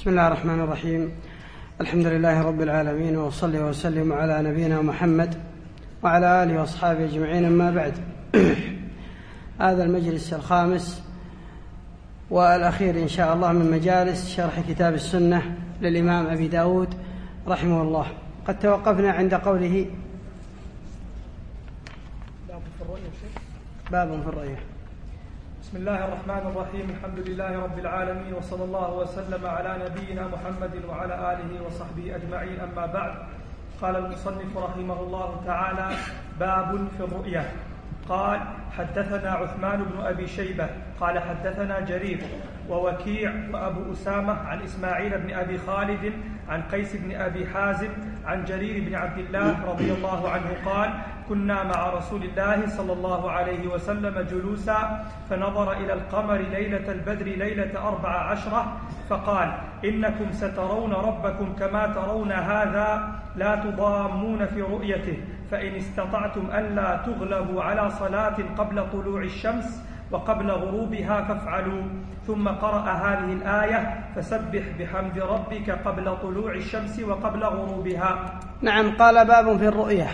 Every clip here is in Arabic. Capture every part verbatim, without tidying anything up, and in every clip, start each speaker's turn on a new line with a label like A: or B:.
A: بسم الله الرحمن الرحيم. الحمد لله رب العالمين، وصلي وسلم على نبينا محمد وعلى آله وأصحابه أجمعين، أما بعد. هذا المجلس الخامس والأخير إن شاء الله من مجالس شرح كتاب السنة للإمام أبي داود رحمه الله. قد توقفنا عند قوله باب في الرؤية.
B: بسم الله الرحمن الرحيم. الحمد لله رب العالمين، وصلى الله وسلم على نبينا محمد وعلى آله وصحبه أجمعين، أما بعد. قال المصنف رحمه الله تعالى: باب في الرؤية. قال: حدثنا عثمان بن أبي شيبة قال حدثنا جرير ووكيع وأبو أسامة عن إسماعيل بن أبي خالد عن قيس بن أبي حازم عن جرير بن عبد الله رضي الله عنه قال: كنا مع رسول الله صلى الله عليه وسلم جلوسا، فنظر إلى القمر ليلة البدر ليلة أربع عشرة فقال: إنكم سترون ربكم كما ترون هذا، لا تضامون في رؤيته، فإن استطعتم ألا تغلبوا على صلاة قبل طلوع الشمس وقبل غروبها فافعلوا. ثم قرأ هذه الآية: فسبح بحمد ربك قبل طلوع الشمس وقبل غروبها.
A: نعم. قال: باب في الرؤية.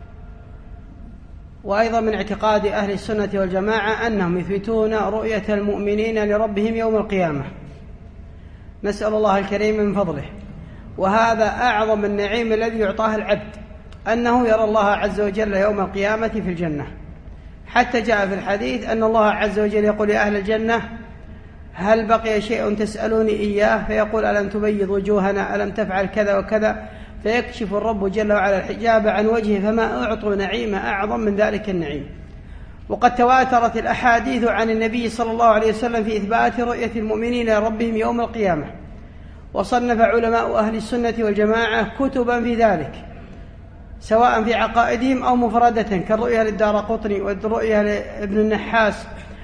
A: وأيضا من اعتقاد أهل السنة والجماعة أنهم يثبتون رؤية المؤمنين لربهم يوم القيامة، نسأل الله الكريم من فضله. وهذا أعظم النعيم الذي يعطاه العبد، أنه يرى الله عز وجل يوم القيامة في الجنة. حتى جاء في الحديث أن الله عز وجل يقول لأهل الجنة: هل بقي شيء تسألوني إياه؟ فيقول: ألم تبيض وجوهنا؟ ألم تفعل كذا وكذا؟ فيكشف الرب جل وعلا الحجاب عن وجهه، فما أعطوا نعيم أعظم من ذلك النعيم. وقد تواترت الأحاديث عن النبي صلى الله عليه وسلم في إثبات رؤية المؤمنين لربهم يوم القيامة، وصنف علماء أهل السنة والجماعة كتبا في ذلك، سواء في عقائدهم أو مفردة، كالرؤية للدارقطني والرؤية لابن النحاس،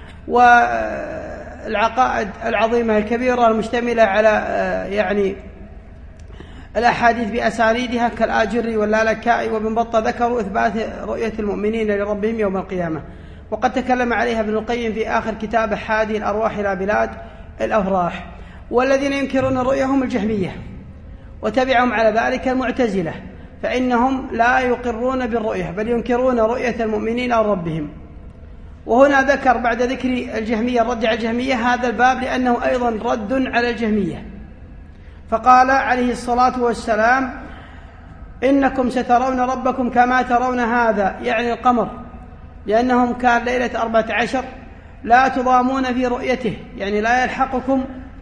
A: والعقائد العظيمة الكبيرة المشتملة على يعني الأحاديث بأسانيدها كالآجري واللالكائي وابن بطة، ذكروا إثبات رؤية المؤمنين لربهم يوم القيامة. وقد تكلم عليها ابن القيم في آخر كتاب حادي الأرواح إلى بلاد الأفراح. والذين ينكرون الرؤية هم الجهمية، وتبعهم على ذلك المعتزلة، فإنهم لا يقرون بالرؤية بل ينكرون رؤية المؤمنين لربهم. وهنا ذكر بعد ذكر الجهمية الرد على الجهمية هذا الباب لأنه أيضا رد على الجهمية، فقال عليه الصلاة والسلام: إنكم سترون ربكم كما ترون هذا، يعني القمر، لأنهم كان ليلة أربعة عشر لا تضامون في رؤيته، يعني لا يلحقكم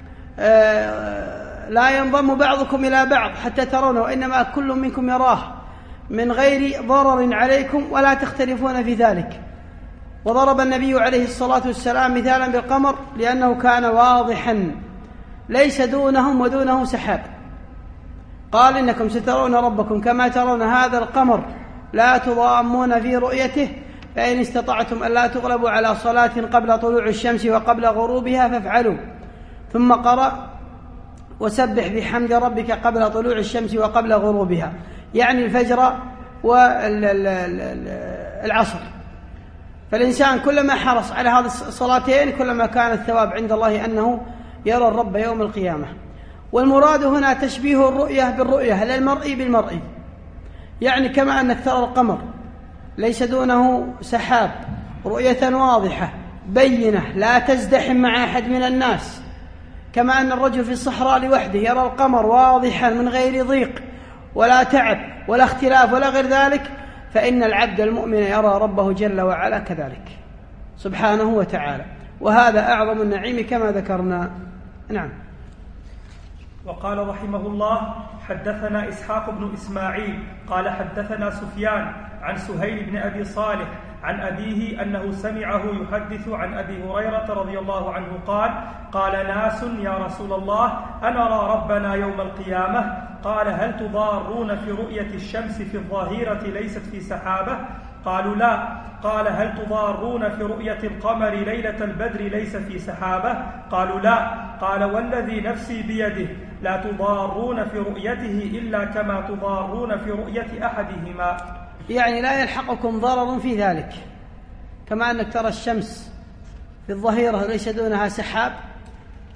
A: لا ينضم بعضكم إلى بعض حتى ترونه، وإنما كل منكم يراه من غير ضرر عليكم ولا تختلفون في ذلك. وضرب النبي عليه الصلاة والسلام مثالا بالقمر لأنه كان واضحا ليس دونهم ودونه سحاب. قال: إنكم سترون ربكم كما ترون هذا القمر، لا تضامون في رؤيته، فإن استطعتم أن لا تغلبوا على صلاة قبل طلوع الشمس وقبل غروبها فافعلوا. ثم قرأ: وسبح بحمد ربك قبل طلوع الشمس وقبل غروبها، يعني الفجر والعصر. فالإنسان كلما حرص على هذه الصلاتين كلما كان الثواب عند الله أنه يرى الرب يوم القيامة. والمراد هنا تشبيه الرؤية بالرؤية، للمرء بالمرء، يعني كما أنك ترى القمر ليس دونه سحاب، رؤية واضحة بينة لا تزدحم مع أحد من الناس، كما أن الرجل في الصحراء لوحده يرى القمر واضحا من غير ضيق ولا تعب ولا اختلاف ولا غير ذلك، فإن العبد المؤمن يرى ربه جل وعلا كذلك سبحانه وتعالى، وهذا أعظم النعيم كما ذكرنا. نعم.
B: وقال رحمه الله: حدثنا إسحاق بن إسماعيل قال حدثنا سفيان عن سهيل بن أبي صالح عن أبيه أنه سمعه يحدث عن أبي هريرة رضي الله عنه قال: قال ناس: يا رسول الله، أنرى ربنا يوم القيامة؟ قال: هل تضارون في رؤية الشمس في الظهيرة ليست في سحابة؟ قالوا: لا. قال: هل تضارون في رؤية القمر ليلة البدر ليس في سحابة؟ قالوا: لا. قال: والذي نفسي بيده لا تضارون في رؤيته إلا كما تضارون في رؤية أحدهما،
A: يعني لا يلحقكم ضرر في ذلك، كما أنك ترى الشمس في الظهيرة ليس دونها سحاب،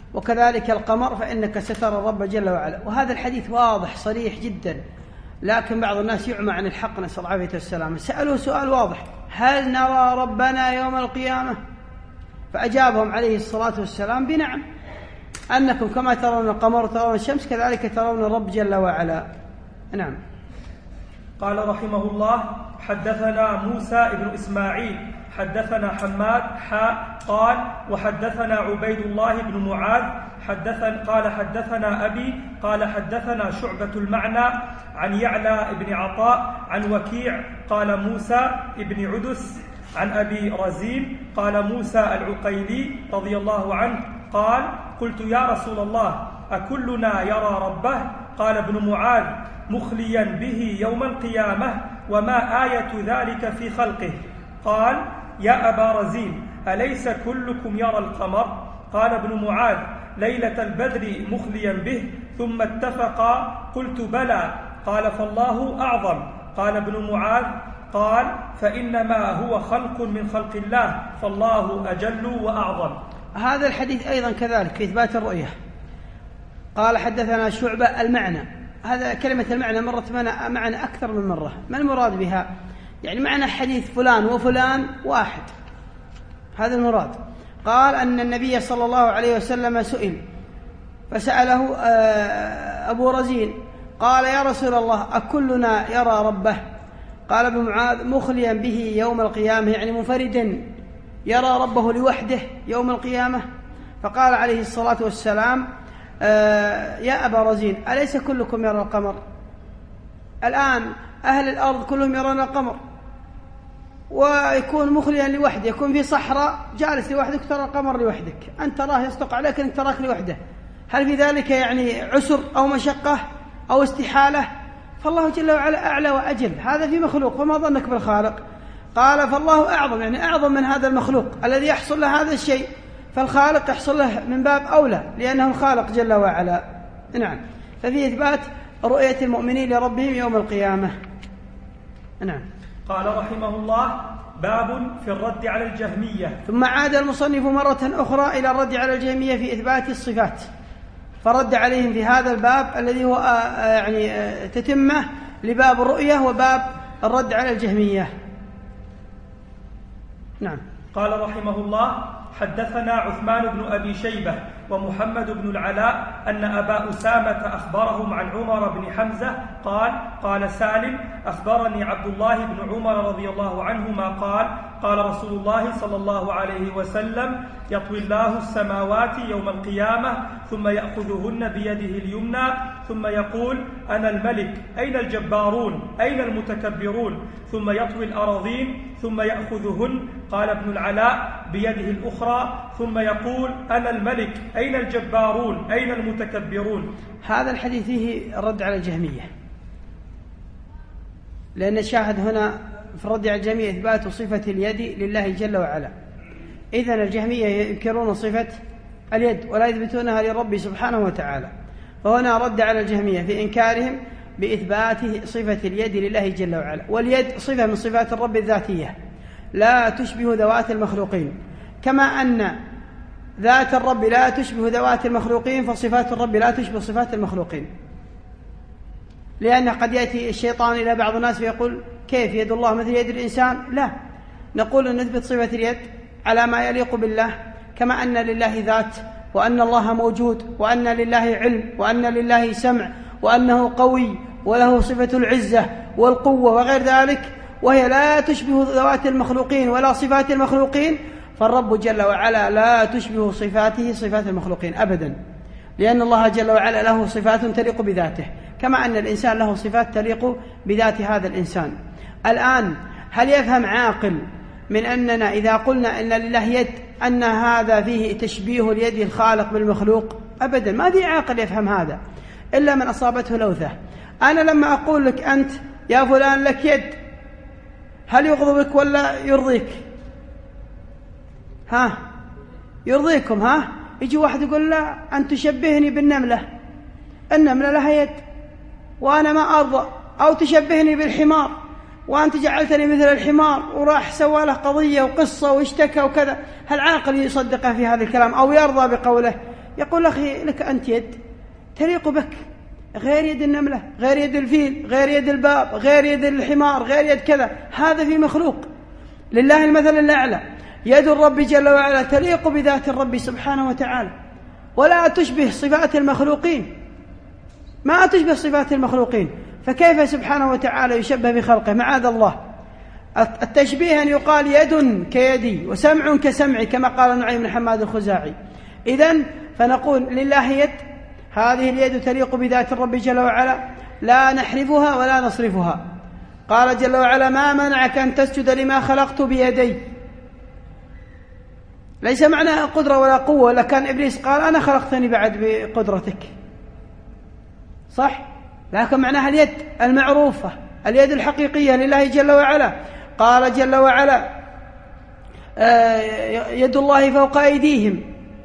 A: وكذلك القمر فإنك سترى الرب جل وعلا. وهذا الحديث واضح صريح جدا، لكن بعض الناس يعمى عن الحق، نسأل الله العافية والسلامة. سألوا سؤال واضح: هل نرى ربنا يوم القيامة؟ فأجابهم عليه الصلاة والسلام بنعم، أنكم كما ترون القمر ترون الشمس كذلك ترون الرب جل وعلا. نعم.
B: قال رحمه الله: حدثنا موسى بن إسماعيل حدثنا حماد حاء قال وحدثنا عبيد الله بن معاذ حدثنا قال حدثنا أبي قال حدثنا شعبة المعنى عن يعلى بن عطاء عن وكيع قال موسى بن عدس عن أبي رزين قال موسى العقيلي رضي الله عنه قال: قلت يا رسول الله أكلنا يرى ربه؟ قال ابن معاذ: مخليا به يوم القيامة، وما آية ذلك في خلقه؟ قال: يا أبا رزين أليس كلكم يرى القمر؟ قال ابن معاذ: ليلة البدر مخليا به، ثم اتفقا. قلت: بلى. قال: فالله أعظم. قال ابن معاذ: قال: فإنما هو خلق من خلق الله، فالله أجل وأعظم.
A: هذا الحديث أيضا كذلك في إثبات الرؤية. قال حدثنا شعبة المعنى، هذا كلمة المعنى مرت معنا أكثر من مرة. ما المراد بها؟ يعني معنى حديث فلان وفلان واحد، هذا المراد. قال أن النبي صلى الله عليه وسلم سئل فسأله أبو رزين قال: يا رسول الله أكلنا يرى ربه؟ قال ابن معاذ: مخليا به يوم القيامة، يعني منفردا يرى ربه لوحده يوم القيامة. فقال عليه الصلاة والسلام: يا أبا رزين أليس كلكم يرى القمر؟ الآن أهل الأرض كلهم يرون القمر، ويكون مخليا لوحده، يكون في صحراء جالس لوحدك ترى القمر لوحدك، أنت تراه يصدق عليك أنك تراك لوحده، هل في ذلك يعني عسر أو مشقة أو استحالة؟ فالله جل وعلا أعلى وأجل، هذا في مخلوق، فما ظنك بالخالق؟ قال: فالله أعظم، يعني أعظم من هذا المخلوق الذي يحصل له هذا الشيء، فالخالق يحصل له من باب أولى لأنه الخالق جل وعلا. نعم. ففي إثبات رؤية المؤمنين لربهم يوم القيامة. نعم.
B: قال رحمه الله: باب في الرد على الجهمية.
A: ثم عاد المصنف مرة أخرى إلى الرد على الجهمية في إثبات الصفات، فرد عليهم في هذا الباب الذي هو يعني تتمة لباب الرؤية وباب الرد على الجهمية. نعم.
B: قال رحمه الله: حدثنا عثمان بن أبي شيبة ومحمد بن العلاء أن أبا أسامة أخبرهم عن عمر بن حمزة قال: قال سالم: أخبرني عبد الله بن عمر رضي الله عنهما قال: قال رسول الله صلى الله عليه وسلم: يطوي الله السماوات يوم القيامة ثم يأخذهن بيده اليمنى ثم يقول: أنا الملك، أين الجبارون، أين المتكبرون؟ ثم يطوي الأراضين ثم يأخذهن، قال ابن العلاء، بيده الأخرى ثم يقول: أنا الملك، أين الجبارون، أين المتكبرون؟
A: هذا الحديث فيه الرد على الجهمية، لأن الشاهد هنا في الرد على الجهمية إثبات صفة اليد لله جل وعلا. إذن الجهمية ينكرون صفة اليد ولا يثبتونها للرب سبحانه وتعالى، فهنا رد على الجهمية في إنكارهم بإثبات صفة اليد لله جل وعلا. واليد صفة من صفات الرب الذاتية لا تشبه ذوات المخلوقين، كما أن ذات الرب لا تشبه ذوات المخلوقين فصفات الرب لا تشبه صفات المخلوقين. لأن قد يأتي الشيطان إلى بعض الناس ويقول: كيف يد الله مثل يد الإنسان؟ لا، نقول نثبت صفة اليد على ما يليق بالله، كما أن لله ذات، وأن الله موجود، وأن لله علم، وأن لله سمع، وأنه قوي وله صفة العزة والقوة وغير ذلك، وهي لا تشبه ذوات المخلوقين ولا صفات المخلوقين. فالرب جل وعلا لا تشبه صفاته صفات المخلوقين أبدا، لأن الله جل وعلا له صفات تليق بذاته، كما أن الإنسان له صفات تليق بذات هذا الإنسان. الآن هل يفهم عاقل من أننا إذا قلنا إن لله يد أن هذا فيه تشبيه اليد الخالق بالمخلوق؟ أبدا، ما في عاقل يفهم هذا إلا من أصابته لوثة. أنا لما أقول لك أنت يا فلان لك يد، هل يغضبك ولا يرضيك؟ ها يرضيكم؟ ها يجي واحد يقول: لا، أن تشبهني بالنملة، النملة لها يد وأنا ما أرضى، أو تشبهني بالحمار وأنت جعلتني مثل الحمار، وراح سوى له قضية وقصة واشتكى وكذا. هل عاقل يصدقه في هذا الكلام أو يرضى بقوله؟ يقول أخي لك أنت يد تليق بك، غير يد النملة، غير يد الفيل، غير يد الباب، غير يد الحمار، غير يد كذا. هذا في مخلوق. لله المثل الأعلى. يد الرب جل وعلا تليق بذات الرب سبحانه وتعالى، ولا تشبه صفات المخلوقين، ما تشبه صفات المخلوقين. فكيف سبحانه وتعالى يشبه بخلقه؟ معاذ الله. التشبيه أن يقال يد كيدي وسمع كسمعي، كما قال نعيم بن حماد الخزاعي. إذن فنقول لله يد، هذه اليد تليق بذات الرب جل وعلا، لا نحرفها ولا نصرفها. قال جل وعلا: ما منعك أن تسجد لما خلقت بيدي. ليس معناها قدرة ولا قوة، لكن إبليس قال: أنا خلقتني بعد بقدرتك، صح؟ لكن معناها اليد المعروفة، اليد الحقيقية لله جل وعلا. قال جل وعلا: يد الله فوق أيديهم.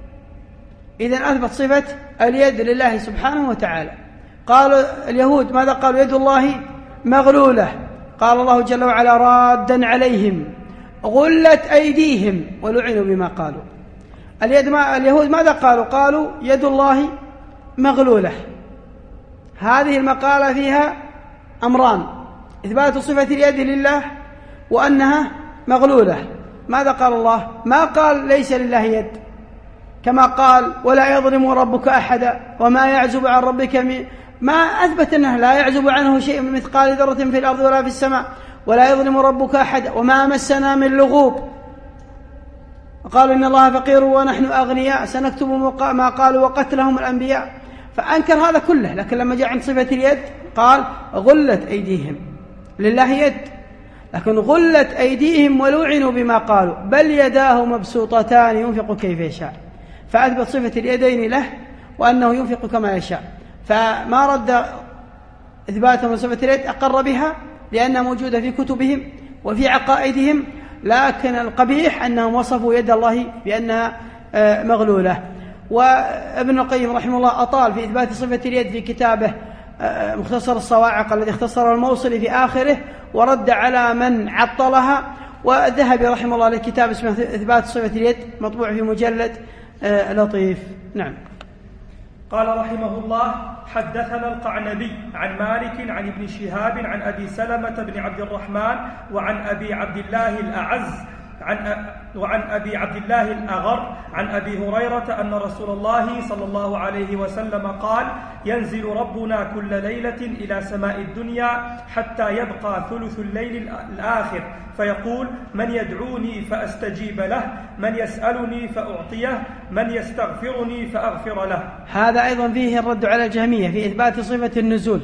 A: إذن أثبت صفة اليد لله سبحانه وتعالى. قالوا اليهود ماذا قالوا؟ يد الله مغلولة. قال الله جل وعلا رادا عليهم: غلت أيديهم ولعنوا بما قالوا. اليد ما اليهود ماذا قالوا؟ قالوا يد الله مغلولة. هذه المقالة فيها أمران: إثبات صفة اليد لله وأنها مغلولة. ماذا قال الله؟ ما قال ليس لله يد، كما قال: ولا يظلم ربك أحدا وما يعزب عن ربك من، ما أثبت أنه لا يعزب عنه شيء من مثقال ذرة في الأرض ولا في السماء، ولا يظلم ربك أحدا وما مسنا من لغوب. قالوا إن الله فقير ونحن أغنياء سنكتب ما قالوا وقتلهم الأنبياء. فأنكر هذا كله، لكن لما جاء عند صفة اليد قال: غلت أيديهم. لله يد، لكن غلت أيديهم ولعنوا بما قالوا بل يداه مبسوطتان ينفق كيف يشاء. فأثبت صفة اليدين له وأنه ينفق كما يشاء. فما رد إثباتهم صفة اليد، أقر بها لأنها موجودة في كتبهم وفي عقائدهم، لكن القبيح أنهم وصفوا يد الله بأنها مغلولة. وابن القيم رحمه الله أطال في إثبات صفة اليد في كتابه مختصر الصواعق الذي اختصر الموصل في آخره، ورد على من عطلها. والذهبي رحمه الله لكتاب اسمه إثبات صفة اليد مطبوع في مجلد لطيف. نعم.
B: قال رحمه الله: حدثنا القعنبي عن مالك عن ابن شهاب عن أبي سلمة بن عبد الرحمن وعن أبي عبد الله الأعز عن وعن أبي عبد الله الأغر عن أبي هريرة أن رسول الله صلى الله عليه وسلم قال: ينزل ربنا كل ليلة إلى سماء الدنيا حتى يبقى ثلث الليل الآخر فيقول: من يدعوني فأستجيب له، من يسألني فأعطيه، من يستغفرني فأغفر له.
A: هذا أيضا فيه الرد على الجهمية في إثبات صفة النزول.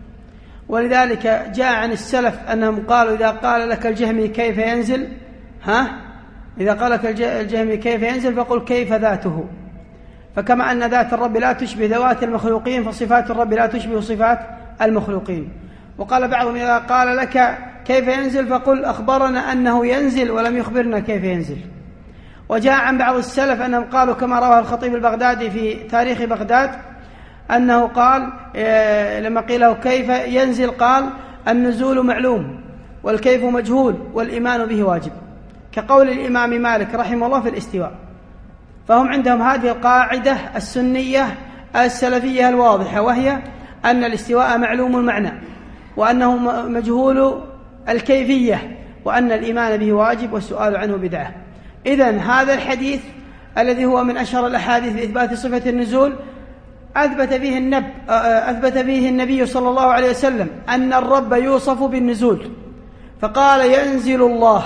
A: ولذلك جاء عن السلف أنهم قالوا: إذا قال لك الجهمي كيف ينزل، ها إذا قال لك الجهمي كيف ينزل فقل كيف ذاته. فكما أن ذات الرب لا تشبه ذوات المخلوقين، فصفات الرب لا تشبه صفات المخلوقين. وقال بعضهم: إذا قال لك كيف ينزل فقل أخبرنا أنه ينزل ولم يخبرنا كيف ينزل. وجاء عن بعض السلف أنهم قالوا كما رواه الخطيب البغدادي في تاريخ بغداد أنه قال لما قيل له كيف ينزل قال: النزول معلوم والكيف مجهول والإيمان به واجب، كقول الإمام مالك رحمه الله في الاستواء. فهم عندهم هذه القاعدة السنية السلفية الواضحة، وهي أن الاستواء معلوم المعنى، وأنه مجهول الكيفية، وأن الإيمان به واجب والسؤال عنه بدعة. إذن هذا الحديث الذي هو من أشهر الأحاديث في إثبات صفة النزول أثبت فيه النب أثبت فيه النبي صلى الله عليه وسلم أن الرب يوصف بالنزول، فقال: ينزل الله.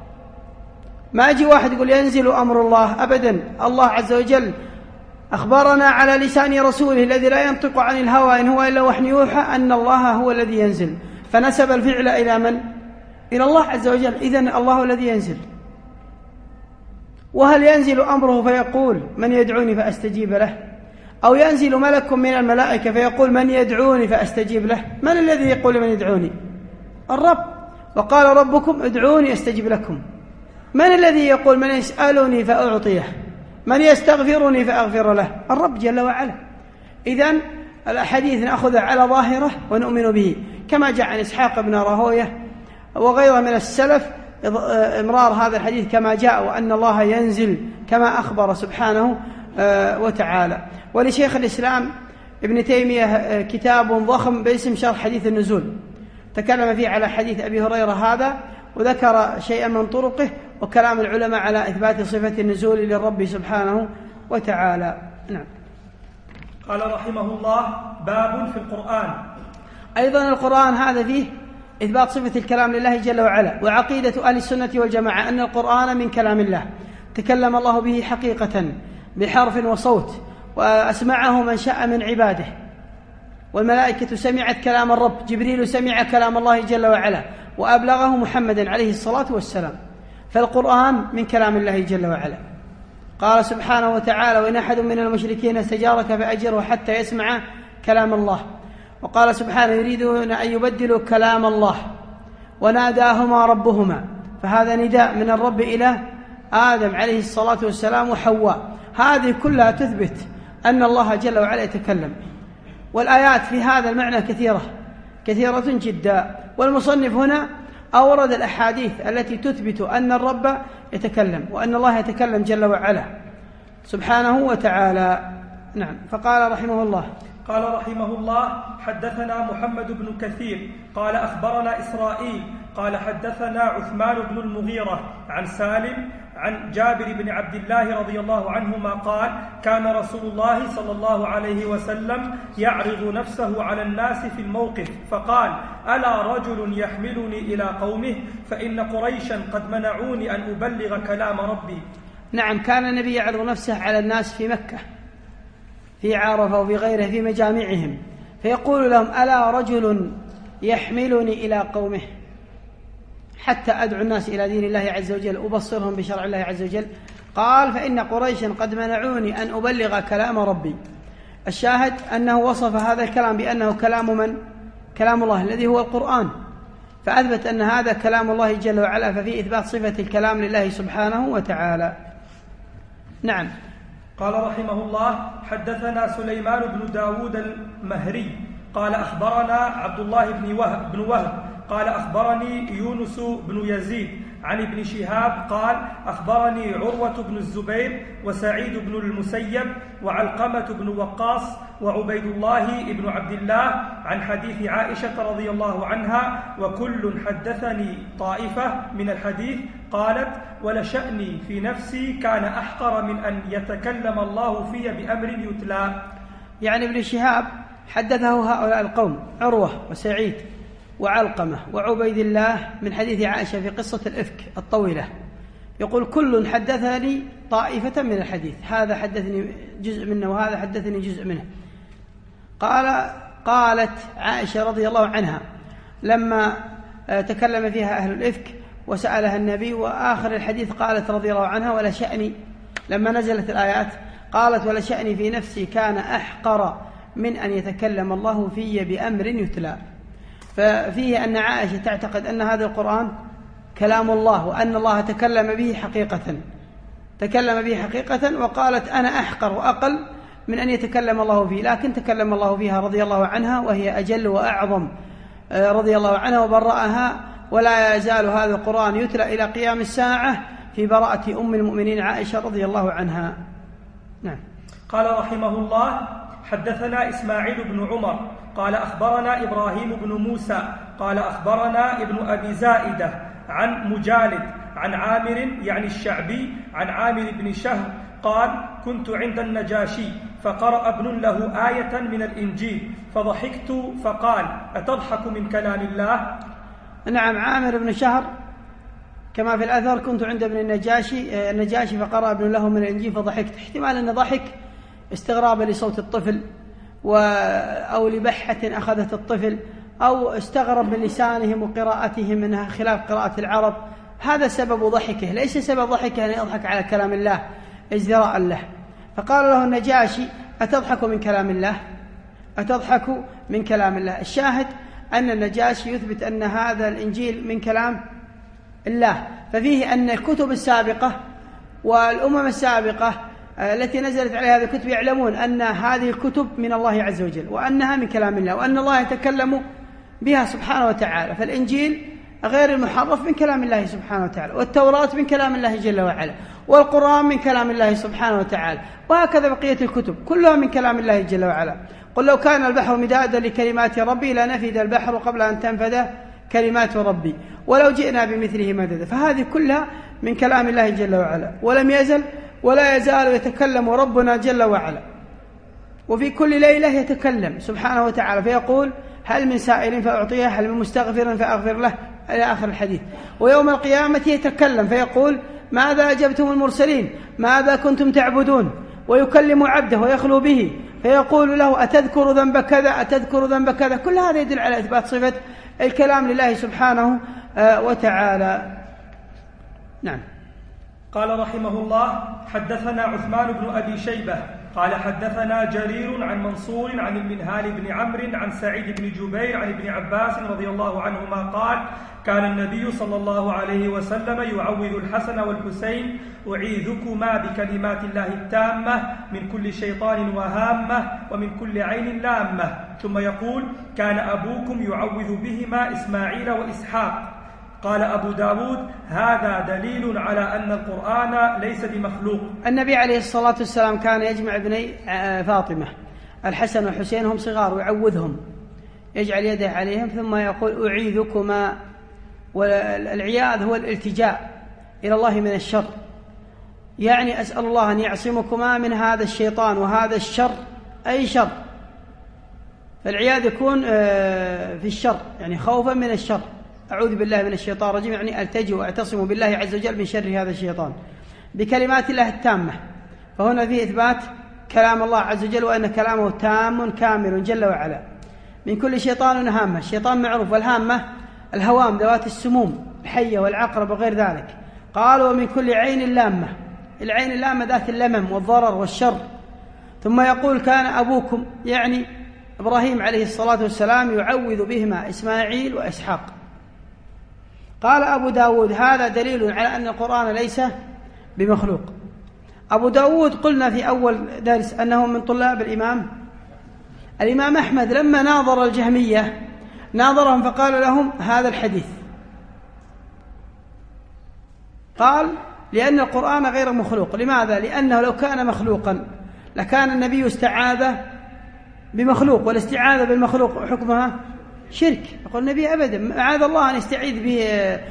A: ما يجي واحد يقول ينزل أمر الله، أبدا. الله عز وجل أخبرنا على لسان رسوله الذي لا ينطق عن الهوى إن هو إلا وحي يوحى أن الله هو الذي ينزل، فنسب الفعل إلى من؟ إلى الله عز وجل. إذن الله الذي ينزل. وهل ينزل أمره فيقول: من يدعوني فأستجيب له؟ أو ينزل ملك من الملائكة فيقول: من يدعوني فأستجيب له؟ من الذي يقول من يدعوني؟ الرب. وقال: ربكم ادعوني أستجيب لكم. من الذي يقول: من يسألني فأعطيه، من يستغفرني فأغفر له؟ الرب جل وعلا. إذن الأحاديث نأخذها على ظاهره ونؤمن به، كما جاء عن إسحاق بن راهويه وغيره من السلف إمرار هذا الحديث كما جاء، وأن الله ينزل كما أخبر سبحانه وتعالى. ولشيخ الإسلام ابن تيمية كتاب ضخم باسم شرح حديث النزول، تكلم فيه على حديث أبي هريرة هذا وذكر شيئا من طرقه وكلام العلماء على إثبات صفة النزول للرب سبحانه وتعالى. نعم.
B: قال رحمه الله: باب في القرآن.
A: أيضا القرآن هذا فيه إثبات صفة الكلام لله جل وعلا، وعقيدة أهل السنة والجماعة أن القرآن من كلام الله تكلم الله به حقيقة بحرف وصوت، وأسمعه من شاء من عباده، والملائكة سمعت كلام الرب، جبريل سمع كلام الله جل وعلا وأبلغه محمد عليه الصلاة والسلام. فالقرآن من كلام الله جل وعلا. قال سبحانه وتعالى: وإن أحد من المشركين استجارك فأجره حتى يسمع كلام الله. وقال سبحانه: يريدون أن يبدلوا كلام الله وناداهما ربهما، فهذا نداء من الرب إلى آدم عليه الصلاة والسلام وحواء. هذه كلها تثبت أن الله جل وعلا يتكلم، والآيات في هذا المعنى كثيرة كثيرة جدا. والمصنف هنا أورد الأحاديث التي تثبت أن الرب يتكلم وأن الله يتكلم جل وعلا سبحانه وتعالى. نعم. فقال رحمه الله:
B: قال رحمه الله: حدثنا محمد بن كثير قال أخبرنا إسرائيل قال حدثنا عثمان بن المغيرة عن سالم عن جابر بن عبد الله رضي الله عنهما قال: كان رسول الله صلى الله عليه وسلم يعرض نفسه على الناس في الموقف فقال: ألا رجل يحملني إلى قومه فإن قريشا قد منعوني أن أبلغ كلام ربي.
A: نعم. كان النبي يعرض نفسه على الناس في مكة، في عرفة وفي غيره في مجامعهم، فيقول لهم: ألا رجل يحملني إلى قومه حتى أدعو الناس إلى دين الله عز وجل أبصرهم بشرع الله عز وجل. قال: فإن قريشا قد منعوني أن أبلغ كلام ربي. الشاهد أنه وصف هذا الكلام بأنه كلام من؟ كلام الله الذي هو القرآن، فأثبت أن هذا كلام الله جل وعلا، ففي إثبات صفة الكلام لله سبحانه وتعالى. نعم.
B: قال رحمه الله: حدثنا سليمان بن داود المهري قال أخبرنا عبد الله بن وهب, بن وهب قال أخبرني يونس بن يزيد عن ابن شهاب قال أخبرني عروة بن الزبير وسعيد بن المسيب وعلقمة بن وقاص وعبيد الله بن عبد الله عن حديث عائشة رضي الله عنها: وكل حدثني طائفة من الحديث قالت: ولشأني في نفسي كان أحقر من أن يتكلم الله في بأمر يتلى.
A: يعني ابن شهاب حدثه هؤلاء القوم: عروة وسعيد وعلقمة وعبيد الله من حديث عائشة في قصة الإفك الطويلة. يقول: كل حدثني طائفة من الحديث، هذا حدثني جزء منه وهذا حدثني جزء منه. قال قالت عائشة رضي الله عنها لما تكلم فيها أهل الإفك وسألها النبي، وآخر الحديث قالت رضي الله عنها: ولا شأني، لما نزلت الآيات قالت: ولا شأني في نفسي كان أحقر من أن يتكلم الله في بأمر يتلى. ففيه أن عائشة تعتقد أن هذا القرآن كلام الله وأن الله تكلم به حقيقة تكلم به حقيقة وقالت: أنا أحقر وأقل من أن يتكلم الله فيه، لكن تكلم الله فيها رضي الله عنها، وهي أجل وأعظم رضي الله عنها وبرأها، ولا يزال هذا القرآن يتلى إلى قيام الساعة في براءة أم المؤمنين عائشة رضي الله عنها. نعم.
B: قال رحمه الله: حدثنا إسماعيل بن عمر قال أخبرنا إبراهيم بن موسى قال أخبرنا ابن أبي زائدة عن مجالد عن عامر يعني الشعبي عن عامر بن شهر قال: كنت عند النجاشي فقرأ ابن له آية من الإنجيل فضحكت فقال: أتضحك من كلام الله؟
A: نعم. عامر بن شهر كما في الأثر: كنت عند ابن النجاشي النجاشي فقرأ ابن له من الإنجيل فضحكت. احتمال أن ضحك استغرابا لصوت الطفل أو لبحة أخذت الطفل، أو استغرب من لسانهم وقراءتهم منها خلاف قراءة العرب، هذا سبب ضحكه، ليس سبب ضحكه أن يضحك على كلام الله ازدراء له. فقال له النجاشي: أتضحك من كلام الله؟ أتضحك من كلام الله. الشاهد أن النجاشي يثبت أن هذا الإنجيل من كلام الله، ففيه أن الكتب السابقة والأمم السابقة التي نزلت عليها هذه الكتب يعلمون أن هذه الكتب من الله عز وجل وأنها من كلام الله وأن الله يتكلم بها سبحانه وتعالى. فالإنجيل غير المحرف من كلام الله سبحانه وتعالى، والتوراة من كلام الله جل وعلا، والقرآن من كلام الله سبحانه وتعالى، وهكذا بقية الكتب كلها من كلام الله جل وعلا. قل لو كان البحر مدادا لكلمات ربي لنفد البحر قبل أن تنفد كلمات ربي ولو جئنا بمثله مددا. فهذه كلها من كلام الله جل وعلا، ولم يزل ولا يزال يتكلم ربنا جل وعلا، وفي كل ليلة يتكلم سبحانه وتعالى فيقول هل من سائل فأعطيه، هل من مستغفر فأغفر له، إلى آخر الحديث. ويوم القيامة يتكلم فيقول ماذا أجبتم المرسلين، ماذا كنتم تعبدون، ويكلم عبده ويخلو به فيقول له أتذكر ذنب كذا، أتذكر ذنب كذا. كل هذا يدل على إثبات صفة الكلام لله سبحانه وتعالى. نعم.
B: قال رحمه الله: حدثنا عثمان بن أبي شيبة قال حدثنا جرير عن منصور عن المنهال بن عمرو عن سعيد بن جبير عن ابن عباس رضي الله عنهما قال: كان النبي صلى الله عليه وسلم يعوذ الحسن والحسين: أعيذكما بكلمات الله التامة من كل شيطان وهامة ومن كل عين لامة، ثم يقول: كان أبوكم يعوذ بهما إسماعيل وإسحاق. قال أبو داود: هذا دليل على أن القرآن ليس بمخلوق.
A: النبي عليه الصلاة والسلام كان يجمع ابني فاطمة الحسن والحسين هم صغار ويعوذهم، يجعل يده عليهم ثم يقول: أعيذكما. والعياذ هو الالتجاء إلى الله من الشر، يعني أسأل الله أن يعصمكما من هذا الشيطان وهذا الشر، أي شر. فالعياذ يكون في الشر يعني خوفا من الشر، أعوذ بالله من الشيطان الرجيم يعني ألتجئ وأعتصم بالله عز وجل من شر هذا الشيطان بكلمات الله التامة. فهنا فيه إثبات كلام الله عز وجل وأن كلامه تام كامل جل وعلا. من كل شيطان هامة، الشيطان معروف، والهامة الهوام ذوات السموم الحية والعقرب وغير ذلك. قالوا ومن كل عين لامة، العين اللامة ذات اللمم والضرر والشر. ثم يقول: كان أبوكم يعني إبراهيم عليه الصلاة والسلام يعوذ بهما إسماعيل وإسحاق. قال أبو داود: هذا دليل على أن القرآن ليس بمخلوق. أبو داود قلنا في أول درس أنه من طلاب الإمام الإمام أحمد، لما ناظر الجهمية ناظرهم فقال لهم هذا الحديث، قال: لأن القرآن غير مخلوق. لماذا؟ لأنه لو كان مخلوقا لكان النبي استعاذ بمخلوق، والاستعاذة بالمخلوق حكمها شرك. يقول النبي أبدا معاذ الله أن يستعيذ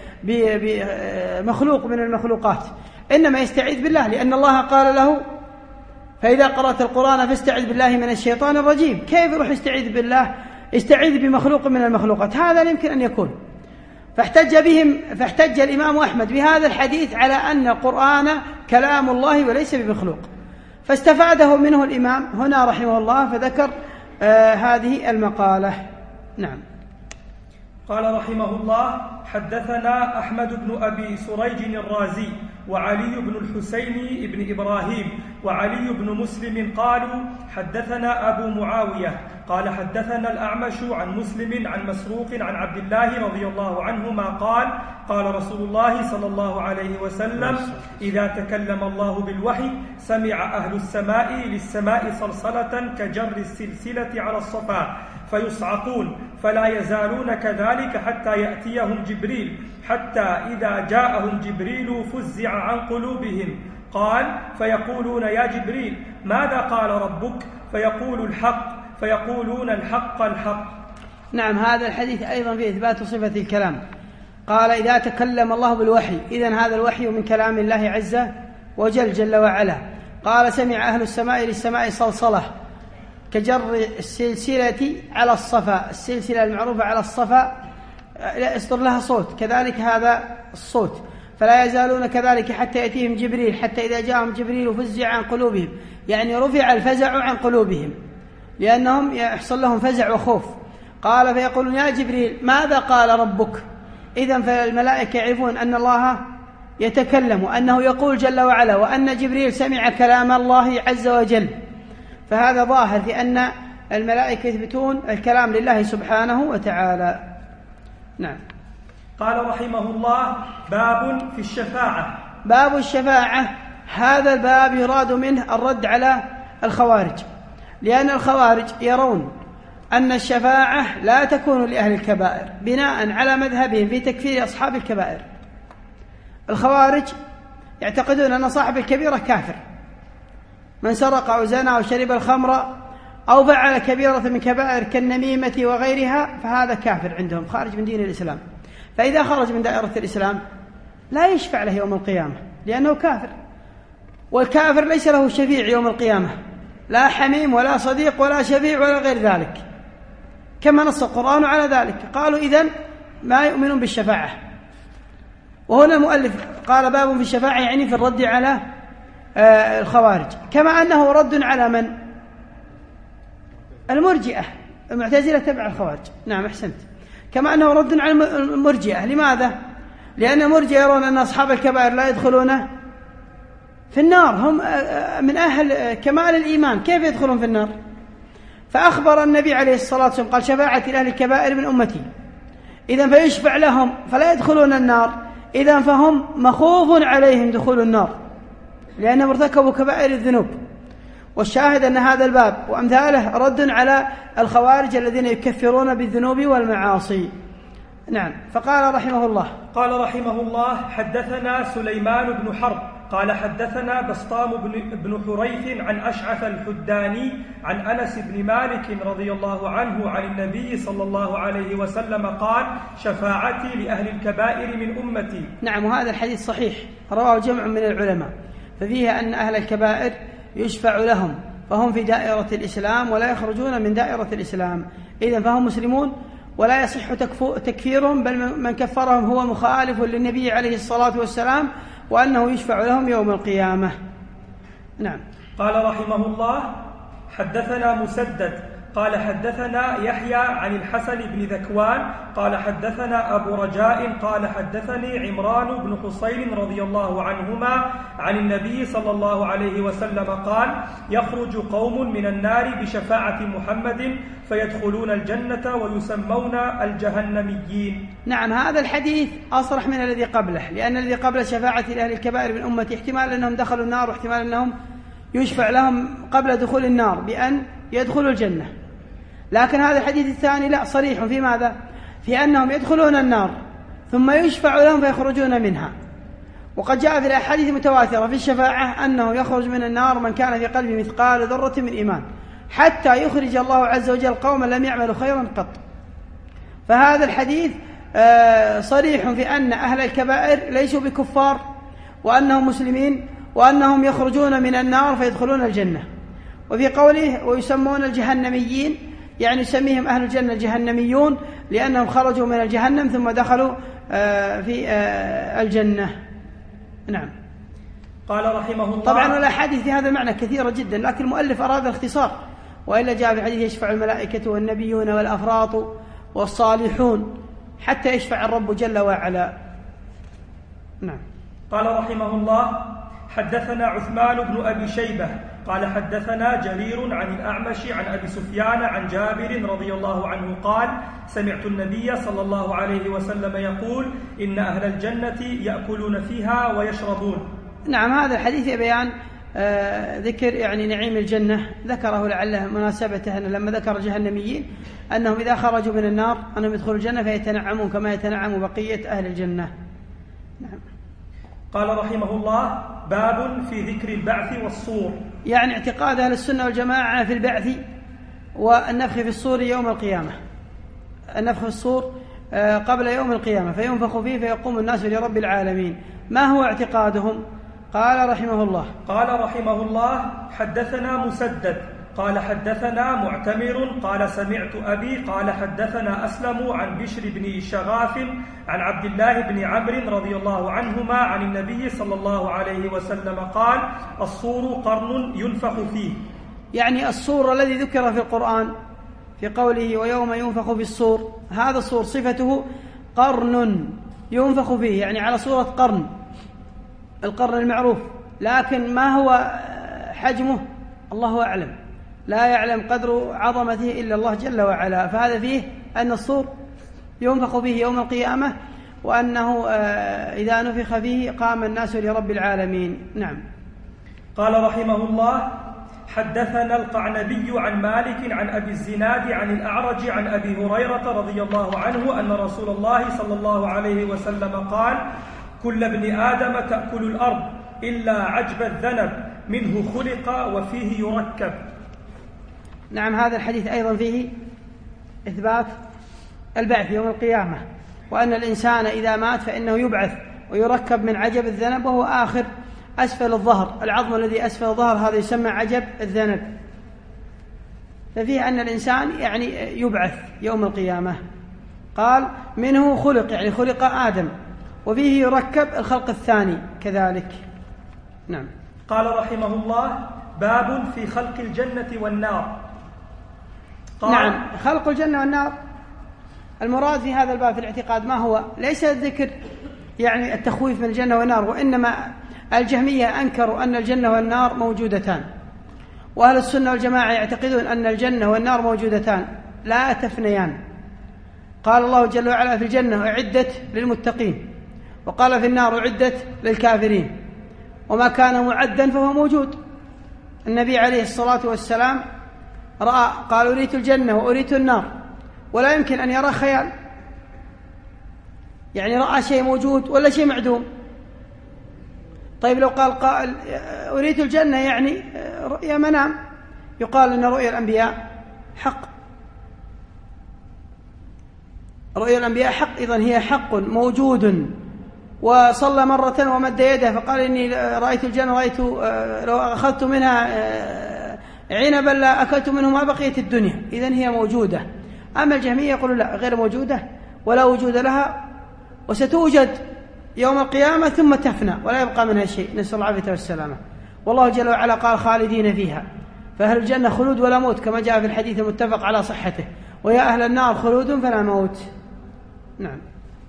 A: بمخلوق من المخلوقات، إنما يستعيذ بالله، لأن الله قال له: فإذا قرأت القرآن فاستعذ بالله من الشيطان الرجيم. كيف يروح يستعيذ بالله؟ يستعيذ بمخلوق من المخلوقات، هذا لا يمكن أن يكون. فاحتج بهم فاحتج الإمام أحمد بهذا الحديث على أن القرآن كلام الله وليس بمخلوق، فاستفاده منه الإمام هنا رحمه الله فذكر آه هذه المقالة. نعم.
B: قال رحمه الله: حدثنا أحمد بن أبي سريج الرازي وعلي بن الحسين بن إبراهيم وعلي بن مسلم قالوا: حدثنا أبو معاوية قال حدثنا الأعمش عن مسلم عن مسروق عن عبد الله رضي الله عنهما قال: قال رسول الله صلى الله عليه وسلم: إذا تكلم الله بالوحي سمع أهل السماء للسماء صلصلة كجر السلسلة على الصفا فيصعقون، فلا يزالون كذلك حتى يأتيهم جبريل، حتى إذا جاءهم جبريل فزع عن قلوبهم. قال: فيقولون: يا جبريل ماذا قال ربك؟ فيقول: الحق. فيقولون: الحق الحق.
A: نعم. هذا الحديث أيضا في إثبات صفة الكلام. قال: إذا تكلم الله بالوحي، إذن هذا الوحي من كلام الله عز وجل جل وعلا. قال: سمع أهل السماء للسماء صلصلة كجر السلسلة على الصفا، السلسلة المعروفة على الصفا يصدر لها صوت، كذلك هذا الصوت. فلا يزالون كذلك حتى يأتيهم جبريل، حتى إذا جاءهم جبريل فزع عن قلوبهم، يعني رفع الفزع عن قلوبهم لأنهم يحصل لهم فزع وخوف. قال: فيقولون: يا جبريل ماذا قال ربك؟ إذن فالملائكة يعرفون أن الله يتكلم وأنه يقول جل وعلا، وأن جبريل سمع كلام الله عز وجل. فهذا ظاهر في أن الملائكة يثبتون الكلام لله سبحانه وتعالى. نعم.
B: قال رحمه الله: باب في الشفاعة.
A: باب الشفاعة، هذا الباب يراد منه الرد على الخوارج، لأن الخوارج يرون أن الشفاعة لا تكون لأهل الكبائر بناء على مذهبهم في تكفير أصحاب الكبائر. الخوارج يعتقدون أن صاحب الكبيرة كافر، من سرق أو زنى أو شرب الخمر أو فعل كبيرة من كبائر كالنميمة وغيرها فهذا كافر عندهم، خارج من دين الإسلام. فإذا خرج من دائرة الإسلام لا يشفع له يوم القيامة لأنه كافر، والكافر ليس له شفيع يوم القيامة، لا حميم ولا صديق ولا شفيع ولا غير ذلك، كما نص القرآن على ذلك. قالوا إذن ما يؤمنون بالشفاعة. وهنا المؤلف قال باب في الشفاعة يعني في الرد على آه الخوارج، كما أنه رد على من؟ المرجئة. المعتزلة تبع الخوارج. نعم أحسنت. كما أنه رد على المرجئة. لماذا؟ لأن المرجئة يرون أن أصحاب الكبائر لا يدخلون في النار، هم من أهل كمال الإيمان، كيف يدخلون في النار؟ فأخبر النبي عليه الصلاة والسلام قال شفاعتي لأهل الكبائر من أمتي، إذن فيشفع لهم فلا يدخلون النار، إذن فهم مخوف عليهم دخول النار لأنهم ارتكبوا كبائر الذنوب. والشاهد أن هذا الباب وأمثاله رد على الخوارج الذين يكفرون بالذنوب والمعاصي. نعم. فقال رحمه الله
B: قال رحمه الله حدثنا سليمان بن حرب قال حدثنا بسطام بن حريث عن أشعث الحداني عن أنس بن مالك رضي الله عنه عن النبي صلى الله عليه وسلم قال شفاعتي لأهل الكبائر من أمتي.
A: نعم. وهذا الحديث صحيح رواه جمع من العلماء، ففيه أن أهل الكبائر يشفع لهم فهم في دائرة الإسلام ولا يخرجون من دائرة الإسلام، إذن فهم مسلمون ولا يصح تكفيرهم، بل من كفرهم هو مخالف للنبي عليه الصلاة والسلام وأنه يشفع لهم يوم القيامة. نعم.
B: قال رحمه الله حدثنا مسدد قال حدثنا يحيى عن الحسن بن ذكوان قال حدثنا أبو رجاء قال حدثني عمران بن حسين رضي الله عنهما عن النبي صلى الله عليه وسلم قال يخرج قوم من النار بشفاعة محمد فيدخلون الجنة ويسمون الجهنميين.
A: نعم. هذا الحديث أصرح من الذي قبله، لأن الذي قبل شفاعة لأهل الكبائر من أمتي احتمال أنهم دخلوا النار واحتمال أنهم يشفع لهم قبل دخول النار بأن يدخلوا الجنة، لكن هذا الحديث الثاني لا، صريح في ماذا؟ في أنهم يدخلون النار ثم يشفع لهم فيخرجون منها. وقد جاء في الأحاديث المتواترة في الشفاعة أنه يخرج من النار من كان في قلبه مثقال ذرة من إيمان حتى يخرج الله عز وجل قوما لم يعملوا خيرا قط. فهذا الحديث صريح في أن أهل الكبائر ليسوا بكفار وأنهم مسلمين وأنهم يخرجون من النار فيدخلون الجنة. وفي قوله ويسمون الجهنميين يعني يسميهم أهل الجنة الجهنميون لأنهم خرجوا من الجهنم ثم دخلوا في الجنة. نعم.
B: قال رحمه الله
A: طبعا الأحاديث في هذا المعنى كثيرة جدا، لكن المؤلف أراد الاختصار، وإلا جاء في حديث يشفع الملائكة والنبيون والأفراط والصالحون حتى يشفع الرب جل وعلا. نعم.
B: قال رحمه الله حدثنا عثمان بن أبي شيبة قال حدثنا جرير عن الأعمش عن أبي سفيان عن جابر رضي الله عنه قال سمعت النبي صلى الله عليه وسلم يقول إن أهل الجنة يأكلون فيها ويشربون.
A: نعم. هذا الحديث بيان آه ذكر يعني نعيم الجنة، ذكره لعله مناسبته أن لما ذكر الجهنميين أنهم إذا خرجوا من النار أنهم يدخلوا الجنة فيتنعمون كما يتنعم بقية أهل الجنة. نعم.
B: قال رحمه الله باب في ذكر البعث والصور،
A: يعني اعتقاد أهل السنة والجماعة في البعث والنفخ في الصور يوم القيامة، النفخ في الصور قبل يوم القيامة فينفخ فيه فيقوم الناس لرب العالمين. ما هو اعتقادهم؟ قال رحمه الله
B: قال رحمه الله حدثنا مسدد قال حدثنا معتمر قال سمعت أبي قال حدثنا أسلم عن بشر بن شغاف عن عبد الله بن عمرو رضي الله عنهما عن النبي صلى الله عليه وسلم قال الصور قرن ينفخ فيه،
A: يعني الصور الذي ذكر في القرآن في قوله ويوم ينفخ في الصور، هذا الصور صفته قرن ينفخ فيه، يعني على صورة قرن، القرن المعروف، لكن ما هو حجمه الله أعلم، لا يعلم قدر عظمته إلا الله جل وعلا. فهذا فيه أن الصور ينفخ فيه يوم القيامة وأنه إذا نفخ فيه قام الناس لرب العالمين. نعم.
B: قال رحمه الله حدثنا القعنبي عن مالك عن أبي الزناد عن الأعرج عن أبي هريرة رضي الله عنه أن رسول الله صلى الله عليه وسلم قال: كل ابن آدم تأكل الأرض إلا عجب الذنب منه خلق وفيه يركب.
A: نعم، هذا الحديث أيضا فيه إثبات البعث يوم القيامة، وأن الإنسان إذا مات فإنه يبعث ويركب من عجب الذنب، وهو آخر أسفل الظهر، العظم الذي أسفل الظهر هذا يسمى عجب الذنب. ففيه أن الإنسان يعني يبعث يوم القيامة. قال: منه خلق، يعني خلق آدم، وفيه يركب الخلق الثاني كذلك. نعم.
B: قال رحمه الله: باب في خلق الجنة والنار.
A: قال نعم، خلق الجنة والنار المراد في هذا الباب في الاعتقاد ما هو؟ ليس الذكر يعني التخويف من الجنة والنار، وإنما الجهمية أنكروا أن الجنة والنار موجودتان، وأهل السنة والجماعة يعتقدون أن الجنة والنار موجودتان لا تفنيان. قال الله جل وعلا في الجنة: أعدت للمتقين، وقال في النار: أعدت للكافرين. وما كان معدا فهو موجود. النبي عليه الصلاة والسلام رأى، قال: أريت الجنة وأريت النار، ولا يمكن أن يرى خيال، يعني رأى شيء موجود ولا شيء معدوم. طيب لو قال قائل: أريت الجنة، يعني رؤيا منام، يقال أن رؤيا الأنبياء حق، رؤيا الأنبياء حق، إذن هي حق موجود. وصلى مرة ومد يده فقال: إني رأيت الجنة، رأيت لو أخذت منها عنبا لا أكلت منه ما بقيت الدنيا. إذن هي موجودة. أما الجهمية يقولون لا، غير موجودة ولا وجود لها، وستوجد يوم القيامة ثم تفنى ولا يبقى منها شيء، نسأل الله العافية والسلامة. والله جل وعلا قال: خالدين فيها. فأهل الجنة خلود ولا موت، كما جاء في الحديث المتفق على صحته: ويا أهل النار خلود فلا موت. نعم.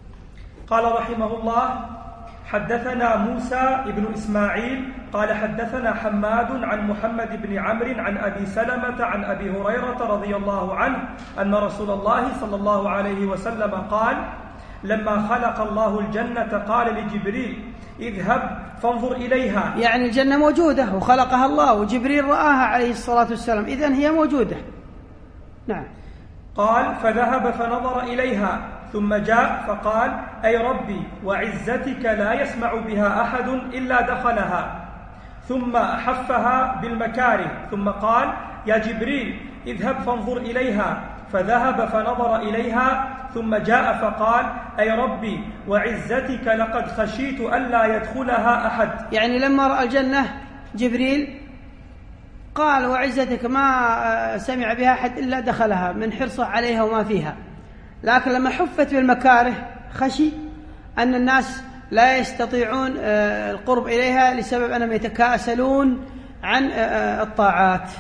B: قال رحمه الله: حدثنا موسى بن إسماعيل قال حدثنا حماد عن محمد بن عمرو عن أبي سلمة عن أبي هريرة رضي الله عنه أن رسول الله صلى الله عليه وسلم قال: لما خلق الله الجنة قال لجبريل: اذهب فانظر إليها.
A: يعني الجنة موجودة وخلقها الله، وجبريل رآها عليه الصلاة والسلام، إذن هي موجودة. نعم.
B: قال: فذهب فنظر إليها ثم جاء فقال: أي ربي وعزتك لا يسمع بها أحد إلا دخلها. ثم حفها بالمكاره ثم قال: يا جبريل اذهب فانظر إليها. فذهب فنظر إليها ثم جاء فقال: أي ربي وعزتك لقد خشيت ألا يدخلها أحد.
A: يعني لما رأى الجنة جبريل قال: وعزتك ما سمع بها أحد إلا دخلها، من حرصه عليها وما فيها. لكن لما حفت بالمكاره خشي أن الناس لا يستطيعون القرب إليها لسبب أنهم يتكاسلون عن الطاعات،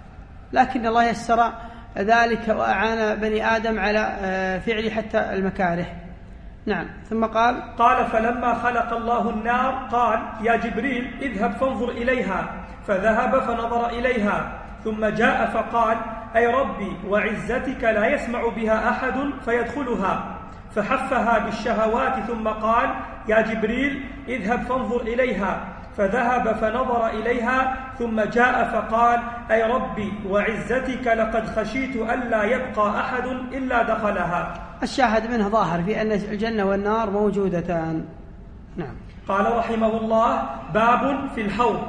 A: لكن الله يسر ذلك وأعان بني آدم على فعل حتى المكاره. نعم. ثم قال:
B: قال: فلما خلق الله النار قال: يا جبريل اذهب فانظر إليها. فذهب فنظر إليها ثم جاء فقال: أي ربي وعزتك لا يسمع بها أحد فيدخلها. فحفها بالشهوات ثم قال: يا جبريل اذهب فانظر إليها. فذهب فنظر إليها ثم جاء فقال: أي ربي وعزتك لقد خشيت ألا يبقى أحد إلا دخلها.
A: الشاهد منه ظاهر في أن الجنة والنار موجودتان. نعم.
B: قال رحمه الله: باب في الحوض.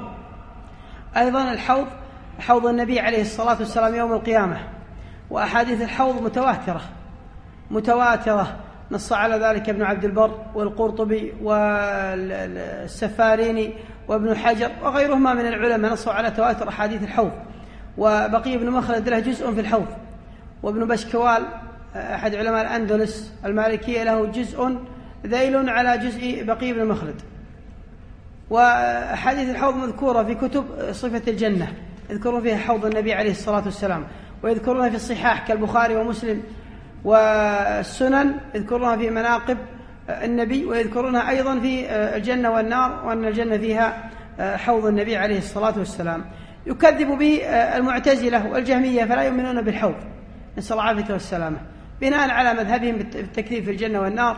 A: أيضا الحوض حوض النبي عليه الصلاة والسلام يوم القيامة، وأحاديث الحوض متواترة متواترة نص على ذلك ابن عبد البر والقرطبي والسفاريني وابن حجر وغيرهما من العلماء نصوا على تواتر أحاديث الحوض. وبقي بن مخلد له جزء في الحوض، وابن بشكوال أحد علماء الأندلس المالكية له جزء ذيل على جزء بقي بن مخلد. وأحاديث الحوض مذكورة في كتب صفة الجنة، يذكرون فيها حوض النبي عليه الصلاة والسلام، ويذكرونها في الصحاح كالبخاري ومسلم والسنن، يذكرونها في مناقب النبي، ويذكرونها أيضا في الجنة والنار، وأن الجنة فيها حوض النبي عليه الصلاة والسلام. يكذب به المعتزلة والجهمية فلا يؤمنون بالحوض، نسأل الله العافية والسلامة، بناء على مذهبهم بالتكذيب في الجنة والنار،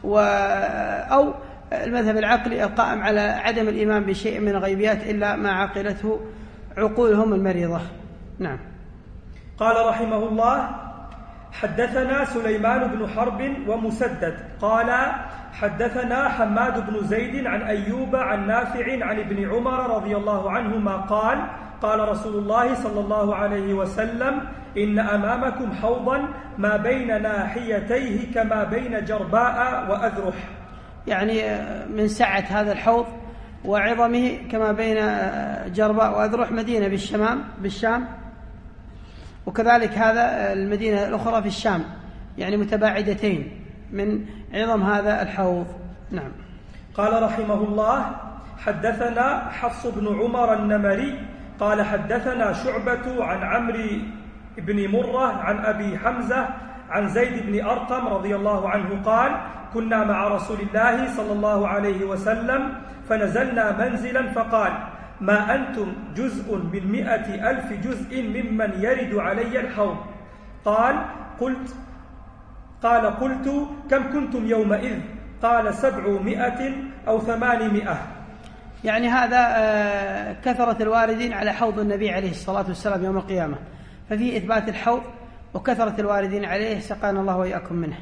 A: أو المذهب العقلي القائم على عدم الإيمان بشيء من الغيبيات إلا ما عقلته عقولهم المريضة. نعم.
B: قال رحمه الله: حدثنا سليمان بن حرب ومسدد قال حدثنا حماد بن زيد عن أيوب عن نافع عن ابن عمر رضي الله عنهما قال: قال رسول الله صلى الله عليه وسلم: إن أمامكم حوضا ما بين ناحيتيه كما بين جرباء وأذرح.
A: يعني من سعة هذا الحوض وعظمه كما بين جرباء وأذرح مدينة بالشمام بالشام، وكذلك هذا المدينة الأخرى في الشام، يعني متباعدتين من عظم هذا الحوض. نعم.
B: قال رحمه الله: حدثنا حفص بن عمر النمري قال حدثنا شعبة عن عمرو بن مرة عن أبي حمزة عن زيد بن أرقم رضي الله عنه قال: كنا مع رسول الله صلى الله عليه وسلم فنزلنا منزلا فقال: ما أنتم جزء من مئة ألف جزء ممن يرد علي الحوض. قال قلت قال قلت كم كنتم يومئذ؟ قال سبعمائة أو ثمانمائة.
A: يعني هذا كثرة الواردين على حوض النبي عليه الصلاة والسلام يوم القيامة، ففي إثبات الحوض وكثرة الواردين عليه، سقانا الله وإياكم منه.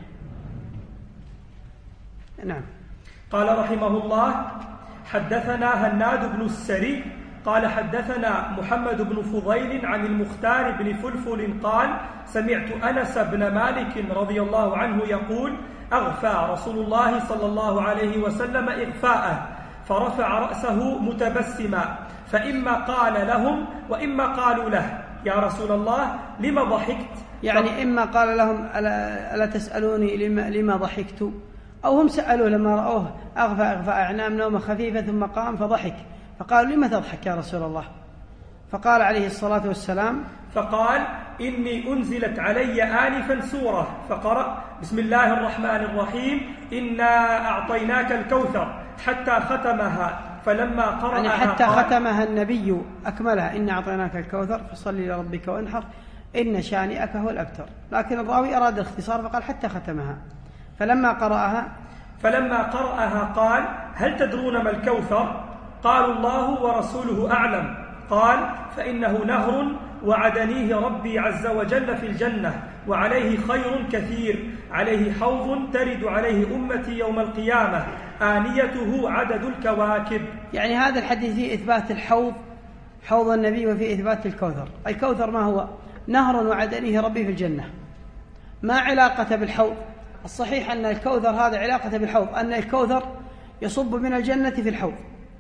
A: نعم.
B: قال رحمه الله: حدثنا هناد بن السري قال حدثنا محمد بن فضيل عن المختار بن فلفل قال: سمعت أنس بن مالك رضي الله عنه يقول: أغفى رسول الله صلى الله عليه وسلم إغفاءه، فرفع رأسه متبسما، فإما قال لهم وإما قالوا له: يا رسول الله لما ضحكت؟
A: يعني إما قال لهم ألا, ألا تسألوني لما, لما ضحكت، أو هم سألوه لما رأوه أغفى أغفى أعنام نومة خفيفة ثم قام فضحك، فقالوا: لما تضحك يا رسول الله؟ فقال عليه الصلاة والسلام:
B: فقال: إني أنزلت علي آنفا سورة فقرأ بسم الله الرحمن الرحيم إنا أعطيناك الكوثر حتى ختمها، فلما قرأها
A: يعني حتى ختمها النبي أكملها: إنا أعطيناك الكوثر فصل لربك وانحر إن شانئك هو الأبتر، لكن الراوي أراد الاختصار فقال حتى ختمها. فلما قرأها
B: فلما قرأها قال: هل تدرون ما الكوثر؟ قالوا: الله ورسوله أعلم. قال: فإنه نهر وعدنيه ربي عز وجل في الجنة، وعليه خير كثير، عليه حوض ترد عليه أمتي يوم القيامة، آنيته عدد الكواكب.
A: يعني هذا الحديث فيه إثبات الحوض، حوض النبي، وفيه إثبات الكوثر. الكوثر ما هو؟ نهر وعدنيه ربي في الجنة. ما علاقة بالحوض؟ الصحيح أن الكوثر هذا علاقة بالحوض، أن الكوثر يصب من الجنة في الحوض،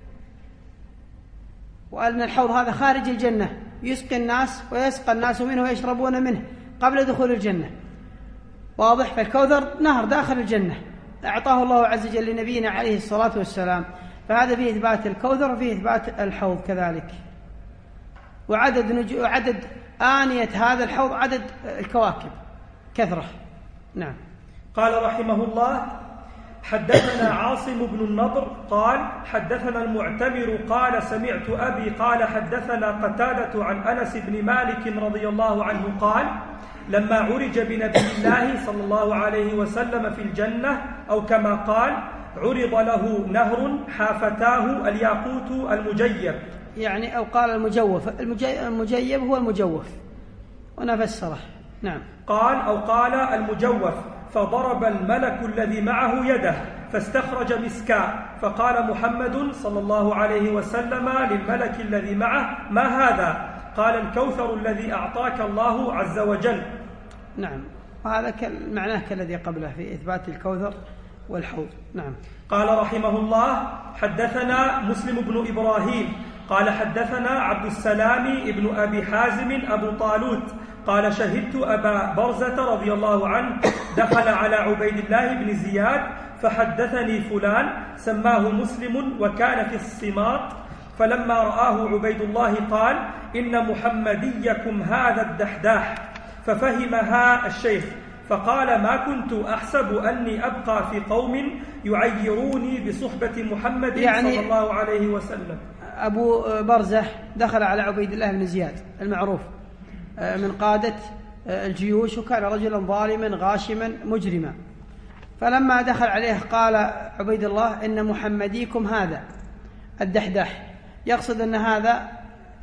A: وأن الحوض هذا خارج الجنة يسقي الناس ويسقى الناس منه ويشربون منه قبل دخول الجنة. واضح؟ فالكوثر نهر داخل الجنة أعطاه الله عز وجل لنبينا عليه الصلاة والسلام، فهذا فيه إثبات الكوثر وفيه إثبات الحوض كذلك. وعدد نجو عدد آنية هذا الحوض عدد الكواكب كثرة. نعم.
B: قال رحمه الله: حدثنا عاصم بن النضر قال حدثنا المعتمر قال سمعت أبي قال حدثنا قتادة عن أنس بن مالك رضي الله عنه قال: لما عرج بنبي الله صلى الله عليه وسلم في الجنة، أو كما قال: عرض له نهر حافتاه الياقوت المجيب.
A: يعني أو قال المجوف، المجيب هو المجوف ونفسره. نعم.
B: قال أو قال المجوف، فضرب الملك الذي معه يده فاستخرج مسكا، فقال محمد صلى الله عليه وسلم للملك الذي معه: ما هذا؟ قال: الكوثر الذي أعطاك الله عز وجل.
A: نعم. وهذا معناه كالذي قبله في إثبات الكوثر والحوض. نعم.
B: قال رحمه الله: حدثنا مسلم بن إبراهيم قال حدثنا عبد السلام ابن أبي حازم أبو طالوت قال: شهدت أبا برزة رضي الله عنه دخل على عبيد الله بن زياد فحدثني فلان، سماه مسلم وكان في الصماط، فلما رآه عبيد الله قال: إن محمديكم هذا الدحداح، ففهمها الشيخ، فقال: ما كنت أحسب أني أبقى في قوم يعيروني بصحبة محمد يعني صلى الله عليه وسلم.
A: أبو برزة دخل على عبيد الله بن زياد المعروف من قادة الجيوش، وكان رجلا ظالما غاشما مجرما، فلما دخل عليه قال عبيد الله: إن محمديكم هذا الدحداح، يقصد أن هذا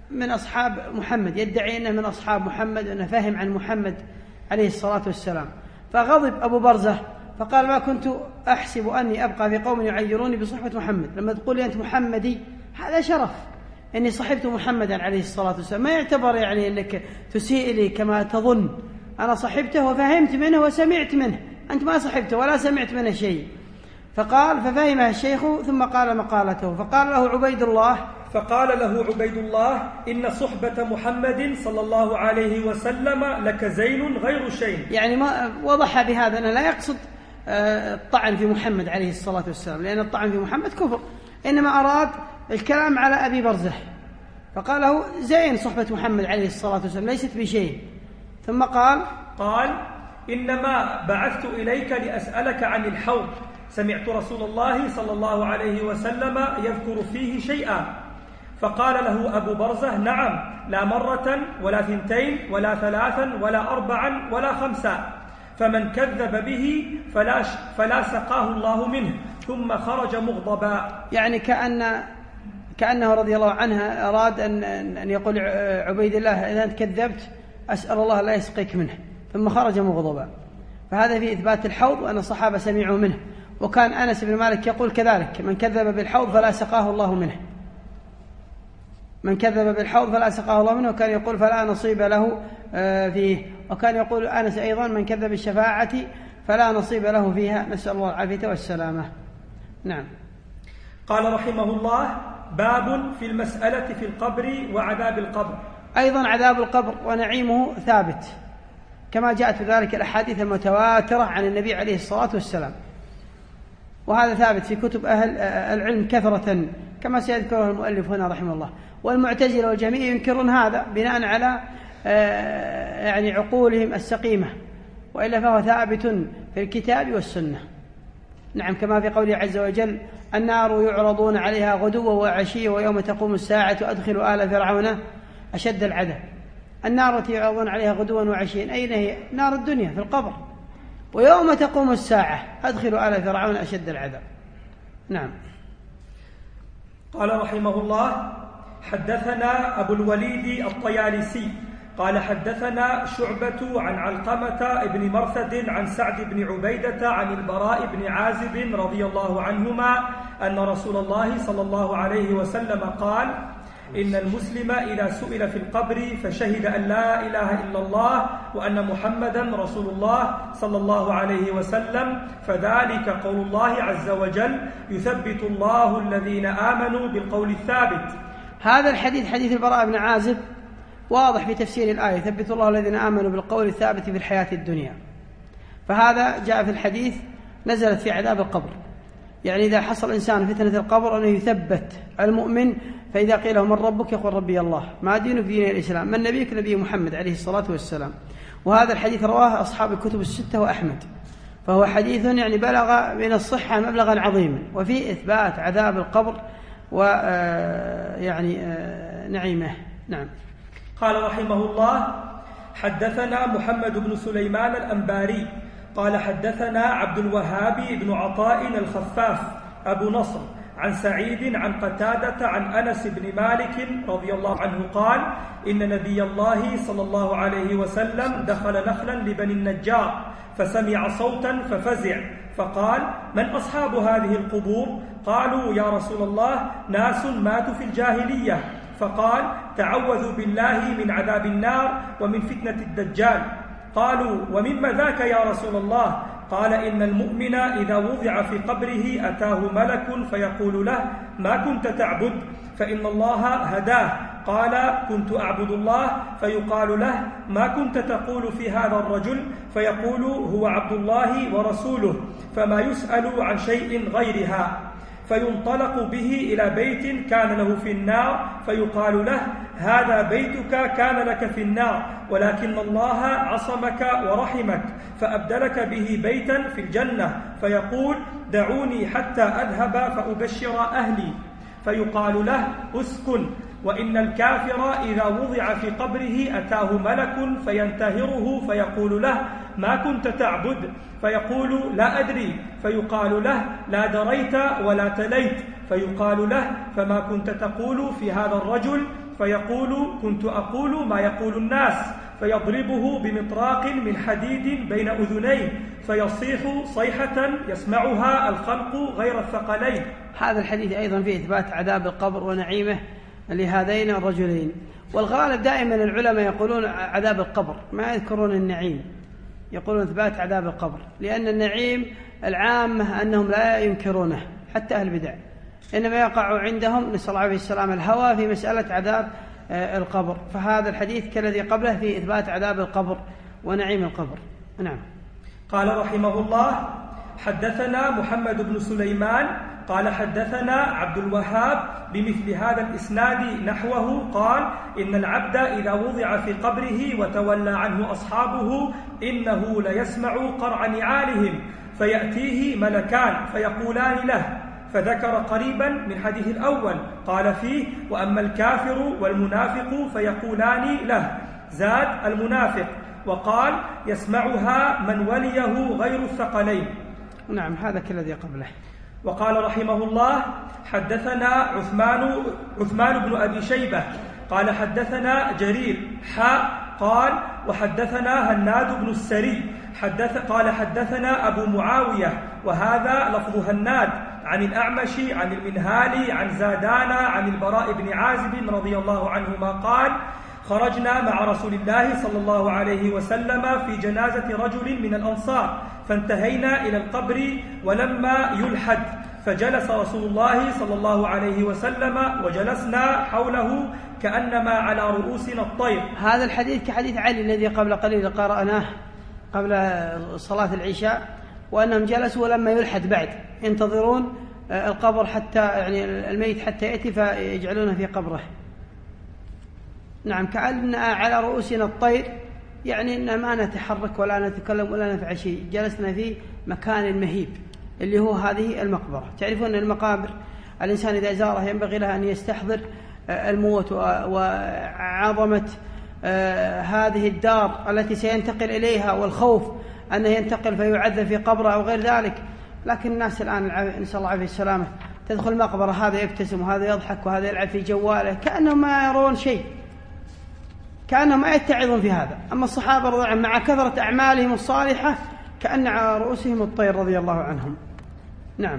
A: من أصحاب محمد، يدعي أنه من أصحاب محمد، أنه فهم عن محمد عليه الصلاة والسلام. فغضب أبو برزة فقال: ما كنت أحسب أني أبقى في قوم يعيروني بصحبة محمد. لما تقول لي أنت محمدي هذا شرف، إني صحبت محمدا عليه الصلاة والسلام، ما يعتبر يعني أنك تسيء لي كما تظن. أنا صحبته وفهمت منه وسمعت منه، أنت ما صحبته ولا سمعت منه شيء. فقال ففهمها الشيخ ثم قال مقالته. فقال له عبيد الله
B: فقال له عبيد الله: إن صحبة محمد صلى الله عليه وسلم لك زين غير شيء.
A: يعني ما وضح بهذا أنه لا يقصد الطعن في محمد عليه الصلاة والسلام، لأن الطعن في محمد كفر، إنما أراد الكلام على أبي برزة. فقال له: زين صحبة محمد عليه الصلاة والسلام، ليست بشيء. ثم قال
B: قال: إنما بعثت إليك لأسألك عن الحوض، سمعت رسول الله صلى الله عليه وسلم يذكر فيه شيئا. فقال له أبو برزة: نعم، لا مرة ولا ثنتين ولا ثلاثا ولا أربعا ولا خمسا، فمن كذب به فلا, فلا سقاه الله منه. ثم خرج مغضبا.
A: يعني كأن كأنه رضي الله عنه أراد أن, أن يقول عبيد الله: إذا أنت كذبت أسأل الله لا يسقيك منه. ثم خرج مغضبا. فهذا في إثبات الحوض وأن الصحابة سمعوا منه. وكان أنس بن مالك يقول كذلك: من كذب بالحوض فلا سقاه الله منه، من كذب بالحوض فلا سقاه الله منه. وكان يقول فلا نصيب له فيه. وكان يقول أنس أيضا: من كذب بالشفاعة فلا نصيب له فيها، نسأل الله العافية والسلامة. نعم.
B: قال رحمه الله: باب في المسألة في القبر وعذاب القبر.
A: أيضا عذاب القبر ونعيمه ثابت، كما جاءت ذلك الأحاديث المتواترة عن النبي عليه الصلاة والسلام، وهذا ثابت في كتب أهل العلم كثرة كما سيذكره المؤلف هنا رحمه الله. والمعتزلة والجميع ينكرون هذا بناء على يعني عقولهم السقيمة، وإلا فهو ثابت في الكتاب والسنة. نعم، كما في قوله عز وجل: النار يعرضون عليها غدوا وعشيا ويوم تقوم الساعة أدخلوا آل فرعون أشد العذاب. النار التي يعرضون عليها غدوا وعشيا أين هي؟ نار الدنيا في القبر. ويوم تقوم الساعة أدخلوا آل فرعون أشد العذاب. نعم.
B: قال رحمه الله: حدثنا أبو الوليد الطيالسي قال حدثنا شعبة عن علقمة بن مرثد عن سعد بن عبيدة عن البراء بن عازب رضي الله عنهما أن رسول الله صلى الله عليه وسلم قال: إن المسلم إذا سئل في القبر فشهد أن لا إله إلا الله وأن محمدا رسول الله صلى الله عليه وسلم فذلك قول الله عز وجل: يثبت الله الذين آمنوا بالقول الثابت.
A: هذا الحديث حديث البراء بن عازب واضح في تفسير الآية: يثبت الله الذين آمنوا بالقول الثابت في الحياة الدنيا. فهذا جاء في الحديث نزلت في عذاب القبر، يعني إذا حصل إنسان فتنة القبر أنه يثبت المؤمن، فإذا قيل له: من ربك؟ يقول: ربي الله. ما دينك؟ دين الإسلام. من نبيك؟ نبي محمد عليه الصلاة والسلام. وهذا الحديث رواه أصحاب الكتب الستة وأحمد، فهو حديث يعني بلغ من الصحة مبلغا عظيما، وفي إثبات عذاب القبر ويعني نعيمه. نعم.
B: قال رحمه الله: حدثنا محمد بن سليمان الأنباري قال حدثنا عبد الوهاب بن عطاء الخفاف أبو نصر عن سعيد عن قتادة عن أنس بن مالك رضي الله عنه قال: إن نبي الله صلى الله عليه وسلم دخل نخلا لبني النجار فسمع صوتا ففزع فقال: من أصحاب هذه القبور؟ قالوا: يا رسول الله ناس ماتوا في الجاهلية. فقال: تعوذوا بالله من عذاب النار ومن فتنة الدجال. قالوا: ومما ذاك يا رسول الله؟ قال: إن المؤمن إذا وضع في قبره أتاه ملك فيقول له: ما كنت تعبد؟ فإن الله هداه. قال: كنت أعبد الله. فيقال له: ما كنت تقول في هذا الرجل؟ فيقول: هو عبد الله ورسوله. فما يسأل عن شيء غيرها. فينطلق به إلى بيت كان له في النار فيقال له: هذا بيتك كان لك في النار، ولكن الله عصمك ورحمك فأبدلك به بيتا في الجنة. فيقول: دعوني حتى أذهب فأبشر أهلي. فيقال له: اسكن. وإن الكافر إذا وضع في قبره أتاه ملك فينتهره فيقول له: ما كنت تعبد؟ فيقول: لا أدري. فيقال له: لا دريت ولا تليت. فيقال له: فما كنت تقول في هذا الرجل؟ فيقول كنت أقول ما يقول الناس، فيضربه بمطراق من حديد بين أذنيه فيصيح صيحة يسمعها الخلق غير الثقلين.
A: هذا الحديث أيضا فيه إثبات عذاب القبر ونعيمه لهذين الرجلين. والغالب دائما العلماء يقولون عذاب القبر، ما يذكرون النعيم، يقولون إثبات عذاب القبر، لأن النعيم العامة أنهم لا ينكرونه حتى أهل البدع، إنما يقع عندهم نسأل الله عليه السلام الهوى في مسألة عذاب القبر. فهذا الحديث كالذي قبله في إثبات عذاب القبر ونعيم القبر. نعم.
B: قال رحمه الله: حدثنا محمد بن سليمان قال حدثنا عبد الوهاب بمثل هذا الإسناد نحوه قال: إن العبد إذا وضع في قبره وتولى عنه أصحابه إنه ليسمع قرع نعالهم فيأتيه ملكان فيقولان له، فذكر قريبا من حديث الأول قال فيه: وأما الكافر والمنافق فيقولان له. زاد المنافق وقال: يسمعها من وليه غير الثقلين.
A: نعم، هذا كالذي قبله.
B: وقال رحمه الله: حدثنا عثمان عثمان بن أبي شيبة قال حدثنا جرير حاء قال وحدثنا هناد بن السري حدث قال حدثنا أبو معاوية، وهذا لفظ هناد عن الأعمش عن المنهالي عن زادان عن البراء بن عازب رضي الله عنهما قال: خرجنا مع رسول الله صلى الله عليه وسلم في جنازة رجل من الأنصار، فانتهينا إلى القبر ولما يلحد، فجلس رسول الله صلى الله عليه وسلم وجلسنا حوله كأنما على رؤوسنا الطير.
A: هذا الحديث كحديث علي الذي قبل قليل قرأناه قبل صلاة العشاء، وأنهم جلسوا ولما يلحد بعد ينتظرون القبر حتى يعني الميت حتى يأتي فيجعلونه في قبره. نعم، كأننا على رؤوسنا الطير، يعني إن ما نتحرك ولا نتكلم ولا نفعل شيء، جلسنا في مكان مهيب اللي هو هذه المقبرة. تعرفون أن المقابر الإنسان إذا زاره ينبغي له أن يستحضر الموت وعظمة هذه الدار التي سينتقل إليها، والخوف أنه ينتقل فيعذب في قبره أو غير ذلك. لكن الناس الآن نسأل الله عليه السلامة تدخل المقبرة هذا يبتسم وهذا يضحك وهذا يلعب في جواله كأنهم ما يرون شيء، كأنهم ما يتعظون في هذا. أما الصحابة رضي الله عنهم مع كثرة أعمالهم الصالحة كأن على رؤوسهم الطير رضي الله عنهم. نعم.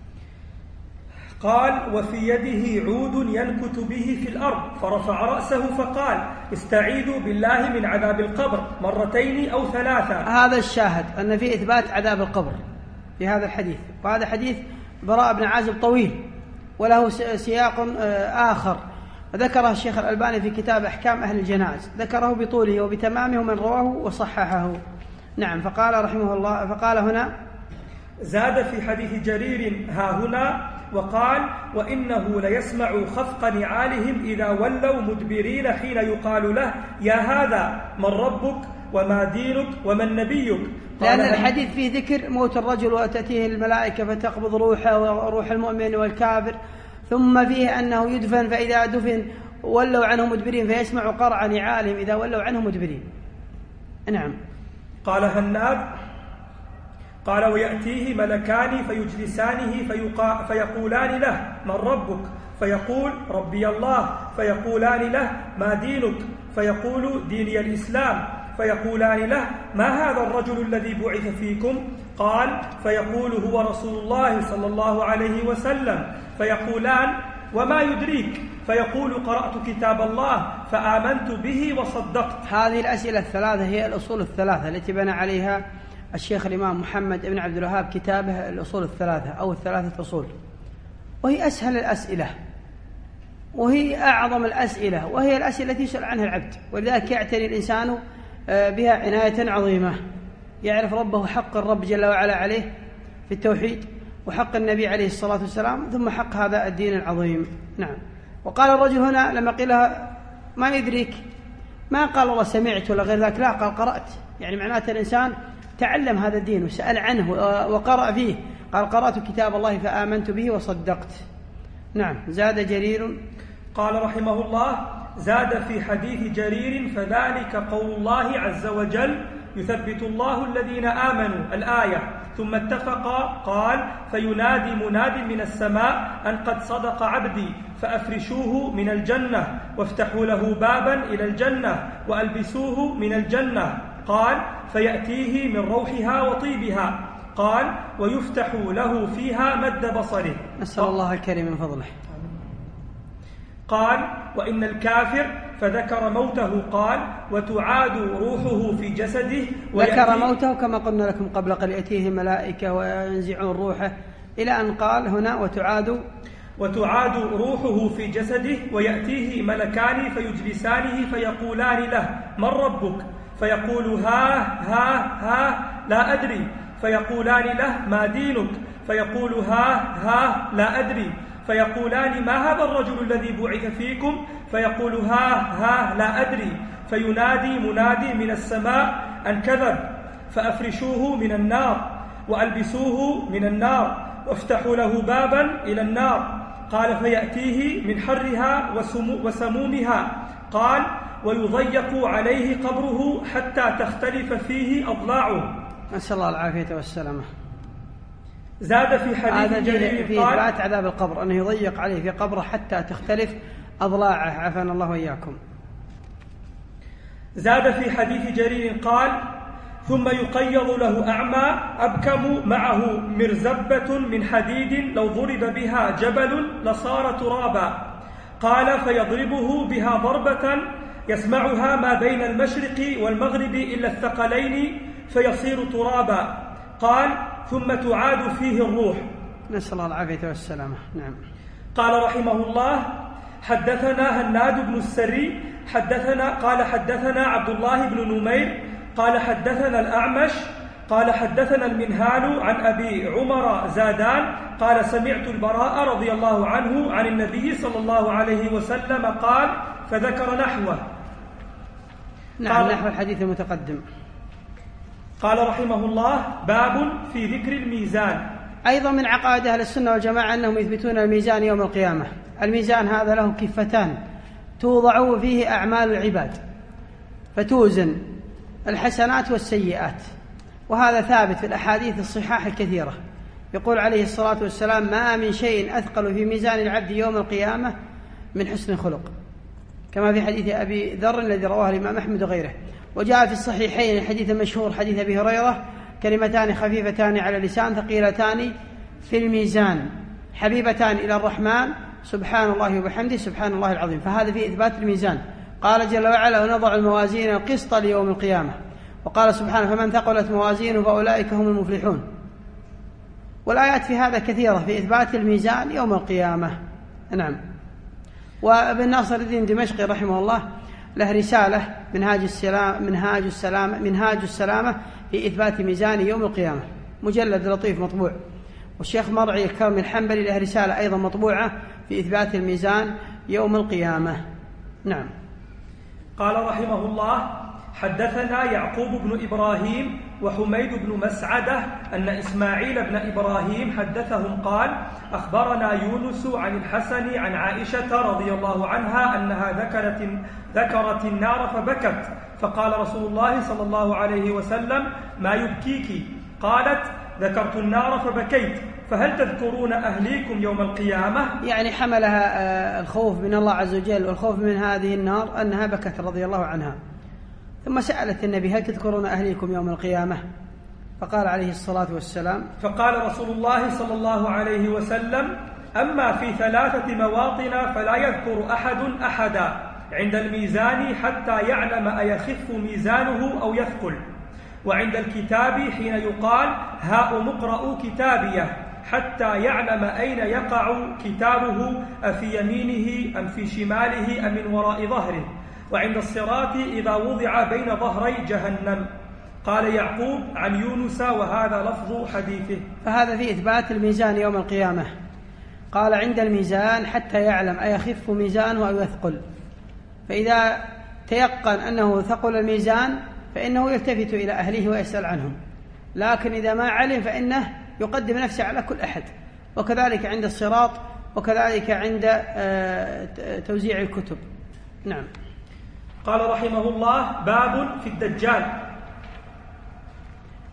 B: قال: وفي يده عود ينكت به في الأرض، فرفع رأسه فقال: استعيذوا بالله من عذاب القبر مرتين أو ثلاثة.
A: هذا الشاهد أن في إثبات عذاب القبر في هذا الحديث. وهذا حديث براء بن عازب طويل وله سياق آخر ذكره الشيخ الألباني في كتاب أحكام أهل الجنائز، ذكره بطوله وبتمامه من رواه وصححه. نعم. فقال رحمه الله، فقال هنا:
B: زاد في حديث جرير ها هنا وقال: وإنه ليسمع خفق نعالهم إذا ولوا مدبرين حين يقال له: يا هذا من ربك وما دينك ومن نبيك.
A: لأن الحديث فيه ذكر موت الرجل وتأتيه الملائكة فتقبض روحه وروح المؤمن والكافر، ثم فيه أنه يدفن، فإذا دفن ولوا عنه مدبرين فيسمع قرع نعالهم إذا ولوا عنه مدبرين. نعم.
B: قال هناد قال: ويأتيه ملكان فيجلسانه فيقا فيقولان له: من ربك؟ فيقول: ربي الله. فيقولان له: ما دينك؟ فيقول: ديني الإسلام. فيقولان له: ما هذا الرجل الذي بعث فيكم؟ قال: فيقول: هو رسول الله صلى الله عليه وسلم. فيقولان: وما يدريك؟ فيقول: قرأت كتاب الله فآمنت به وصدقت.
A: هذه الأسئلة الثلاثة هي الأصول الثلاثة التي بنى عليها الشيخ الإمام محمد بن عبد الوهاب كتابه الأصول الثلاثة أو الثلاثة أصول، وهي أسهل الأسئلة وهي أعظم الأسئلة، وهي الأسئلة التي يسأل عنها العبد، ولذلك يعتني الإنسان بها عناية عظيمة، يعرف ربه، حق الرب جل وعلا عليه في التوحيد، وحق النبي عليه الصلاة والسلام، ثم حق هذا الدين العظيم. نعم. وقال الرجل هنا لما قيل ما يدريك، ما قال والله سمعت ولا غير ذلك، لا، قال قرأت، يعني معناته الإنسان تعلم هذا الدين وسأل عنه وقرأ فيه. قال: قرأت كتاب الله فآمنت به وصدقت. نعم. زاد جرير
B: قال رحمه الله: زاد في حديث جرير: فذلك قول الله عز وجل: يثبت الله الذين آمنوا الآية. ثم اتفقا. قال: فينادي مناد من السماء أن قد صدق عبدي فأفرشوه من الجنة وافتحوا له بابا إلى الجنة وألبسوه من الجنة. قال: فيأتيه من روحها وطيبها. قال: ويفتح له فيها مد بصره.
A: نسأل الله الكريم من فضله.
B: قال: وإن الكافر فذكر موته. قال: وتعاد روحه في جسده.
A: ذكر موته كما قلنا لكم قبل قليل، يأتيه الملائكة وينزعون روحه، إلى أن قال هنا وتعاد
B: وتعاد روحه في جسده ويأتيه ملكان فيجلسانه فيقولان له: من ربك؟ فيقول: ها ها ها لا أدري. فيقولان له: ما دينك؟ فيقول: ها ها لا أدري. فيقولان: ما هذا الرجل الذي بعث فيكم؟ فيقول: ها ها لا أدري. فينادي منادي من السماء أن كذب، فأفرشوه من النار وألبسوه من النار وافتحوا له بابا إلى النار. قال: فيأتيه من حرها وسمومها. قال: ويضيق عليه قبره حتى تختلف فيه أضلاعه.
A: نسأل الله العافية والسلامة.
B: زاد في حديث جرير
A: في إثبات عذاب القبر أنه يضيق عليه في قبره حتى تختلف أضلاعه، عافانا الله وإياكم.
B: زاد في حديث جرير قال: ثم يقيض له أعمى أبكم معه مرزبة من حديد لو ضرب بها جبل لصار ترابا. قال: فيضربه بها ضربة يسمعها ما بين المشرق والمغرب إلا الثقلين فيصير ترابا. قال: ثم تعاد فيه الروح.
A: نسأل الله العافية والسلامة. نعم.
B: قال رحمه الله: حدثنا هناد بن السري حدثنا قال حدثنا عبد الله بن نمير قال حدثنا الأعمش قال حدثنا المنهال عن أبي عمر زادان قال: سمعت البراء رضي الله عنه عن النبي صلى الله عليه وسلم قال، فذكر نحوه.
A: نعم، نحو الحديث المتقدم.
B: قال رحمه الله: باب في ذكر الميزان.
A: أيضا من عقائد أهل السنة والجماعة أنهم يثبتون الميزان يوم القيامة. الميزان هذا له كفتان توضع فيه أعمال العباد فتوزن الحسنات والسيئات، وهذا ثابت في الأحاديث الصحاح الكثيرة. يقول عليه الصلاة والسلام: ما من شيء أثقل في ميزان العبد يوم القيامة من حسن الخلق، كما في حديث أبي ذر الذي رواه الإمام أحمد وغيره. وجاء في الصحيحين الحديث المشهور حديث أبي هريرة: كلمتان خفيفتان على اللسان ثقيلتان في الميزان حبيبتان إلى الرحمن سبحان الله وبحمده سبحان الله العظيم. فهذا في إثبات الميزان. قال جل وعلا: ونضع الموازين القسط ليوم القيامة. وقال سبحانه: فمن ثقلت موازينه فأولئك هم المفلحون. والآيات في هذا كثيرة في إثبات الميزان يوم القيامة. نعم. وابن ناصر الدين دمشقي رحمه الله له رسالة منهاج السلام منهاج السلامة منهاج السلامة في إثبات ميزان يوم القيامة، مجلد لطيف مطبوع. والشيخ مرعي الكرمي الحنبلي له رسالة أيضا مطبوعة في إثبات الميزان يوم القيامة. نعم.
B: قال رحمه الله: حدثنا يعقوب بن إبراهيم وحميد بن مسعدة أن إسماعيل بن إبراهيم حدثهم قال: أخبرنا يونس عن الحسن عن عائشة رضي الله عنها أنها ذكرت, ذكرت النار فبكت، فقال رسول الله صلى الله عليه وسلم: ما يبكيك؟ قالت: ذكرت النار فبكيت، فهل تذكرون أهليكم يوم القيامة؟
A: يعني حملها الخوف من الله عز وجل والخوف من هذه النار أنها بكت رضي الله عنها. ثم سألت النبي: هل تذكرون أهليكم يوم القيامة؟ فقال عليه الصلاة والسلام:
B: فقال رسول الله صلى الله عليه وسلم: أما في ثلاثة مواطن فلا يذكر أحد أحدا عند الميزان حتى يعلم أيخف ميزانه أو يثقل، وعند الكتاب حين يقال: هاؤم اقرءوا كتابيه، حتى يعلم أين يقع كتابه، أفي يمينه أم في شماله أم من وراء ظهره، وعند الصراط إذا وضع بين ظهري جهنم. قال يعقوب عن يونس وهذا لفظ حديثه.
A: فهذا في إثبات الميزان يوم القيامة. قال: عند الميزان حتى يعلم أيخف ميزانه أو يثقل، فإذا تيقن أنه ثقل الميزان فإنه يلتفت إلى أهله ويسأل عنهم، لكن إذا ما علم فإنه يقدم نفسه على كل أحد. وكذلك عند الصراط، وكذلك عند توزيع الكتب. نعم.
B: قال رحمه الله: باب في الدجال.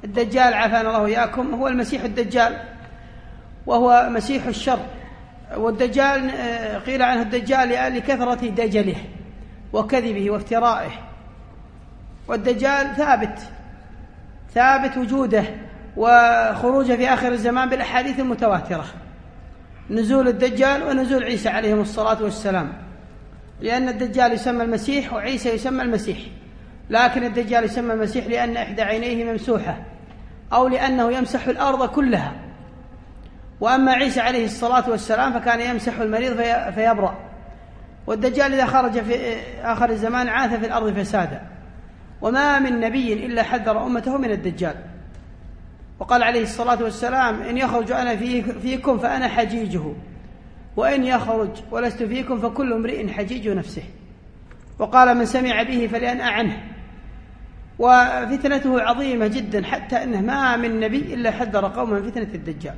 A: الدجال عافانا الله وإياكم هو المسيح الدجال، وهو مسيح الشر. والدجال قيل عنه الدجال لكثرة دجله وكذبه وافترائه. والدجال ثابت ثابت وجوده وخروجه في آخر الزمان بالأحاديث المتواترة، نزول الدجال ونزول عيسى عليهم الصلاة والسلام، لأن الدجال يسمى المسيح وعيسى يسمى المسيح، لكن الدجال يسمى المسيح لأن إحدى عينيه ممسوحة أو لأنه يمسح الأرض كلها، وأما عيسى عليه الصلاة والسلام فكان يمسح المريض في فيبرأ. والدجال إذا خرج في آخر الزمان عاث في الأرض فسادا، وما من نبي إلا حذر أمته من الدجال. وقال عليه الصلاة والسلام: إن يخرج أنا فيكم فأنا حجيجه، وإن يخرج ولست فيكم فكل امرئ حجيج نفسه. وقال: من سمع به فلينأ عنه. وفتنته عظيمة جدا، حتى أنه ما من نبي إلا حذر قوما من فتنة الدجال،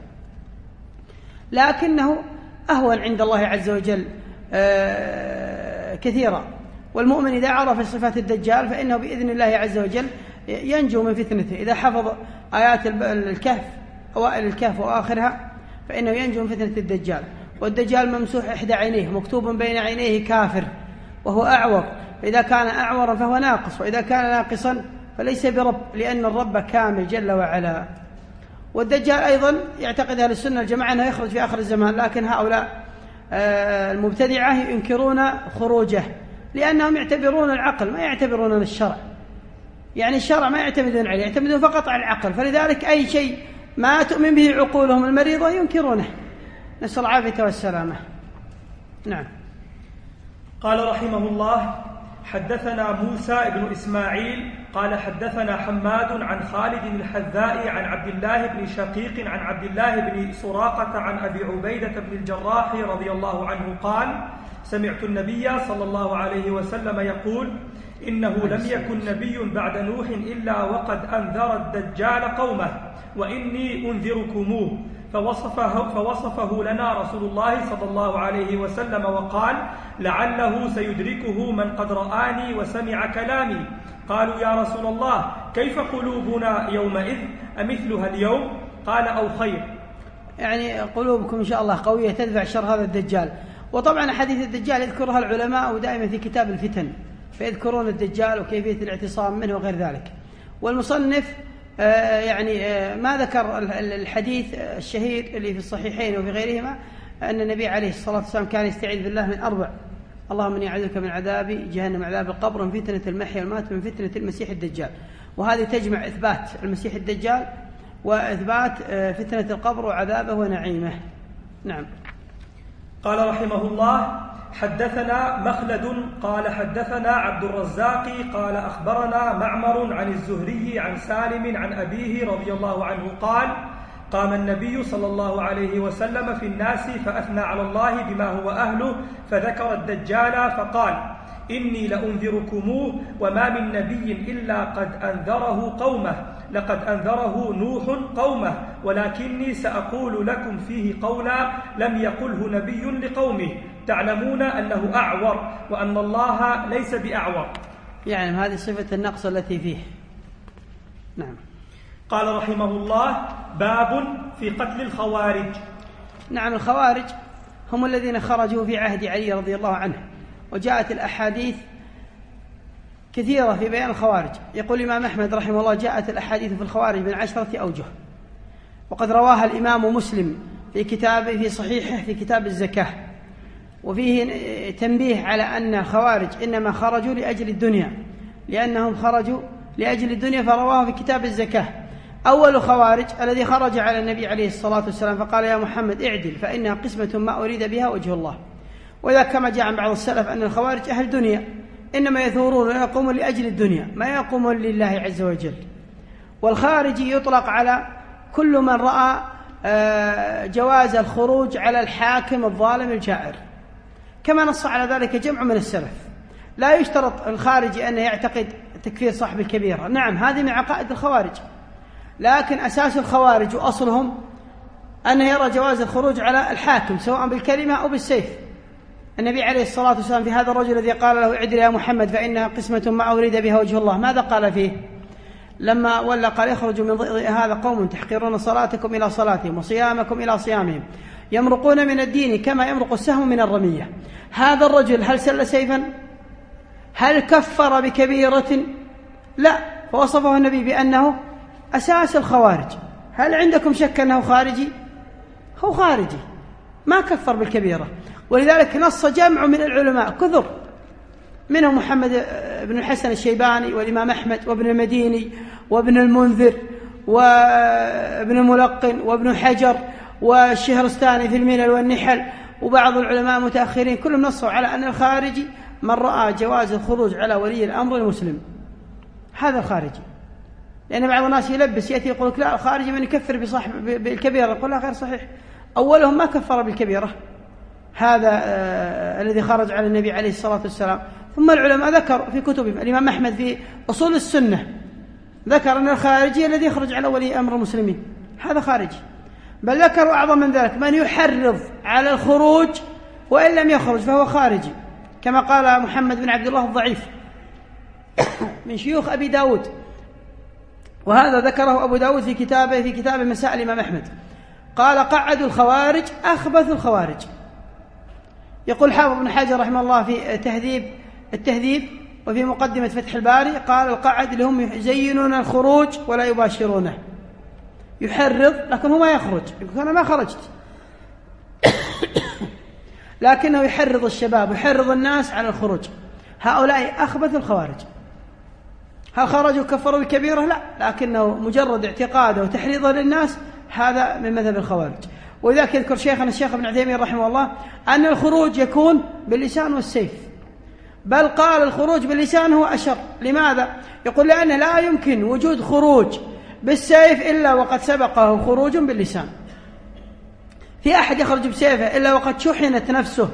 A: لكنه أهون عند الله عز وجل كثيرا. والمؤمن إذا عرف صفات الدجال فإنه بإذن الله عز وجل ينجو من فتنته. إذا حفظ آيات الكهف، أوائل الكهف وآخرها، فإنه ينجو من فتنة الدجال. والدجال ممسوح إحدى عينيه، مكتوب بين عينيه كافر وهو أعور، فإذا كان أعورا فهو ناقص، وإذا كان ناقصا فليس برب، لأن الرب كامل جل وعلا. والدجال أيضا يعتقد أهل السنة الجماعة أنه يخرج في آخر الزمان، لكن هؤلاء المبتدعة ينكرون خروجه، لأنهم يعتبرون العقل ما يعتبرون الشرع، يعني الشرع ما يعتمدون عليه، يعتمدون فقط على العقل، فلذلك أي شيء ما تؤمن به عقولهم المريضة ينكرونه، نسأل العافية والسلامة. نعم.
B: قال رحمه الله: حدثنا موسى بن إسماعيل قال حدثنا حماد عن خالد الحذاء عن عبد الله بن شقيق عن عبد الله بن سراقة عن أبي عبيدة بن الجراح رضي الله عنه قال: سمعت النبي صلى الله عليه وسلم يقول: إنه لم يكن نبي بعد نوح إلا وقد أنذر الدجال قومه، وإني أنذركموه. فوصفه, فوصفه لنا رسول الله صلى الله عليه وسلم وقال: لعله سيدركه من قد رآني وسمع كلامي. قالوا: يا رسول الله، كيف قلوبنا يومئذ أمثلها اليوم؟ قال: أو خير.
A: يعني قلوبكم إن شاء الله قوية تدفع شر هذا الدجال. وطبعا حديث الدجال يذكرها العلماء دائما في كتاب الفتن، فيذكرون الدجال وكيفية الاعتصام منه وغير ذلك. والمصنف آه يعني آه ما ذكر الحديث الشهير اللي في الصحيحين وفي غيرهما أن النبي عليه الصلاة والسلام كان يستعيذ بالله من أربع: اللهم إني أعوذ بك من عذاب جهنم، عذاب القبر، من فتنة المحيا والممات، من فتنة المسيح الدجال. وهذه تجمع إثبات المسيح الدجال وإثبات آه فتنة القبر وعذابه ونعيمه. نعم.
B: قال رحمه الله: حدثنا مخلد قال حدثنا عبد الرزاق قال أخبرنا معمر عن الزهري عن سالم عن أبيه رضي الله عنه قال: قام النبي صلى الله عليه وسلم في الناس فأثنى على الله بما هو أهله، فذكر الدجال فقال: إني لأنذركموه، وما من نبي إلا قد أنذره قومه، لقد أنذره نوح قومه، ولكني سأقول لكم فيه قولا لم يقله نبي لقومه، تعلمون أنه أعور وأن الله ليس بأعور.
A: يعني هذه صفة النقص التي فيه. نعم.
B: قال رحمه الله: باب في قتل الخوارج.
A: نعم. الخوارج هم الذين خرجوا في عهد علي رضي الله عنه، وجاءت الأحاديث كثيرة في بيان الخوارج. يقول الإمام أحمد رحمه الله: جاءت الأحاديث في الخوارج من عشرة أوجه، وقد رواها الإمام مسلم في كتابه في صحيحه في كتاب الزكاة، وفيه تنبيه على أن الخوارج إنما خرجوا لأجل الدنيا، لأنهم خرجوا لأجل الدنيا فرواه في كتاب الزكاة. أول خوارج الذي خرج على النبي عليه الصلاة والسلام فقال: يا محمد اعدل فإنها قسمة ما أريد بها وجه الله. وإذا كما جاء عن بعض السلف أن الخوارج أهل دنيا، إنما يثورون ويقومون لأجل الدنيا ما يقومون لله عز وجل. والخارجي يطلق على كل من رأى جواز الخروج على الحاكم الظالم الجائر، كما نص على ذلك جمع من السلف. لا يشترط الخارجي أن يعتقد تكفير صاحب الكبيرة، نعم هذه من عقائد الخوارج، لكن أساس الخوارج وأصلهم أنه يرى جواز الخروج على الحاكم سواء بالكلمة أو بالسيف. النبي عليه الصلاة والسلام في هذا الرجل الذي قال له: اعدل يا محمد فإنها قسمة ما أريد بها وجه الله، ماذا قال فيه؟ لما ولا قال يخرج من ضئضئ هذا قوم تحقرون صلاتكم إلى صلاتهم وصيامكم إلى صيامهم يمرقون من الدين كما يمرق السهم من الرمية. هذا الرجل هل سل سيفا؟ هل كفر بكبيرة؟ لا، فوصفه النبي بأنه أساس الخوارج. هل عندكم شك أنه خارجي؟ هو خارجي، ما كفر بالكبيرة. ولذلك نص جمع من العلماء كثر، منهم محمد بن الحسن الشيباني والإمام أحمد وابن المديني وابن المنذر وابن الملقن وابن حجر والشهرستاني في الملل والنحل وبعض العلماء المتأخرين، كلهم نصوا على أن الخارجي من رأى جواز الخروج على ولي الأمر المسلم، هذا الخارجي. لأن بعض الناس يلبس، يأتي يقول لك لا الخارجي من يكفر بصاحب بالكبيرة، يقول لا غير صحيح، أولهم ما كفر بالكبيرة، هذا آه الذي خرج على النبي عليه الصلاة والسلام. ثم العلماء ذكر في كتبهم، الإمام أحمد في أصول السنة ذكر أن الخارجي الذي يخرج على ولي أمر المسلمين هذا خارجي. بل ذكروا أعظم من ذلك من يحرض على الخروج وإن لم يخرج فهو خارجي، كما قال محمد بن عبد الله الضعيف من شيوخ أبي داود، وهذا ذكره أبو داود في كتابه في كتاب مسائل الإمام أحمد، قال قعدوا الخوارج أخبث الخوارج. يقول حافظ بن حجر رحمه الله في تهذيب التهذيب وفي مقدمة فتح الباري، قال القعد اللي هم يزينون الخروج ولا يباشرونه، يحرض لكن هو ما يخرج، يقول أنا ما خرجت لكنه يحرض الشباب، يحرض الناس على الخروج. هؤلاء أخبث الخوارج. هل خرجوا كفروا بالكبيرة؟ لا، لكنه مجرد اعتقاده وتحريضه للناس هذا من مذهب الخوارج. وذلك يذكر شيخنا الشيخ ابن عثيمين رحمه الله أن الخروج يكون باللسان والسيف، بل قال الخروج باللسان هو أشر. لماذا؟ يقول لأنه لا يمكن وجود خروج بالسيف إلا وقد سبقه خروج باللسان. في أحد يخرج بسيفه إلا وقد شحنت نفسه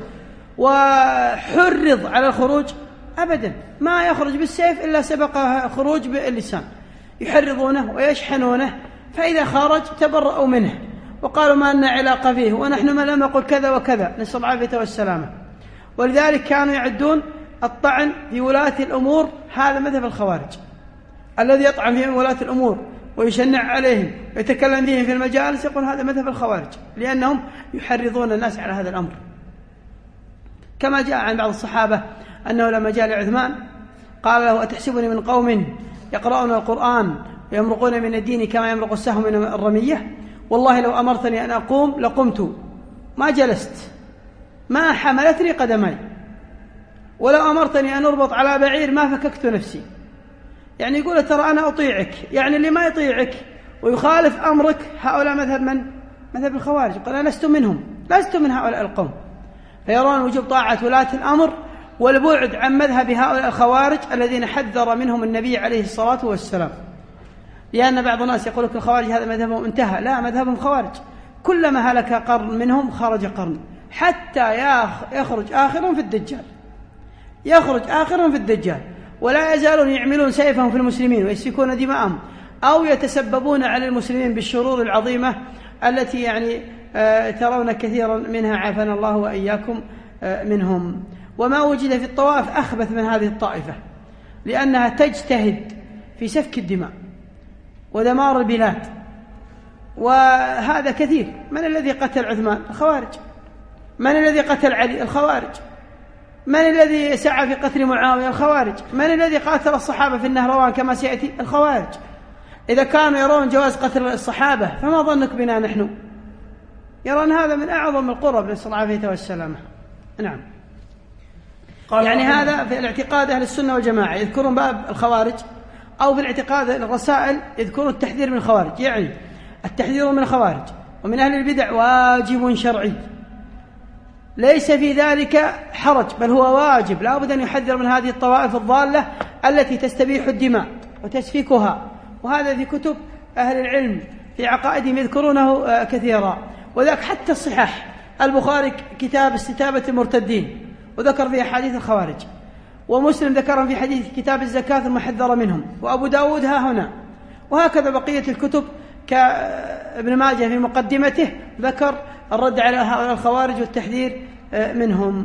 A: وحرض على الخروج؟ أبدا، ما يخرج بالسيف إلا سبقه خروج باللسان، يحرضونه ويشحنونه، فإذا خرج تبرأوا منه وقالوا ما لنا علاقة فيه ونحن ما لم نقل كذا وكذا، نسأل العافية والسلامة. ولذلك كانوا يعدون الطعن في ولاة الأمور هذا مذهب الخوارج، الذي يطعن فيهم ولاة الأمور ويشنع عليهم ويتكلم فيهم في المجالس يقول هذا مذهب الخوارج، لأنهم يحرضون الناس على هذا الأمر. كما جاء عن بعض الصحابة أنه لما جاء لعثمان قال له أتحسبني من قوم يقرؤون القرآن ويمرقون من الدين كما يمرق السهم من الرمية؟ والله لو أمرتني أن أقوم لقمت ما جلست، ما حملتني قدمي، ولو أمرتني أن أربط على بعير ما فككت نفسي. يعني يقول ترى أنا أطيعك، يعني اللي ما يطيعك ويخالف أمرك هؤلاء مذهب من؟ مذهب الخوارج. قال أنا لست منهم، لست من هؤلاء القوم. فيرون وجوب طاعة ولاة الأمر والبعد عن مذهب هؤلاء الخوارج الذين حذر منهم النبي عليه الصلاة والسلام. لأن بعض الناس يقول لك الخوارج هذا مذهبهم انتهى، لا، مذهبهم خوارج، كلما هلك قرن منهم خرج قرن، حتى يخرج آخرهم في الدجال، يخرج آخرهم في الدجال، ولا يزالون يعملون سيفهم في المسلمين ويسفكون دماءهم أو يتسببون على المسلمين بالشرور العظيمة التي يعني آه ترون كثيرا منها، عافانا الله وإياكم آه منهم. وما وجد في الطوائف أخبث من هذه الطائفة، لأنها تجتهد في سفك الدماء ودمار البلاد، وهذا كثير. من الذي قتل عثمان؟ الخوارج. من الذي قتل علي؟ الخوارج. من الذي سعى في قتل معاوية؟ الخوارج. من الذي قاتل الصحابة في النهروان كما سيأتي؟ الخوارج. إذا كانوا يرون جواز قتل الصحابة فما ظنك بنا نحن؟ يرون هذا من أعظم القرب، نسأل الله العافية والسلامة. نعم. يعني هذا في الاعتقاد أهل السنة والجماعة يذكرون باب الخوارج، أو في الاعتقاد الرسائل يذكرون التحذير من الخوارج. يعني التحذير من الخوارج ومن أهل البدع واجب شرعي، ليس في ذلك حرج، بل هو واجب، لا بد أن يحذر من هذه الطوائف الضالة التي تستبيح الدماء وتسفيكها. وهذا في كتب أهل العلم في عقائدهم يذكرونه كثيرا. وذلك حتى الصحاح، البخاري كتاب استتابة المرتدين وذكر فيه حديث الخوارج، ومسلم ذكرهم في حديث كتاب الزكاة ثم حذر منهم، وأبو داود ها هنا، وهكذا بقية الكتب كابن ماجه في مقدمته ذكر الرد على هؤلاء الخوارج والتحذير منهم.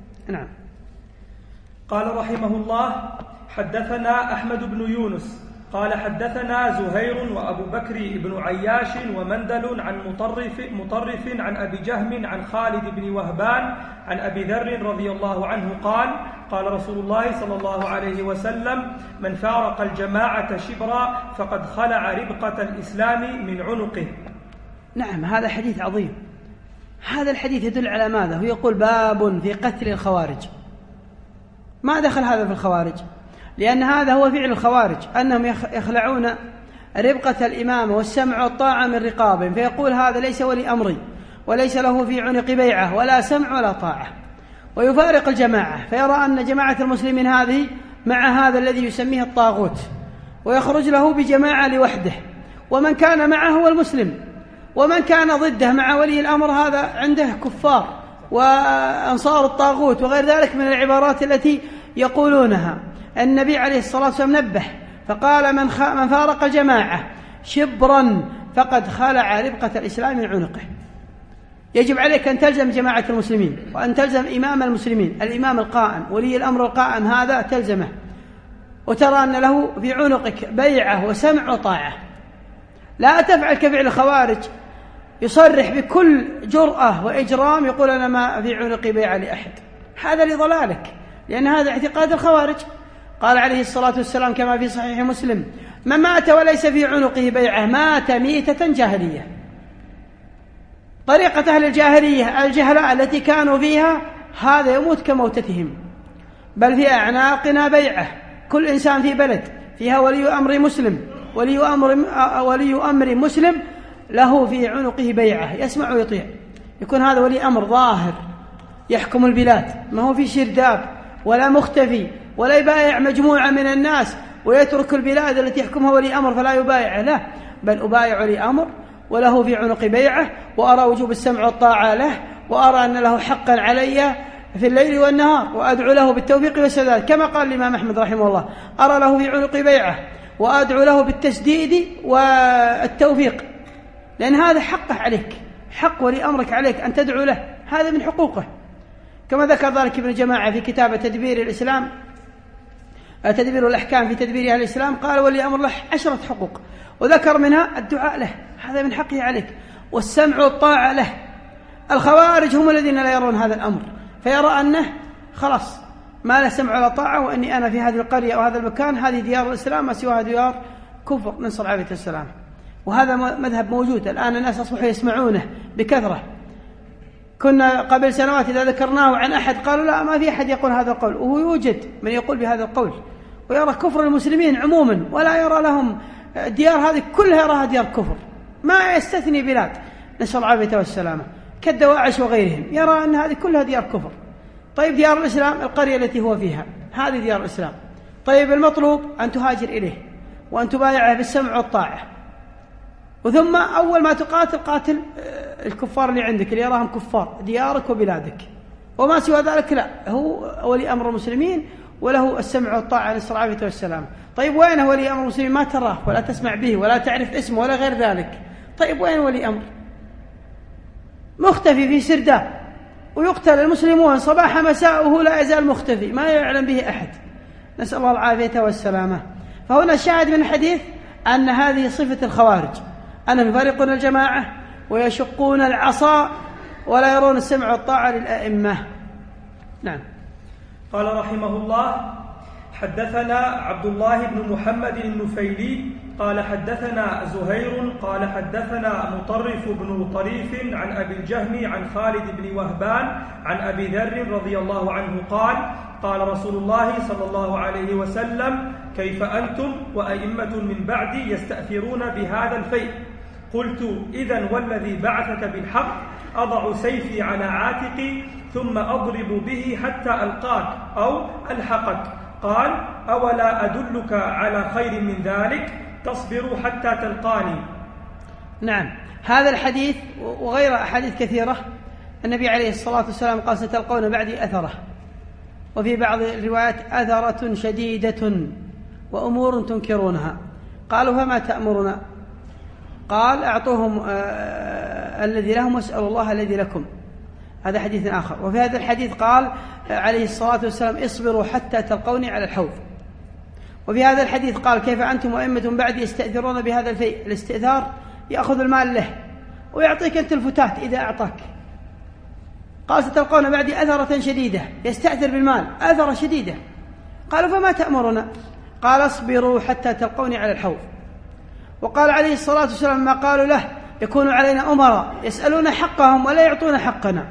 A: نعم.
B: قال رحمه الله: حدثنا أحمد بن يونس قال حدثنا زهير وأبو بكر بن عياش ومندل عن مطرف, مطرف عن أبي جهم عن خالد بن وهبان عن أبي ذر رضي الله عنه قال قال رسول الله صلى الله عليه وسلم من فارق الجماعة شبرا فقد خلع ربقة الإسلام من عنقه.
A: نعم، هذا حديث عظيم. هذا الحديث يدل على ماذا؟ هو يقول باب في قتل الخوارج. ما دخل هذا في الخوارج، لأن هذا هو فعل الخوارج، أنهم يخلعون ربقة الإمامة والسمع والطاعة من رقابهم، فيقول هذا ليس ولي أمري وليس له في عنق بيعة ولا سمع ولا طاعة، ويفارق الجماعة، فيرى أن جماعة المسلمين هذه مع هذا الذي يسميه الطاغوت، ويخرج له بجماعة لوحده، ومن كان معه هو المسلم، ومن كان ضده مع ولي الأمر هذا عنده كفار وأنصار الطاغوت وغير ذلك من العبارات التي يقولونها. النبي عليه الصلاة والسلام نبه فقال من, خ... من فارق الجماعة شبرا فقد خلع ربقة الإسلام من عنقه. يجب عليك أن تلزم جماعة المسلمين، وأن تلزم إمام المسلمين، الإمام القائم، ولي الأمر القائم، هذا تلزمه، وترى أن له في عنقك بيعة وسمع وطاعة. لا تفعل كفعل الخوارج، يصرح بكل جرأة وإجرام يقول أنا ما في عنقي بيعة لأحد، هذا لضلالك، لأن هذا اعتقاد الخوارج. قال عليه الصلاة والسلام كما في صحيح مسلم من مات وليس في عنقه بيعة مات ميتة جاهلية. طريقة أهل الجاهلية الجهلاء التي كانوا فيها هذا يموت كموتتهم، بل في أعناقنا بيعة. كل إنسان في بلد فيها ولي أمر مسلم، ولي أمر, ولي أمر مسلم له في عنقه بيعة يسمع ويطيع، يكون هذا ولي أمر ظاهر يحكم البلاد، ما هو في شرداب ولا مختفي ولا يبايع مجموعة من الناس ويترك البلاد التي يحكمها ولي أمر فلا يبايع له، بل أبايع ولي أمر وله في عنق بيعة، وأرى وجوب السمع والطاعة له، وأرى أن له حقا علي في الليل والنهار، وأدعو له بالتوفيق والسداد، كما قال الإمام أحمد رحمه الله أرى له في عنق بيعة وأدعو له بالتسديد والتوفيق، لأن هذا حقه عليك، حق ولي أمرك عليك أن تدعو له، هذا من حقوقه. كما ذكر ذلك ابن جماعة في كتاب تدبير الإسلام تدبير الأحكام في تدبير أهل الإسلام، قال ولي أمر له عشرة حقوق، وذكر منها الدعاء له، هذا من حقه عليك، والسمع والطاعة له. الخوارج هم الذين لا يرون هذا الأمر، فيرى أنه خلاص ما له سمع ولا طاعة، وأني أنا في هذه القرية أو هذا المكان هذه ديار الإسلام ما سواها ديار كفر، نسأل العافية والسلام. وهذا مذهب موجود الآن، الناس أصبحوا يسمعونه بكثرة. كنا قبل سنوات إذا ذكرناه عن أحد قالوا لا ما في أحد يقول هذا القول، وهو يوجد من يقول بهذا القول ويرى كفر المسلمين عموما، ولا يرى لهم ديار هذه كلها يراها ديار كفر، ما يستثني بلاد، نسأل العافية والسلامة، كالدواعش وغيرهم، يرى أن هذه كلها ديار كفر. طيب ديار الإسلام القرية التي هو فيها هذه ديار الإسلام، طيب المطلوب أن تهاجر إليه وأن تبايعه بالسمع والطاعة، وثم أول ما تقاتل قاتل الكفار اللي عندك اللي يراهم كفار ديارك وبلادك، وما سوى ذلك لا، هو ولي أمر المسلمين وله السمع والطاعة نسأل العافية والسلام. طيب وين ولي أمر المسلمين؟ ما تراه ولا تسمع به ولا تعرف اسمه ولا غير ذلك. طيب وين ولي أمر؟ مختفي في سرداب، ويقتل المسلمون صباح مساء وهو لا يزال مختفي ما يعلم به أحد، نسأل الله العافية والسلامة. فهنا الشاهد من الحديث أن هذه صفة الخوارج، أنهم يفارقون الجماعة ويشقون العصا ولا يرون السمع والطاعة للأئمة. نعم.
B: قال رحمه الله حدثنا عبد الله بن محمد النفيلي قال حدثنا زهير قال حدثنا مطرف بن طريف عن أبي الجهم عن خالد بن وهبان عن أبي ذر رضي الله عنه قال قال رسول الله صلى الله عليه وسلم كيف أنتم وأئمة من بعدي يستأثرون بهذا الفيء؟ قلت إذن والذي بعثك بالحق أضع سيفي على عاتقي ثم أضرب به حتى ألقاك أو ألحقك. قال أولا أدلك على خير من ذلك؟ تصبر حتى تلقاني.
A: نعم، هذا الحديث وغير أحاديث كثيرة النبي عليه الصلاة والسلام قال ستلقون بعدي أثرة، وفي بعض الروايات أثرة شديدة وأمور تنكرونها. قالوا فما تأمرنا؟ قال أعطوهم آه الذي لهم واسألوا الله الذي لكم. هذا حديث آخر. وفي هذا الحديث قال عليه الصلاة والسلام اصبروا حتى تلقوني على الحوض. وفي هذا الحديث قال كيف أنتم وأئمة بعد يستأثرون بهذا الفيء. الاستئثار يأخذ المال له ويعطيك أنت الفتات إذا أعطاك. قال ستلقون بعدي أثرة شديدة، يستأثر بالمال أثرة شديدة. قالوا فما تأمرنا؟ قال اصبروا حتى تلقوني على الحوض. وقال عليه الصلاة والسلام ما قالوا له يكون علينا أمراء يسألون حقهم ولا يعطون حقنا،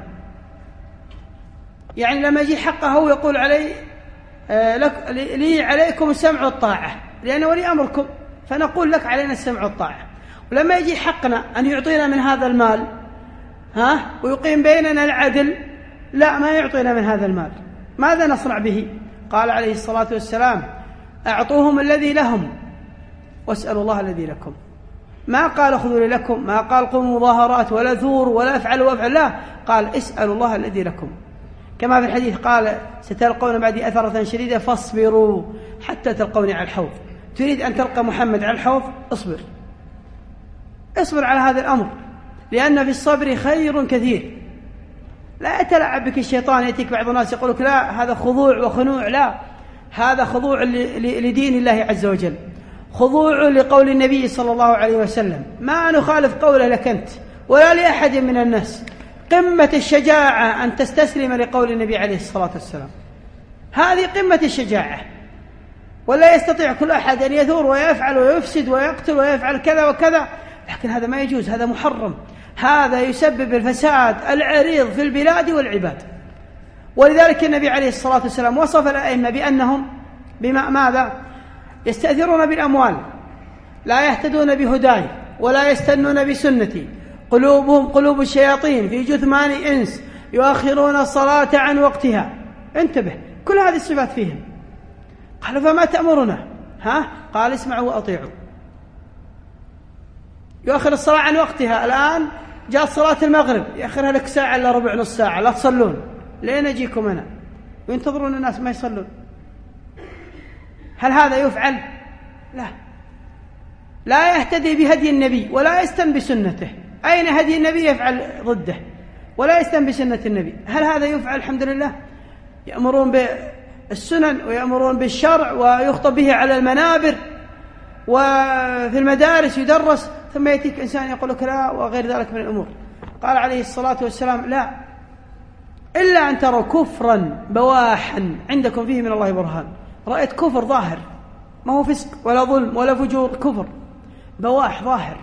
A: يعني لما يجي حقه يقول علي آه لك لي عليكم السمع والطاعة لأنه ولي أمركم، فنقول لك علينا السمع والطاعة. ولما يجي حقنا أن يعطينا من هذا المال ها ويقيم بيننا العدل، لا ما يعطينا من هذا المال، ماذا نصنع به؟ قال عليه الصلاة والسلام أعطوهم الذي لهم واسألوا الله الذي لكم. ما قال خذوا لي لكم، ما قال قوموا مظاهرات ولا ثور ولا افعلوا وافعل، لا، قال اسألوا الله الذي لكم. كما في الحديث قال ستلقون بعدي أثرة شديدة فاصبروا حتى تلقوني على الحوض. تريد أن تلقى محمد على الحوض اصبر، اصبر على هذا الأمر، لأن في الصبر خير كثير. لا يتلعب بك الشيطان، يأتيك بعض الناس يقولك لا هذا خضوع وخنوع، لا، هذا خضوع لدين الله عز وجل، خضوع لقول النبي صلى الله عليه وسلم، ما نخالف قوله لك أنت ولا لأحد من الناس. قمة الشجاعة أن تستسلم لقول النبي عليه الصلاة والسلام، هذه قمة الشجاعة. ولا يستطيع كل أحد أن يثور ويفعل ويفسد ويقتل ويفعل كذا وكذا، لكن هذا ما يجوز، هذا محرم، هذا يسبب الفساد العريض في البلاد والعباد. ولذلك النبي عليه الصلاة والسلام وصف الأئمة بأنهم بما ماذا؟ يستأثرون بالأموال، لا يهتدون بهداي ولا يستنون بسنتي، قلوبهم قلوب الشياطين في جثمان إنس، يؤخرون الصلاة عن وقتها. انتبه، كل هذه الصفات فيهم. قالوا فما تأمرنا؟ ها؟ قال اسمعوا وأطيعوا. يؤخر الصلاة عن وقتها، الآن جاءت صلاة المغرب يأخرها لك ساعة إلا ربع نص ساعة، لا تصلون، لين أجيكم أنا، وينتظرون الناس ما يصلون. هل هذا يفعل؟ لا، لا يهتدي بهدي النبي ولا يستن بسنته. أين هدي النبي؟ يفعل ضده ولا يستن بسنة النبي. هل هذا يفعل؟ الحمد لله. يأمرون بالسنن ويأمرون بالشرع ويخطب به على المنابر وفي المدارس يدرس، ثم يأتيك إنسان يقول لك لا وغير ذلك من الأمور. قال عليه الصلاة والسلام لا، إلا أن تروا كفرا بواحا عندكم فيه من الله برهان. رأيت كفر ظاهر، ما هو فسق ولا ظلم ولا فجور، كفر بواح ظاهر،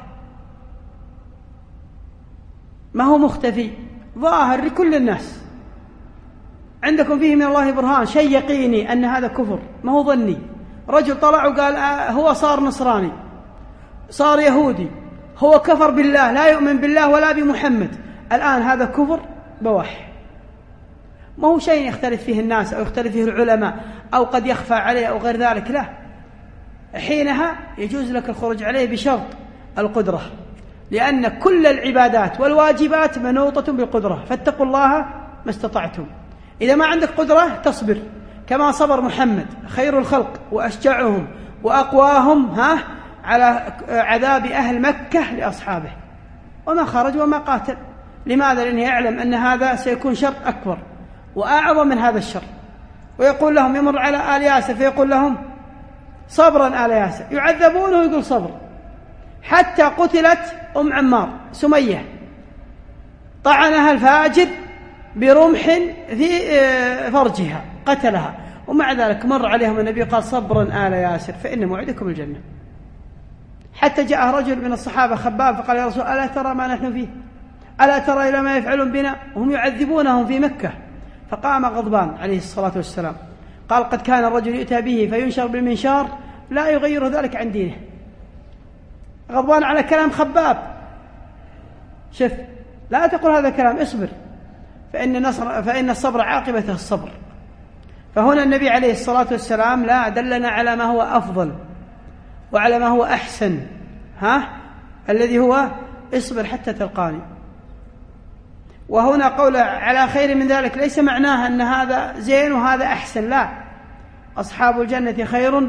A: ما هو مختفي، ظاهر لكل الناس، عندكم فيه من الله برهان، شيء يقيني أن هذا كفر، ما هو ظني. رجل طلع وقال آه هو صار نصراني، صار يهودي، هو كفر بالله، لا يؤمن بالله ولا بمحمد، الآن هذا كفر بواح، ما هو شيء يختلف فيه الناس أو يختلف فيه العلماء أو قد يخفى عليه أو غير ذلك، لا، حينها يجوز لك الخروج عليه بشرط القدرة، لأن كل العبادات والواجبات منوطة بالقدرة، فاتقوا الله ما استطعتم. إذا ما عندك قدرة تصبر كما صبر محمد خير الخلق وأشجعهم وأقواهم ها على عذاب أهل مكة لأصحابه، وما خرج وما قاتل. لماذا؟ لأنه يعلم أن هذا سيكون شر أكبر وأعظم من هذا الشر. ويقول لهم، يمر على آل ياسر فيقول لهم صبرا آل ياسر، يعذبون ويقول صبر، حتى قتلت أم عمار سمية، طعنها الفاجر برمح في فرجها قتلها، ومع ذلك مر عليهم النبي قال صبرا آل ياسر فإن موعدكم الجنة. حتى جاء رجل من الصحابة خباب فقال يا رسول ألا ترى ما نحن فيه؟ ألا ترى إلى ما يفعلون بنا؟ وهم يعذبونهم في مكة. فقام غضبان عليه الصلاة والسلام قال قد كان الرجل يؤتى به فينشر بالمنشار لا يغير ذلك عن دينه. غضبان على كلام خباب. شف، لا تقول هذا الكلام، اصبر، فإن, نصر فإن الصبر عاقبته الصبر. فهنا النبي عليه الصلاة والسلام لا دلنا على ما هو أفضل وعلى ما هو أحسن، ها الذي هو اصبر حتى تلقاني. وهنا قول على خير من ذلك ليس معناها أن هذا زين وهذا أحسن، لا، أصحاب الجنة خير،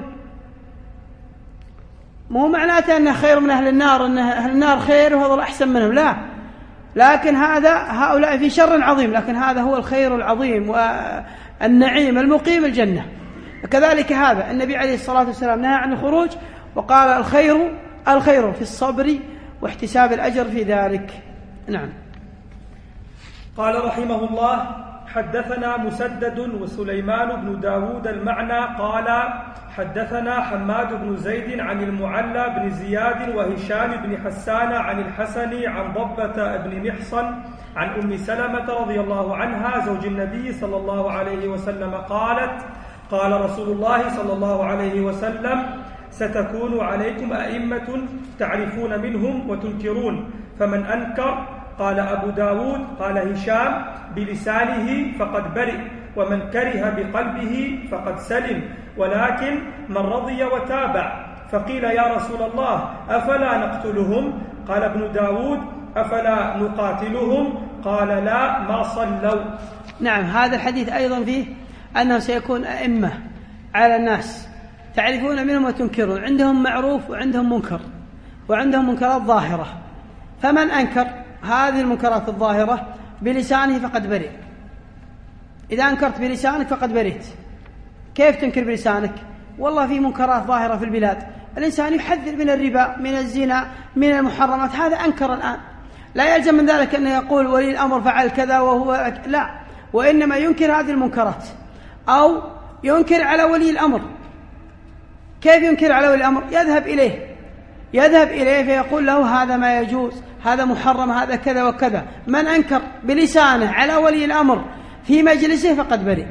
A: مو معناته أنه خير من أهل النار، أن أهل النار خير وهذا أحسن منهم، لا، لكن هذا هؤلاء في شر عظيم، لكن هذا هو الخير العظيم والنعيم المقيم الجنة. كذلك هذا النبي عليه الصلاة والسلام نهى عن الخروج وقال الخير الخير في الصبر واحتساب الأجر في ذلك. نعم.
B: قال رحمه الله: حدثنا مسدد وسليمان بن داود المعنى قال حدثنا حماد بن زيد عن المعلى بن زياد وهشام بن حسان عن الحسن عن ضبة بن محصن عن أم سلمة رضي الله عنها زوج النبي صلى الله عليه وسلم قالت: قال رسول الله صلى الله عليه وسلم: ستكون عليكم أئمة تعرفون منهم وتنكرون، فمن أنكر، قال أبو داود قال هشام، بلسانه فقد برئ، ومن كره بقلبه فقد سلم، ولكن من رضي وتابع. فقيل: يا رسول الله أفلا نقتلهم؟ قال ابن داود: أفلا نقاتلهم؟ قال: لا، ما صلوا.
A: نعم. هذا الحديث أيضا فيه أنه سيكون أئمة على الناس تعرفون منهم وتنكرون، عندهم معروف وعندهم منكر وعندهم منكرات ظاهرة، فمن أنكر هذه المنكرات الظاهرة بلسانه فقد برئ. إذا أنكرت بلسانك فقد برئت. كيف تنكر بلسانك؟ والله في منكرات ظاهرة في البلاد، الإنسان يحذر من الربا، من الزنا، من المحرمات، هذا أنكر الآن، لا يلزم من ذلك أنه يقول ولي الأمر فعل كذا وهو لا، وإنما ينكر هذه المنكرات أو ينكر على ولي الأمر. كيف ينكر على ولي الأمر؟ يذهب إليه يذهب إليه فيقول له هذا ما يجوز، هذا محرم، هذا كذا وكذا. من أنكر بلسانه على ولي الأمر في مجلسه فقد برئ،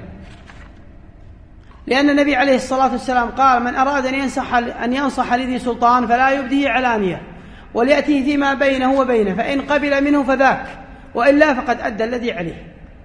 A: لأن النبي عليه الصلاة والسلام قال: من أراد أن ينصح, أن ينصح لذي سلطان فلا يبديه علانية وليأتيه فيما بينه وبينه، فإن قبل منه فذاك، وإلا فقد أدى الذي عليه.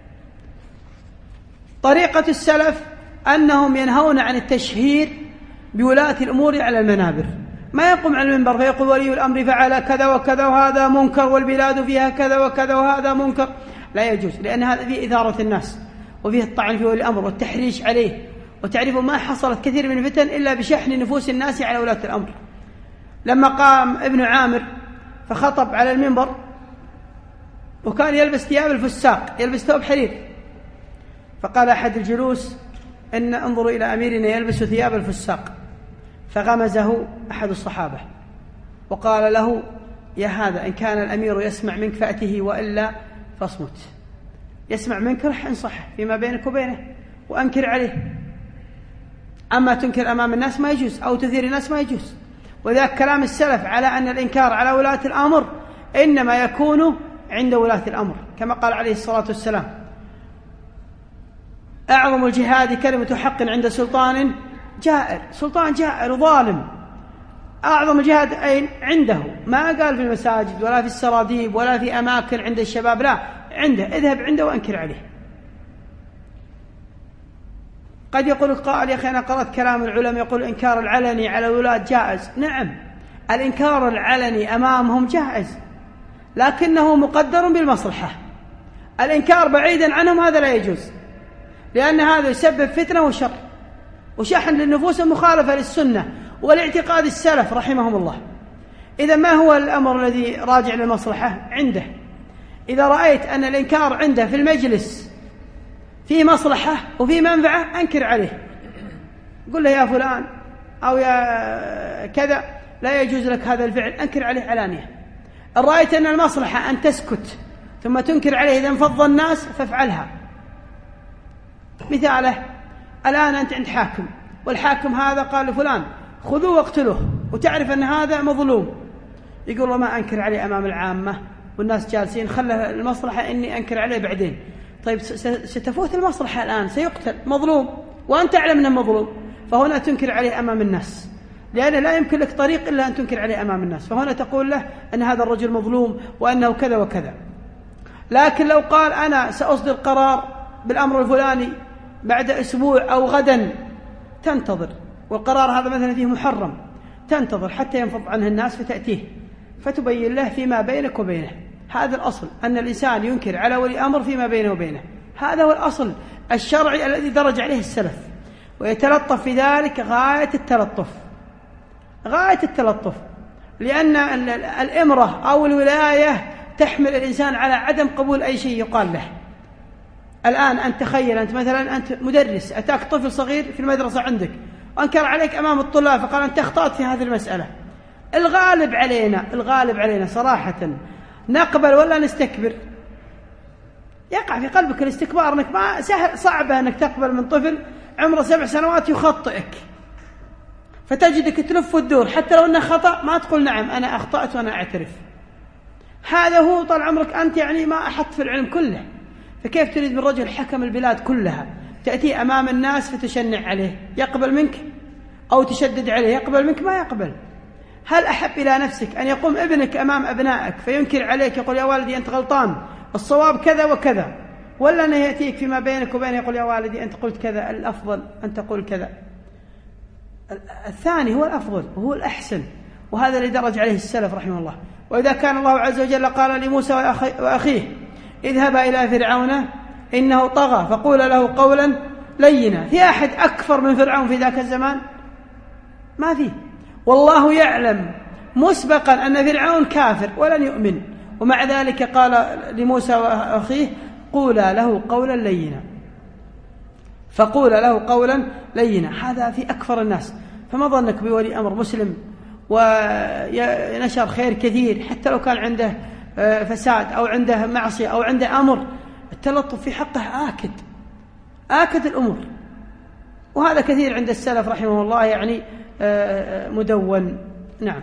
A: طريقة السلف أنهم ينهون عن التشهير بولاة الأمور على المنابر، ما يقوم على المنبر فيقول ولي الأمر فعل كذا وكذا وهذا منكر والبلاد فيها كذا وكذا وهذا منكر، لا يجوز، لأن هذا فيه إثارة الناس وفيه الطعن في ولي الأمر والتحريش عليه. وتعرفوا ما حصلت كثير من الفتن إلا بشحن نفوس الناس على ولاة الأمر. لما قام ابن عامر فخطب على المنبر وكان يلبس ثياب الفساق، يلبس ثوب حرير، فقال أحد الجلوس: إن انظروا إلى أميرنا يلبس ثياب الفساق. فغمزه أحد الصحابة وقال له: يا هذا، إن كان الأمير يسمع منك فأته، وإلا فاصمت. يسمع منك رح انصح فيما بينك وبينه وأنكر عليه، أما تنكر أمام الناس ما يجوز، أو تثير الناس ما يجوز. وذاك كلام السلف على أن الإنكار على ولاة الأمر إنما يكون عند ولاة الأمر، كما قال عليه الصلاة والسلام: أعظم الجهاد كلمة حق عند سلطان جائر. سلطان جائر وظالم، أعظم الجهاد أين؟ عنده، ما قال في المساجد ولا في السراديب ولا في أماكن عند الشباب، لا، عنده، اذهب عنده وأنكر عليه. قد يقول القائل: يا أخي أنا قرأت كلام العلماء يقول إنكار العلني على الولاة جائز. نعم، الإنكار العلني أمامهم جائز، لكنه مقدر بالمصلحة. الإنكار بعيدا عنهم هذا لا يجوز، لأن هذا يسبب فتنة وشر وشحن للنفوس المخالفة للسنة والاعتقاد السلف رحمهم الله. إذا ما هو الأمر الذي راجع للمصلحة؟ عنده. إذا رأيت أن الإنكار عنده في المجلس في مصلحة وفي منفعة أنكر عليه، قل له: يا فلان أو يا كذا لا يجوز لك هذا الفعل، أنكر عليه علانية. إن رأيت أن المصلحة أن تسكت ثم تنكر عليه إذا انفض الناس فافعلها. مثاله: الآن أنت عند حاكم، والحاكم هذا قال لفلان خذوه واقتلوه، وتعرف أن هذا مظلوم، يقول له: ما أنكر عليه أمام العامة والناس جالسين، خلى المصلحة إني أنكر عليه بعدين. طيب ستفوت المصلحة الآن، سيقتل مظلوم وأنت تعلم أنه مظلوم، فهنا تنكر عليه أمام الناس، لأن لا يمكن لك طريق إلا أن تنكر عليه أمام الناس. فهنا تقول له أن هذا الرجل مظلوم وأنه كذا وكذا. لكن لو قال: أنا سأصدر قرار بالأمر الفلاني بعد أسبوع أو غدا، تنتظر، والقرار هذا مثلا فيه محرم، تنتظر حتى ينفض عنه الناس فتأتيه فتبين له فيما بينك وبينه. هذا الأصل، أن الإنسان ينكر على ولي أمر فيما بينه وبينه، هذا هو الأصل الشرعي الذي درج عليه السلف، ويتلطف في ذلك غاية التلطف غاية التلطف لأن الإمرة أو الولاية تحمل الإنسان على عدم قبول أي شيء يقال له. الآن أنت تخيل، أنت مثلا أنت مدرس، أتاك طفل صغير في المدرسة عندك وأنكر عليك أمام الطلاب فقال أنت أخطأت في هذه المسألة، الغالب علينا الغالب علينا صراحة نقبل ولا نستكبر؟ يقع في قلبك الاستكبار، أنك ما سهل صعبة أنك تقبل من طفل عمره سبع سنوات يخطئك، فتجدك تلف وتدور حتى لو أنه خطأ ما تقول نعم أنا أخطأت وأنا أعترف. هذا هو طال عمرك أنت يعني ما أحط في العلم كله، فكيف تريد من رجل حكم البلاد كلها تأتي أمام الناس فتشنع عليه؟ يقبل منك؟ أو تشدد عليه؟ يقبل منك؟ ما يقبل. هل أحب إلى نفسك أن يقوم ابنك أمام أبنائك فينكر عليك يقول يا والدي أنت غلطان الصواب كذا وكذا، ولا أنه يأتيك فيما بينك وبينه يقول يا والدي أنت قلت كذا الأفضل أن تقول كذا؟ الثاني هو الأفضل وهو الأحسن، وهذا اللي درج عليه السلف رحمه الله. وإذا كان الله عز وجل قال لموسى وأخيه اذهبا إلى فرعون إنه طغى فقول له قولا لينا، في أحد أكثر من فرعون في ذاك الزمان؟ ما فيه. والله يعلم مسبقا أن فرعون كافر ولن يؤمن، ومع ذلك قال لموسى وأخيه قولا له قولا لينا، فقول له قولا لينا. هذا في أكثر الناس، فما ظنك بولي أمر مسلم ونشر خير كثير حتى لو كان عنده فساد أو عنده معصية أو عنده أمر، التلطف في حقه آكد آكد الأمور، وهذا كثير عند السلف رحمه الله يعني مدون. نعم.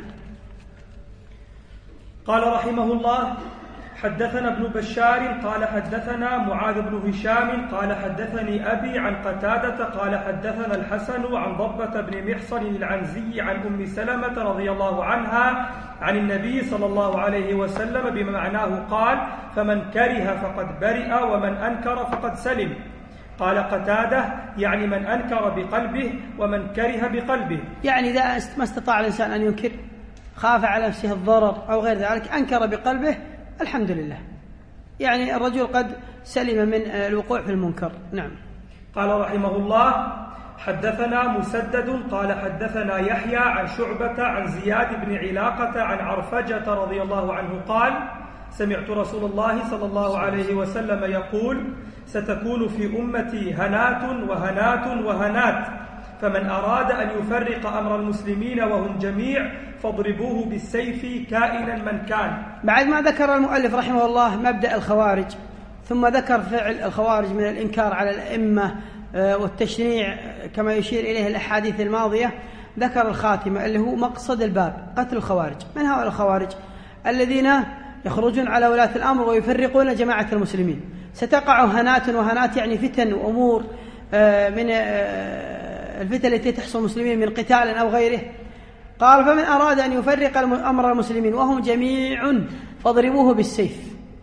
B: قال رحمه الله حدثنا ابن بشار قال حدثنا معاذ بن هشام قال حدثني أبي عن قتادة قال حدثنا الحسن عن ضبة بن محصن العنزي عن أم سلمة رضي الله عنها عن النبي صلى الله عليه وسلم بمعناه قال فمن كره فقد برئ ومن أنكر فقد سلم. قال قتادة يعني من أنكر بقلبه ومن كره بقلبه، يعني
A: إذا ما استطاع الإنسان أن ينكر، خاف على نفسه الضرر أو غير ذلك، أنكر بقلبه الحمد لله، يعني الرجل قد سلم من الوقوع في المنكر. نعم.
B: قال رحمه الله حدثنا مسدد قال حدثنا يحيى عن شعبة عن زياد بن علاقة عن عرفجة رضي الله عنه قال سمعت رسول الله صلى الله عليه وسلم يقول ستكون في أمتي هنات وهنات وهنات، فمن أراد أن يفرق أمر المسلمين وهم جميع فاضربوه بالسيف كائنا من كان.
A: بعد ما ذكر المؤلف رحمه الله مبدأ الخوارج، ثم ذكر فعل الخوارج من الإنكار على الأئمة والتشنيع كما يشير إليه الأحاديث الماضية، ذكر الخاتمة اللي هو مقصد الباب قتل الخوارج. من هؤلاء الخوارج؟ الذين يخرجون على ولاة الأمر ويفرقون جماعة المسلمين. ستقع هنات وهنات يعني فتن وأمور من الفتن التي تحصل المسلمين من قتال أو غيره. قال فمن أراد أن يفرق أمر المسلمين وهم جميع فاضربوه بالسيف.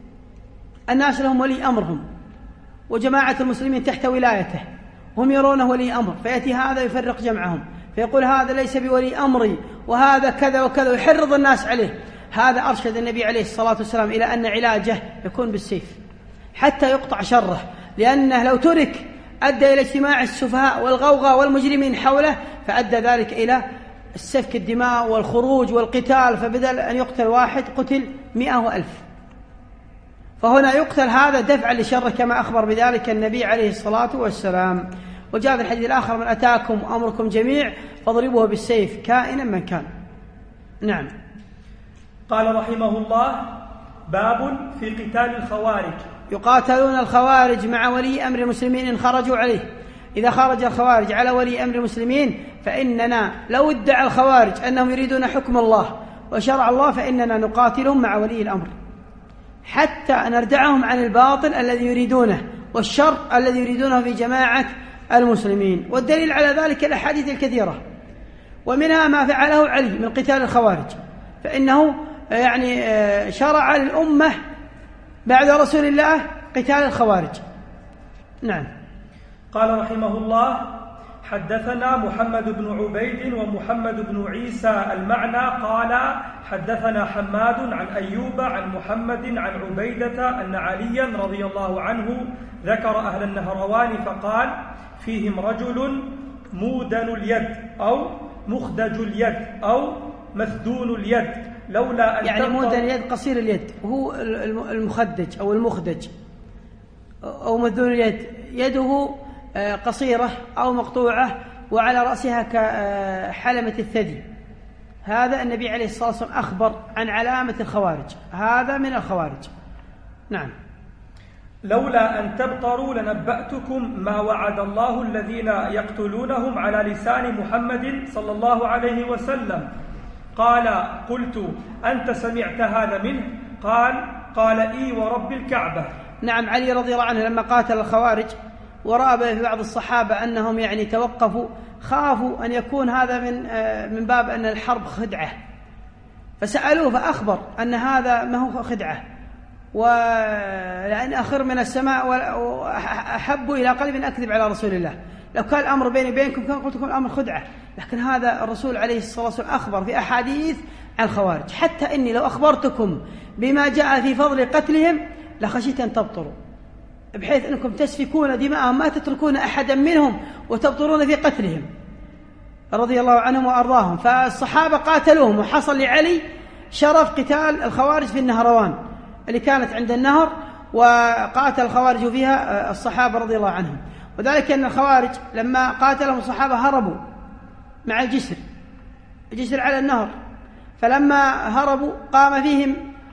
A: الناس لهم ولي أمرهم وجماعة المسلمين تحت ولايته، هم يرونه ولي أمر، فيأتي هذا يفرق جمعهم فيقول هذا ليس بولي أمري وهذا كذا وكذا ويحرض الناس عليه. هذا أرشد النبي عليه الصلاة والسلام إلى أن علاجه يكون بالسيف حتى يقطع شره، لأنه لو ترك أدى إلى اجتماع السفهاء والغوغاء والمجرمين حوله، فأدى ذلك إلى السفك الدماء والخروج والقتال، فبدل أن يقتل واحد قتل مئة وألف. فهنا يقتل هذا دفعا لشره كما أخبر بذلك النبي عليه الصلاة والسلام. وجاء في الحديث الآخر من أتاكم أمركم جميع فاضربوه بالسيف كائنا من كان. نعم.
B: قال رحمه الله باب في قتال الخوارج.
A: يقاتلون الخوارج مع ولي أمر المسلمين إن خرجوا عليه. إذا خرج الخوارج على ولي أمر المسلمين فإننا لو ادعى الخوارج أنهم يريدون حكم الله وشرع الله فإننا نقاتلهم مع ولي الأمر حتى نردعهم عن الباطل الذي يريدونه والشر الذي يريدونه في جماعة المسلمين. والدليل على ذلك الأحاديث الكثيرة، ومنها ما فعله علي من قتال الخوارج، فإنه يعني شرع للأمة بعد رسول الله قتال الخوارج. نعم.
B: قال رحمه الله حدثنا محمد بن عبيد ومحمد بن عيسى المعنى قال حدثنا حماد عن أيوب عن محمد عن عبيدة أن عليا رضي الله عنه ذكر أهل النهروان فقال فيهم رجل مودن اليد أو مخدج اليد أو مثدون اليد لولا أن
A: يعني مودن اليد قصير اليد، وهو المخدج أو المخدج أو مذون اليد يده قصيرة أو مقطوعة وعلى رأسها كحلمة الثدي، هذا النبي عليه الصلاة والسلام أخبر عن علامة الخوارج، هذا من الخوارج. نعم.
B: لولا أن تبطروا لنبأتكم ما وعد الله الذين يقتلونهم على لسان محمد صلى الله عليه وسلم. قال قلت أنت سمعت هذا منه؟ قال قال إي ورب الكعبة.
A: نعم. علي رضي الله عنه لما قاتل الخوارج ورأى في بعض الصحابة أنهم يعني توقفوا، خافوا أن يكون هذا من من باب أن الحرب خدعة، فسألوه فأخبر أن هذا ما هو خدعة، ولأن أخر من السماء وأحب إلى قلب أكذب على رسول الله. لو كان الأمر بيني وبينكم كان قلت لكم الأمر خدعة، لكن هذا الرسول عليه الصلاة والسلام أخبر في أحاديث عن الخوارج، حتى إني لو أخبرتكم بما جاء في فضل قتلهم لخشيت أن تبطروا، بحيث أنكم تسفكون دماءهم ما تتركون أحدا منهم وتبطرون في قتلهم رضي الله عنهم وأرضاهم. فالصحابة قاتلوهم، وحصل لعلي شرف قتال الخوارج في النهروان اللي كانت عند النهر، وقاتل الخوارج فيها الصحابة رضي الله عنهم. وذلك أن الخوارج لما قاتلهم الصحابة هربوا مع الجسر الجسر على النهر، فلما هربوا قام فيهم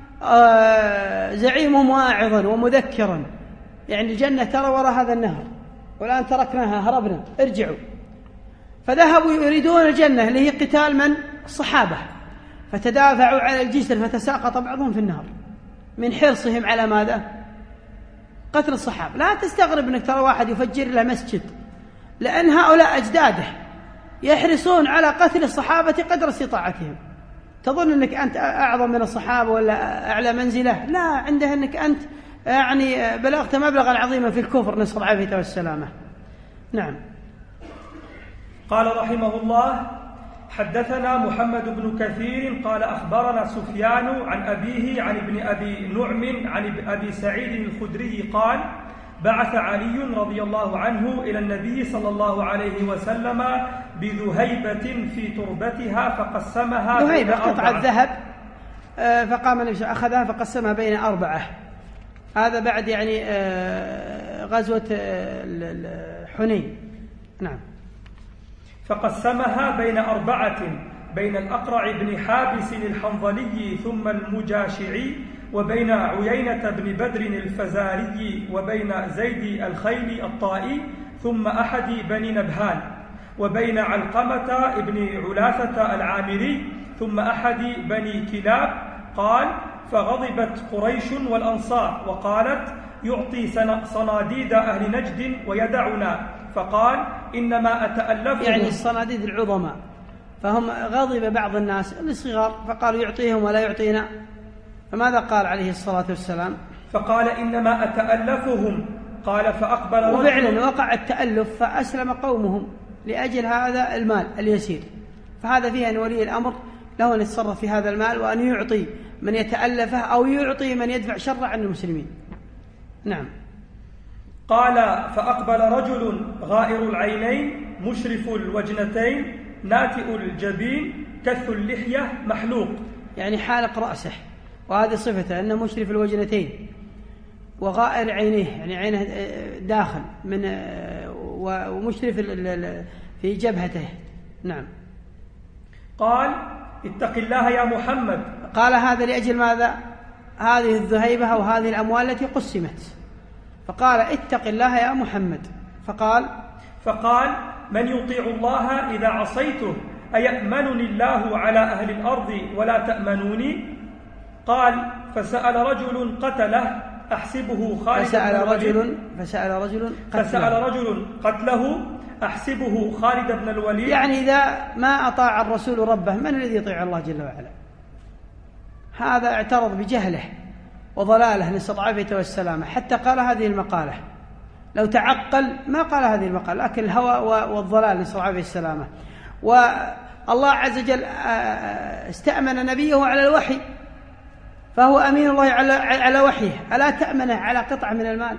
A: زعيمهم واعظا ومذكرا، يعني الجنة ترى وراء هذا النهر والآن تركناها هربنا ارجعوا، فذهبوا يريدون الجنة اللي هي قتال من؟ الصحابة، فتدافعوا على الجسر فتساقط بعضهم في النهر من حرصهم على ماذا؟ قتل الصحابة. لا تستغرب أنك ترى واحد يفجر له مسجد، لأن هؤلاء أجداده يحرصون على قتل الصحابة قدر استطاعتهم. تظن أنك أنت أعظم من الصحابة ولا أعلى منزلة؟ لا، عنده أنك أنت يعني بلغت مبلغا عظيما في الكفر، نسأل العافية والسلامة. نعم.
B: قال رحمه الله: حدثنا محمد بن كثير قال أخبرنا سفيان عن أبيه عن ابن أبي نعم عن أبي سعيد الخدري قال: بعث علي رضي الله عنه إلى النبي صلى الله عليه وسلم بذهيبة في تربتها فقسمها
A: ذهيبة قطعة ذهب، فقام النبي أخذها فقسمها بين أربعة. هذا بعد يعني غزوة حنين. نعم.
B: فقسمها بين أربعة، بين الأقرع بن حابس الحنظلي ثم المجاشعي، وبين عيينة بن بدر الفزاري، وبين زيد الخيل الطائي ثم أحد بني نبهان، وبين علقمة بن علاثة العامري ثم أحد بني كلاب. قال: فغضبت قريش والأنصار وقالت: يعطي صناديد أهل نجد ويدعنا. فقال: إنما أتألفهم،
A: يعني الصناديد العظماء، فهم غضب بعض الناس الصغار فقالوا يعطيهم ولا يعطينا. فماذا قال عليه الصلاة والسلام؟
B: فقال: إنما أتألفهم. قال: فأقبل رجل،
A: وفعلا وقع التألف فأسلم قومهم لأجل هذا المال اليسير. فهذا فيه أن ولي الأمر له أن يتصرف في هذا المال وأن يعطي من يتألفه أو يعطي من يدفع شر عن المسلمين. نعم.
B: قال: فأقبل رجل غائر العينين مشرف الوجنتين ناتئ الجبين كث اللحية محلوق،
A: يعني حالق رأسه، وهذه صفته أنه مشرف الوجنتين وغائر عينيه، يعني عينه داخل من ومشرف في جبهته. نعم.
B: قال: اتق الله يا محمد.
A: قال هذا لأجل ماذا؟ هذه الذهيبة أو هذه الأموال التي قسمت، فقال: اتق الله يا محمد. فقال
B: فقال: من يطيع الله إذا عصيته أيأمنني الله على أهل الأرض ولا تأمنوني؟ قال: فسأل رجل قتله أحسبه خالد
A: فسأل رجل فسأل رجل قتله
B: فسأل رجل قتله أحسبه خالد بن الوليد.
A: يعني إذا ما أطاع الرسول ربه من الذي يطيع الله جل وعلا؟ هذا اعترض بجهله وضلاله، نسأل العافية والسلامة، حتى قال هذه المقالة. لو تعقل ما قال هذه المقالة، لكن الهوى والضلال، نسأل العافية والسلامة. والله عز وجل استأمن نبيه على الوحي، فهو أمين الله على على وحيه، ألا تأمنه على قطعة من المال؟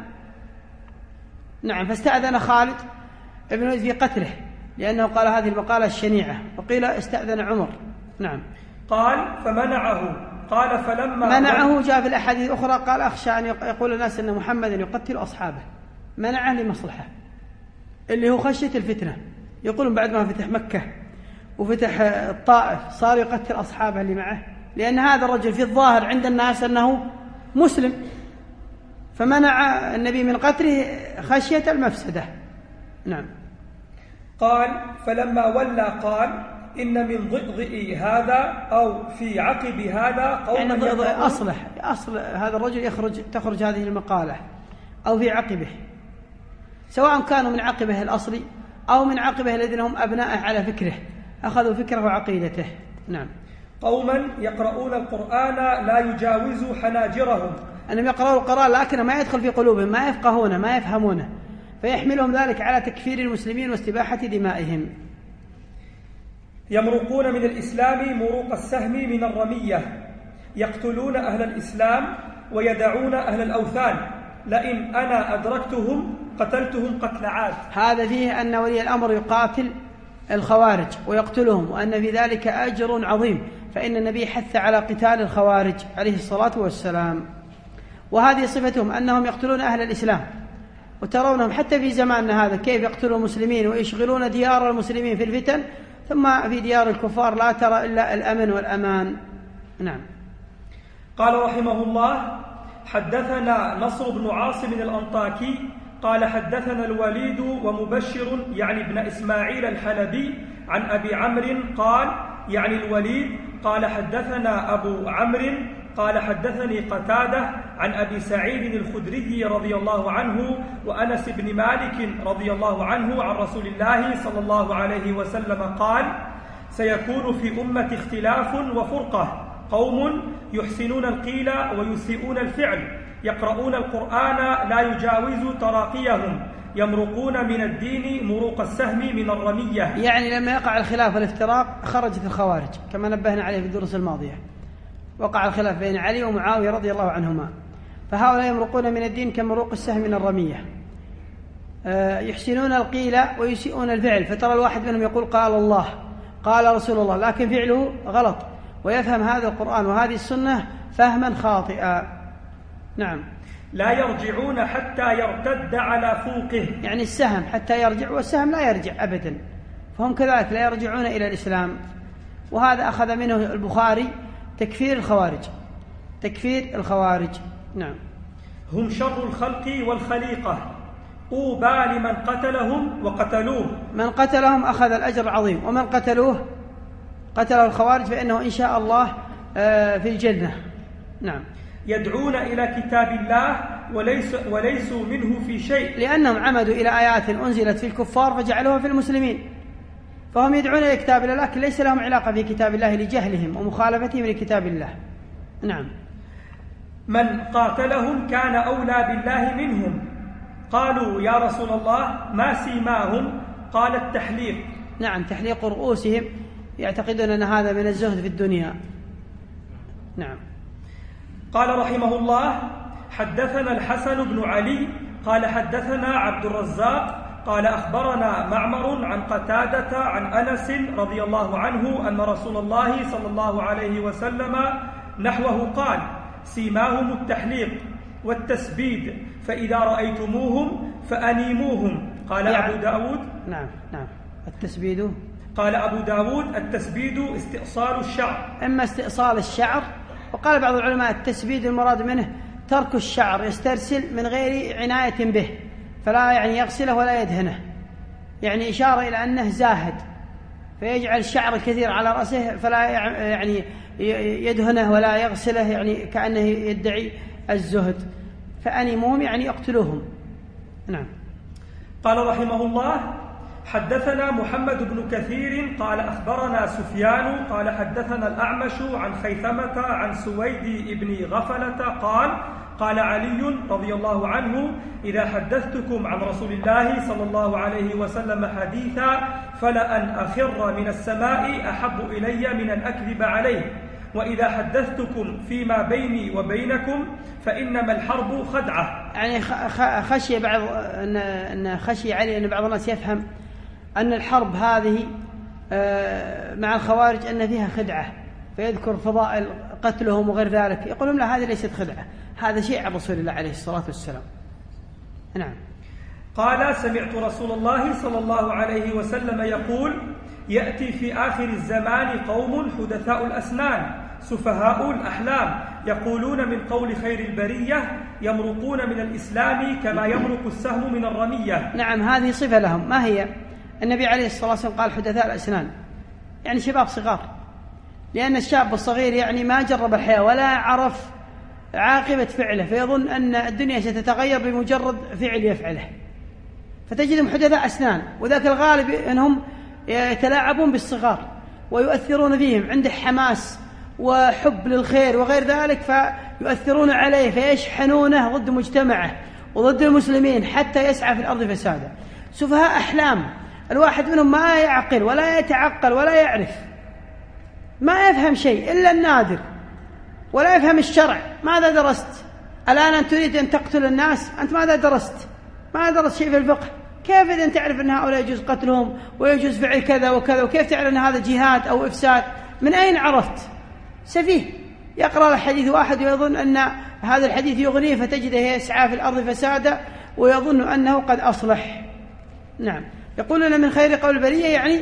A: نعم. فاستأذن خالد ابن الوليد في قتله لأنه قال هذه المقالة الشنيعة، وقيل استأذن عمر. نعم.
B: قال: فمنعه قال فلما
A: منعه. جاء في الأحاديث الأخرى قال أخشى أن يقول الناس أن محمدا يقتل أصحابه، منعه لمصلحة اللي هو خشية الفتنة. يقولون بعد ما فتح مكة وفتح الطائف صار يقتل أصحابه اللي معه، لأن هذا الرجل في الظاهر عند الناس أنه مسلم، فمنع النبي من قتله خشية المفسدة. نعم.
B: قال فلما ولى قال إن من ضئضئ هذا أو في عقب هذا قوما
A: يعني ضئضئ أصلح أصل هذا الرجل يخرج تخرج هذه المقالة أو في عقبه، سواء كانوا من عقبه الأصلي أو من عقبه الذين هم أبناءه على فكره أخذوا فكره وعقيدته. نعم.
B: قوما يقرؤون القرآن لا يجاوز حناجرهم،
A: أنهم يقرؤون القرآن لكنه ما يدخل في قلوبهم، ما يفقهونه ما يفهمونه، فيحملهم ذلك على تكفير المسلمين واستباحة دمائهم.
B: يمرقون من الإسلام مروق السهم من الرمية، يقتلون أهل الإسلام ويدعون أهل الأوثان، لئن أنا أدركتهم قتلتهم قتل عاد.
A: هذا فيه أن ولي الأمر يقاتل الخوارج ويقتلهم، وأن في ذلك أجر عظيم، فإن النبي حث على قتال الخوارج عليه الصلاة والسلام. وهذه صفتهم أنهم يقتلون أهل الإسلام، وترونهم حتى في زماننا هذا كيف يقتلون المسلمين ويشغلون ديار المسلمين في الفتن، ثم في ديار الكفار لا ترى إلا الأمن والأمان. نعم.
B: قال رحمه الله حدثنا نصر بن عاصم الأنطاكي قال حدثنا الوليد ومبشر يعني ابن إسماعيل الحلبي عن أبي عمرو قال يعني الوليد قال حدثنا أبو عمرو قال حدثني قتادة عن أبي سعيد الخدري رضي الله عنه وأنس بن مالك رضي الله عنه عن رسول الله صلى الله عليه وسلم قال سيكون في أمة اختلاف وفرقة، قوم يحسنون القيل ويسيئون الفعل، يقرؤون القرآن لا يجاوز تراقيهم، يمرقون من الدين مروق السهم من الرمية.
A: يعني لما يقع الخلاف والافتراق خرجت الخوارج كما نبهنا عليه في الدروس الماضية، وقع الخلاف بين علي ومعاوية رضي الله عنهما، فهؤلاء يمرقون من الدين كمروق السهم من الرمية، يحسنون القيل ويسيئون الفعل، فترى الواحد منهم يقول قال الله قال رسول الله لكن فعله غلط، ويفهم هذا القرآن وهذه السنة فهما خاطئا. نعم.
B: لا يرجعون حتى يرتد على فوقه،
A: يعني السهم حتى يرجع، والسهم لا يرجع أبدا، فهم كذلك لا يرجعون إلى الإسلام. وهذا أخذ منه البخاري تكفير الخوارج، تكفير الخوارج. نعم.
B: هم شر الخلق والخليقة، طوبى لمن قتلهم وقتلوه. من
A: قتلهم أخذ الأجر العظيم، ومن قتلوه قتله الخوارج فإنه إن شاء الله في الجنة. نعم.
B: يدعون إلى كتاب الله وليس وليسوا منه في شيء،
A: لأنهم عمدوا إلى آيات أنزلت في الكفار فجعلوها في المسلمين، فهم يدعون إلى كتاب الله لكن ليس لهم علاقة في كتاب الله لجهلهم ومخالفتهم لكتاب الله. نعم.
B: من قاتلهم كان أولى بالله منهم، قالوا يا رسول الله ما سيماهم؟ قال التحليق.
A: نعم، تحليق رؤوسهم، يعتقدون أن هذا من الزهد في الدنيا. نعم.
B: قال رحمه الله حدثنا الحسن بن علي قال حدثنا عبد الرزاق قال أخبرنا معمر عن قتادة عن أنس رضي الله عنه أن رسول الله صلى الله عليه وسلم نحوه قال سيماهم التحليق والتسبيد، فإذا رأيتموهم فأنيموهم. قال يعني أبو داود.
A: نعم نعم. التسبيد
B: قال أبو داود التسبيد استئصال الشعر،
A: إما استئصال الشعر، وقال بعض العلماء التسبيد المراد منه ترك الشعر يسترسل من غير عناية به، فلا يعني يغسله ولا يدهنه، يعني إشارة إلى أنه زاهد فيجعل الشعر الكثير على رأسه فلا يعني يدهنه ولا يغسله، يعني كأنه يدعي الزهد. فأنيموهم يعني يقتلوهم. نعم.
B: قال رحمه الله حدثنا محمد بن كثير قال أخبرنا سفيان قال حدثنا الأعمش عن خيثمة عن سويد بن غفلة قال قال علي رضي الله عنه إذا حدثتكم عن رسول الله صلى الله عليه وسلم حديثا فلأن أخر من السماء أحب إلي من أن أكذب عليه، وإذا حدثتكم فيما بيني وبينكم فإنما الحرب خدعة.
A: يعني خشي بعض أن خشي علي أن بعض الناس يفهم أن الحرب هذه مع الخوارج أن فيها خدعة، فيذكر فضائل قتلهم وغير ذلك، يقولون لا، هذه ليست خدعة، هذا شيء عن رسول الله عليه الصلاة والسلام. نعم.
B: قال: سمعت رسول الله صلى الله عليه وسلم يقول: يأتي في آخر الزمان قوم حدثاء الأسنان سفهاء الأحلام يقولون من قول خير البرية يمرقون من الإسلام كما يمرق السهم من الرمية.
A: نعم، هذه صفة لهم. ما هي؟ النبي عليه الصلاة والسلام قال حدثاء الأسنان، يعني شباب صغار، لأن الشاب الصغير يعني ما جرب الحياة ولا عرف عاقبة فعله، فيظن أن الدنيا ستتغير بمجرد فعل يفعله، فتجدهم حدثاء أسنان، وذاك الغالب أنهم يتلاعبون بالصغار ويؤثرون فيهم، عنده حماس وحب للخير وغير ذلك، فيؤثرون عليه فيشحنونه ضد مجتمعه وضد المسلمين حتى يسعى في الأرض فسادا. سفهاء أحلام، الواحد منهم ما يعقل ولا يتعقل ولا يعرف، ما يفهم شيء إلا النادر، ولا يفهم الشرع. ماذا درست؟ الآن أنت تريد أن تقتل الناس، أنت ماذا درست؟ ما درست شيء في الفقه. كيف إذا تعرف أن هؤلاء يجوز قتلهم ويجوز فعل كذا وكذا، وكيف تعرف أن هذا جهاد أو إفساد؟ من أين عرفت؟ سفيه يقرأ الحديث واحد ويظن أن هذا الحديث يغنيه، فتجده يسعى في الأرض فسادا ويظن أنه قد أصلح. نعم. يقولون من خير قول البرية، يعني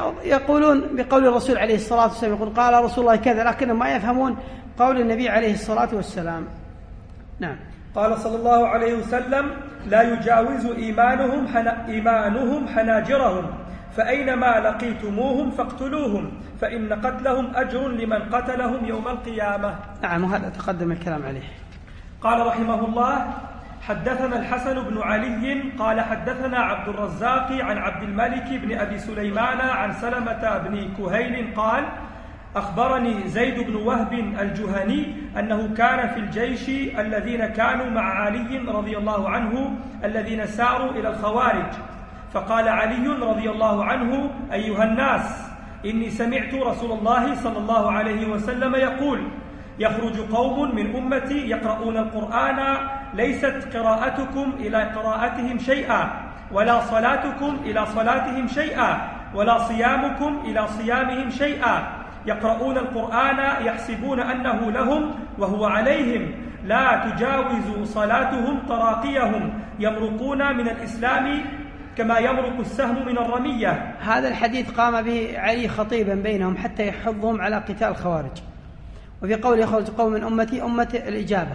A: يقولون بقول الرسول عليه الصلاة والسلام، يقول قال رسول الله كذا، لكنهم ما يفهمون قول النبي عليه الصلاة والسلام. نعم.
B: قال صلى الله عليه وسلم: لا يجاوز إيمانهم, حنا إيمانهم حناجرهم، فأينما لقيتموهم فاقتلوهم، فإن قتلهم أجر لمن قتلهم يوم القيامة.
A: نعم، وهذا تقدم الكلام عليه.
B: قال رحمه الله: حدثنا الحسن بن علي قال حدثنا عبد الرزاق عن عبد الملك بن أبي سليمان عن سلمة بن كهيل قال: أخبرني زيد بن وهب الجهني أنه كان في الجيش الذين كانوا مع علي رضي الله عنه الذين ساروا إلى الخوارج، فقال علي رضي الله عنه: أيها الناس، إني سمعت رسول الله صلى الله عليه وسلم يقول: يخرج قوم من أمتي يقرؤون القرآن ليست قراءتكم إلى قراءتهم شيئا، ولا صلاتكم إلى صلاتهم شيئا، ولا صيامكم إلى صيامهم شيئا، يقرؤون القرآن يحسبون أنه لهم وهو عليهم، لا تجاوز صلاتهم تراقيهم، يمرقون من الإسلام كما يمرق السهم من الرمية.
A: هذا الحديث قام به علي خطيبا بينهم حتى يحضهم على قتال الخوارج. وفي قول يخرج قوم من أمتي، أمة الإجابة،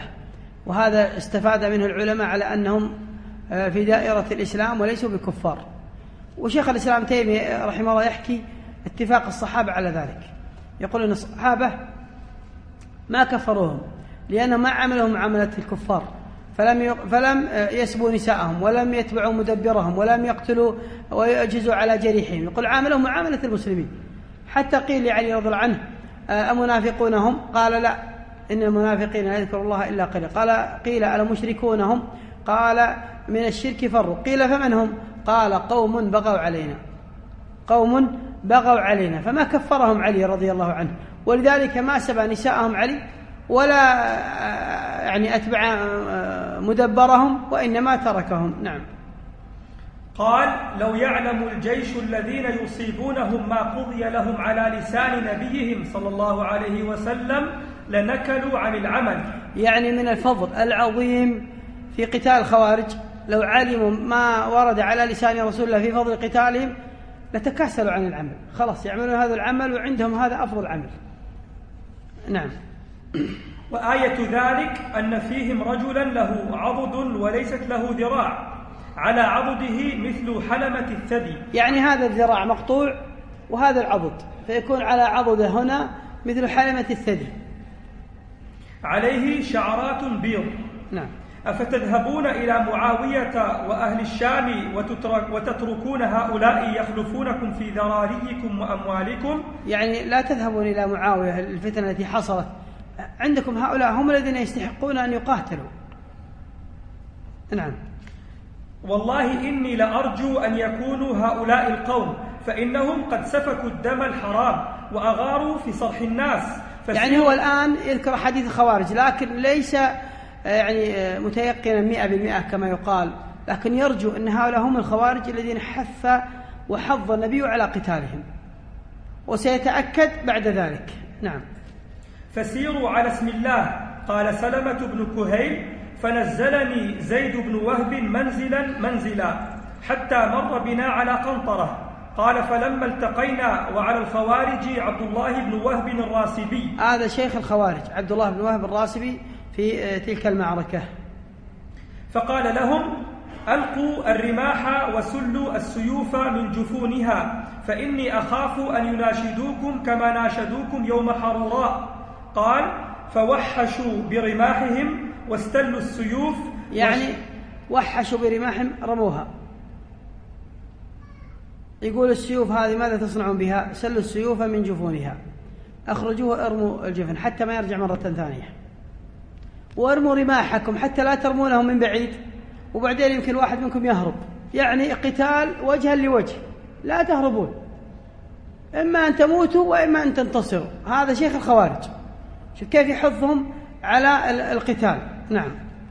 A: وهذا استفاد منه العلماء على أنهم في دائرة الإسلام وليسوا بكفار. وشيخ الإسلام تيمية رحمه الله يحكي اتفاق الصحابة على ذلك، يقول أن الصحابة ما كفروهم لأنهم ما عملهم معاملة الكفار، فلم فلم يسبوا نساءهم، ولم يتبعوا مدبرهم، ولم يقتلوا ويعجزوا على جريحهم، يقول عاملهم معاملة المسلمين. حتى قيل لعلي رضي الله عنه: أمنافقون هم؟ قال: لا، إن المنافقين لا يذكر الله إلا قليلا. قال: قيل: ألمشركون هم؟ قال: من الشرك فروا. قيل: فمن هم؟ قال: قوم بغوا علينا، قوم بغوا علينا. فما كفرهم علي رضي الله عنه، ولذلك ما سبى نساءهم علي ولا يعني أتبع مدبرهم، وإنما تركهم. نعم.
B: قال: لو يعلم الجيش الذين يصيبونهم ما قضي لهم على لسان نبيهم صلى الله عليه وسلم لنكلوا عن العمل.
A: يعني من الفضل العظيم في قتال الخوارج، لو علموا ما ورد على لسان رسول الله في فضل قتالهم لتكاسلوا عن العمل، خلاص يعملون هذا العمل وعندهم هذا أفضل عمل. نعم.
B: وآية ذلك أن فيهم رجلا له عضد وليست له ذراع، على عضده مثل حلمة الثدي،
A: يعني هذا الذراع مقطوع وهذا العضد، فيكون على عضده هنا مثل حلمة الثدي،
B: عليه شعرات بيض.
A: نعم.
B: أفتذهبون إلى معاوية وأهل الشام وتترك وتتركون هؤلاء يخلفونكم في ذراريكم وأموالكم؟
A: يعني لا تذهبون إلى معاوية، الفتنة التي حصلت عندكم هؤلاء هم الذين يستحقون أن يقاتلوا. نعم.
B: والله إني لأرجو أن يكونوا هؤلاء القوم، فإنهم قد سفكوا الدم الحرام وأغاروا في صرح الناس.
A: يعني هو الآن يذكر حديث الخوارج، لكن ليس يعني متيقنا مئة بالمئة كما يقال، لكن يرجو أن هؤلاء هم الخوارج الذين حث وحض النبي على قتالهم، وسيتأكد بعد ذلك. نعم.
B: فسيروا على اسم الله. قال سلمة بن كهيل: فنزلني زيد بن وهب منزلا منزلا حتى مر بنا على قنطرة. قال فلما التقينا وعلى الخوارج عبد الله بن وهب الراسبي.
A: هذا شيخ الخوارج عبد الله بن وهب الراسبي في تلك المعركة.
B: فقال لهم: ألقوا الرماح وسلوا السيوف من جفونها، فإني أخاف أن يناشدوكم كما ناشدوكم يوم حروراء. قال: فوحشوا برماحهم واستلوا السيوف.
A: يعني وحشوا برماحهم، رموها. يقول السيوف هذه ماذا تصنعون بها؟ سلوا السيوف من جفونها، أخرجوها، ارموا الجفن حتى ما يرجع مرة ثانية، وارموا رماحكم حتى لا ترمونهم من بعيد، وبعدين يمكن واحد منكم يهرب. يعني قتال وجها لوجه، لا تهربون، إما أن تموتوا وإما أن تنتصروا. هذا شيخ الخوارج، شوف كيف يحثهم على القتال. نعم.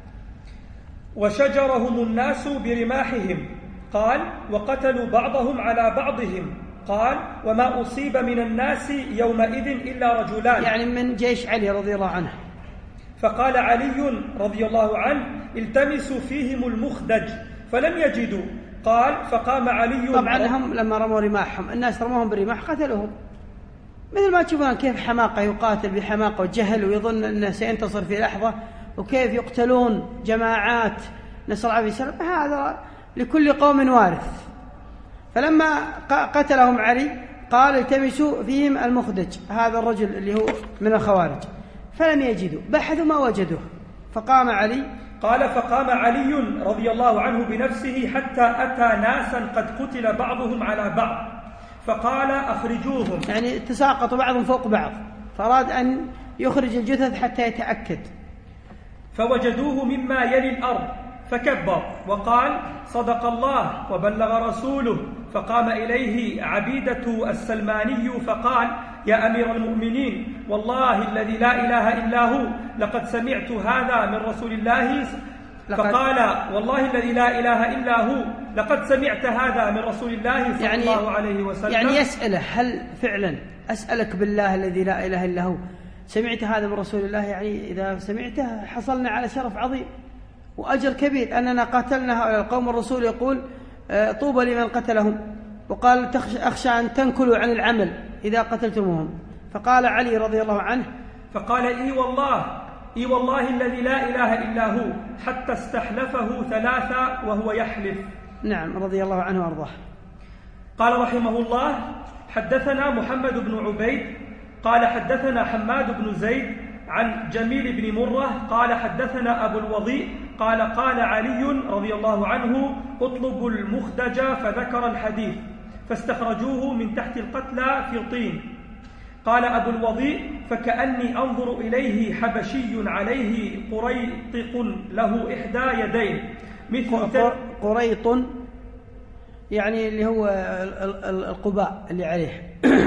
B: وشجرهم الناس برماحهم. قال: وقتلوا بعضهم على بعضهم. قال: وما أصيب من الناس يومئذ إلا رجلان،
A: يعني من جيش علي رضي الله عنه.
B: فقال علي رضي الله عنه: التمسوا فيهم المخدج فلم يجدوا. قال: فقام علي.
A: طبعا هم لما رموا رماحهم، الناس رموهم بالرماح قتلوهم، مثل ما تشوفون كيف حماقة يقاتل بحماقة وجهل ويظن أنه سينتصر في لحظة، وكيف يقتلون جماعات، نسأل الله عليه وسلم. هذا لكل قوم وارث. فلما قتلهم علي قال: التمسوا فيهم المخدج، هذا الرجل اللي هو من الخوارج، فلم يجدوا، بحثوا ما وجدوه. فقام علي.
B: قال: فقام علي رضي الله عنه بنفسه حتى أتى ناسا قد قتل بعضهم على بعض، فقال: أخرجوهم.
A: يعني تساقطوا بعضهم فوق بعض، فأراد أن يخرج الجثث حتى يتأكد.
B: فوجدوه مما يلي الأرض، فكبر وقال: صدق الله وبلغ رسوله. فقام إليه عبيدة السلماني فقال: يا أمير المؤمنين، والله الذي لا إله إلا هو لقد سمعت هذا من رسول الله. فقال: والله الذي لا إله إلا هو لقد سمعت هذا من رسول الله صلى يعني الله عليه وسلم.
A: يعني يسأله: هل فعلا أسألك بالله الذي لا إله إلا هو سمعت هذا من رسول الله؟ يعني إذا سمعته حصلنا على شرف عظيم وأجر كبير أننا قاتلنا هؤلاء القوم. الرسول يقول: طوبى لمن قتلهم، وقال: أخشى أن تنكلوا عن العمل إذا قتلتموهم. فقال علي رضي الله عنه:
B: فقال: إي والله إي والله الذي لا إله إلا هو، حتى استحلفه ثلاثة وهو يحلف.
A: نعم، رضي الله عنه وارضاه.
B: قال رحمه الله: حدثنا محمد بن عبيد قال حدثنا حماد بن زيد عن جميل بن مرة قال حدثنا أبو الوضيء قال قال علي رضي الله عنه: اطلبوا المخدج، فذكر الحديث، فاستخرجوه من تحت القتلى في طين. قال أبو الوضيء: فكأني أنظر إليه حبشي عليه قريطق له إحدى يدين مثل
A: قريط، يعني اللي هو القباء اللي عليه.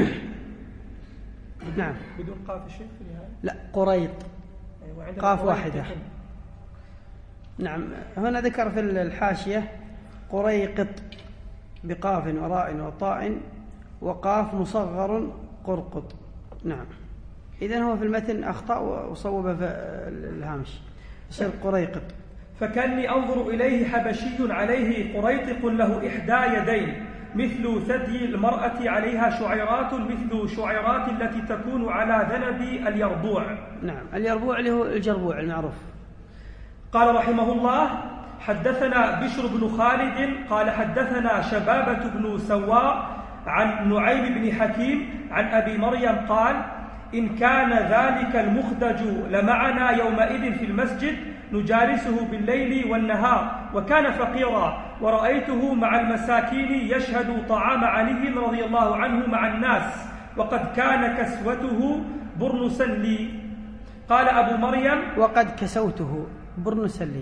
A: نعم،
B: بدون قاف الشيخ في النهاية؟
A: لا، قريط،
B: أيوة،
A: قاف واحدة. نعم، هنا ذكر في الحاشية قريقط بقاف وراء وطاء وقاف مصغر قرقط. نعم، إذن هو في المتن أخطأ وصوب في الهامش، يصير قريقط.
B: فكاني أنظر إليه حبشي عليه قريطق له إحدى يدين مثل ثدي المرأة عليها شعيرات مثل شعيرات التي تكون على ذنب اليربوع.
A: نعم، اليربوع اللي هو الجربوع المعروف.
B: قال رحمه الله: حدثنا بشر بن خالد قال حدثنا شبابة بن سوار عن نعيم بن حكيم عن أبي مريم قال: إن كان ذلك المخدج لمعنا يومئذ في المسجد نجالسه بالليل والنهار، وكان فقيرا، ورأيته مع المساكين يشهد طعام علي رضي الله عنه مع الناس، وقد كان كسوته برنسا لي. قال أبو مريم:
A: وقد كسوته برنسا لي،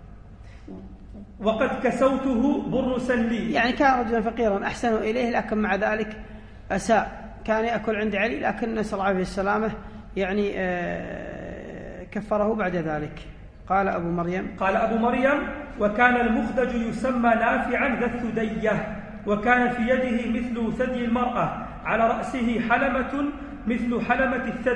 B: وقد كسوته برنسا لي،
A: يعني كان رجلا فقيرا أحسن إليه، لكن مع ذلك أساء، كان يأكل عند علي، لكن نسأل الله عليه السلامة يعني كفره بعد ذلك. قال أبو مريم
B: قال أبو مريم: وكان المخدج يسمى نافعا ذا الثدية، وكان في يده مثل ثدي المرأة، على رأسه حلمة مثل حلمة الثدي،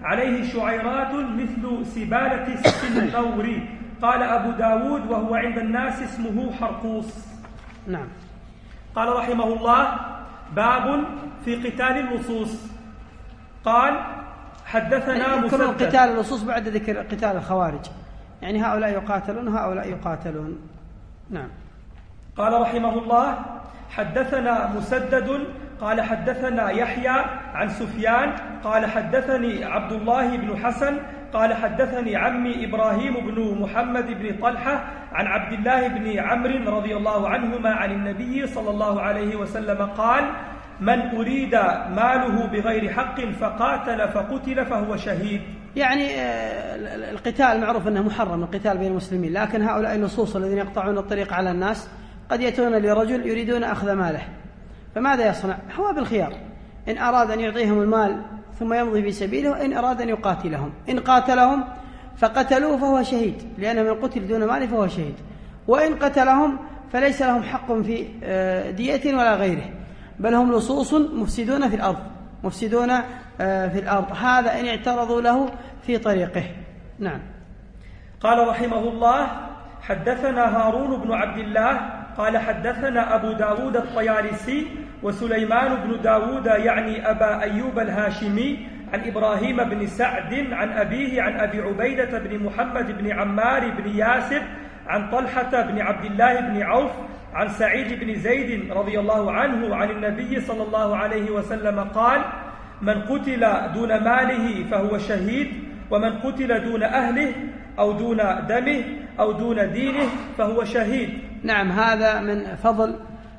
B: عليه شعيرات مثل سبالة السنور. قال أبو داود وهو عند الناس اسمه حرقوس.
A: نعم.
B: قال رحمه الله: باب في قتال اللصوص. قال: حدثنا مسدد.
A: يذكر قتال اللصوص بعد ذكر قتال الخوارج، يعني هؤلاء يقاتلون هؤلاء يقاتلون. نعم.
B: قال رحمه الله: حدثنا مسدد قال حدثنا يحيى عن سفيان قال حدثني عبد الله بن حسن قال حدثني عمي إبراهيم بن محمد بن طلحة عن عبد الله بن عمرو رضي الله عنهما عن النبي صلى الله عليه وسلم قال: من أريد ماله بغير حق فقاتل فقتل فهو شهيد.
A: يعني القتال معروف أنه محرم، القتال بين المسلمين، لكن هؤلاء اللصوص الذين يقطعون الطريق على الناس قد يأتون لرجل يريدون أخذ ماله، فماذا يصنع؟ هو بالخيار، إن أراد أن يعطيهم المال ثم يمضي في سبيله، وإن أراد أن يقاتلهم. إن قاتلهم فقتلوه فهو شهيد، لأنه من قتل دون مال فهو شهيد، وإن قتلهم فليس لهم حق في دية ولا غيره، بل هم لصوص مفسدون في الأرض مفسدون في الأرض هذا إن اعترضوا له في طريقه. نعم.
B: قال رحمه الله: حدثنا هارون بن عبد الله قال حدثنا أبو داود الطيالسي وسليمان بن داود يعني أبا أيوب الهاشمي عن إبراهيم بن سعد عن أبيه عن أبي عبيدة بن محمد بن عمار بن ياسر عن طلحة بن عبد الله بن عوف عن سعيد بن زيد رضي الله عنه عن النبي صلى الله عليه وسلم قال: من قتل دون ماله فهو شهيد، ومن قتل دون أهله أو دون دمه أو دون دينه فهو شهيد.
A: نعم. هذا من فضل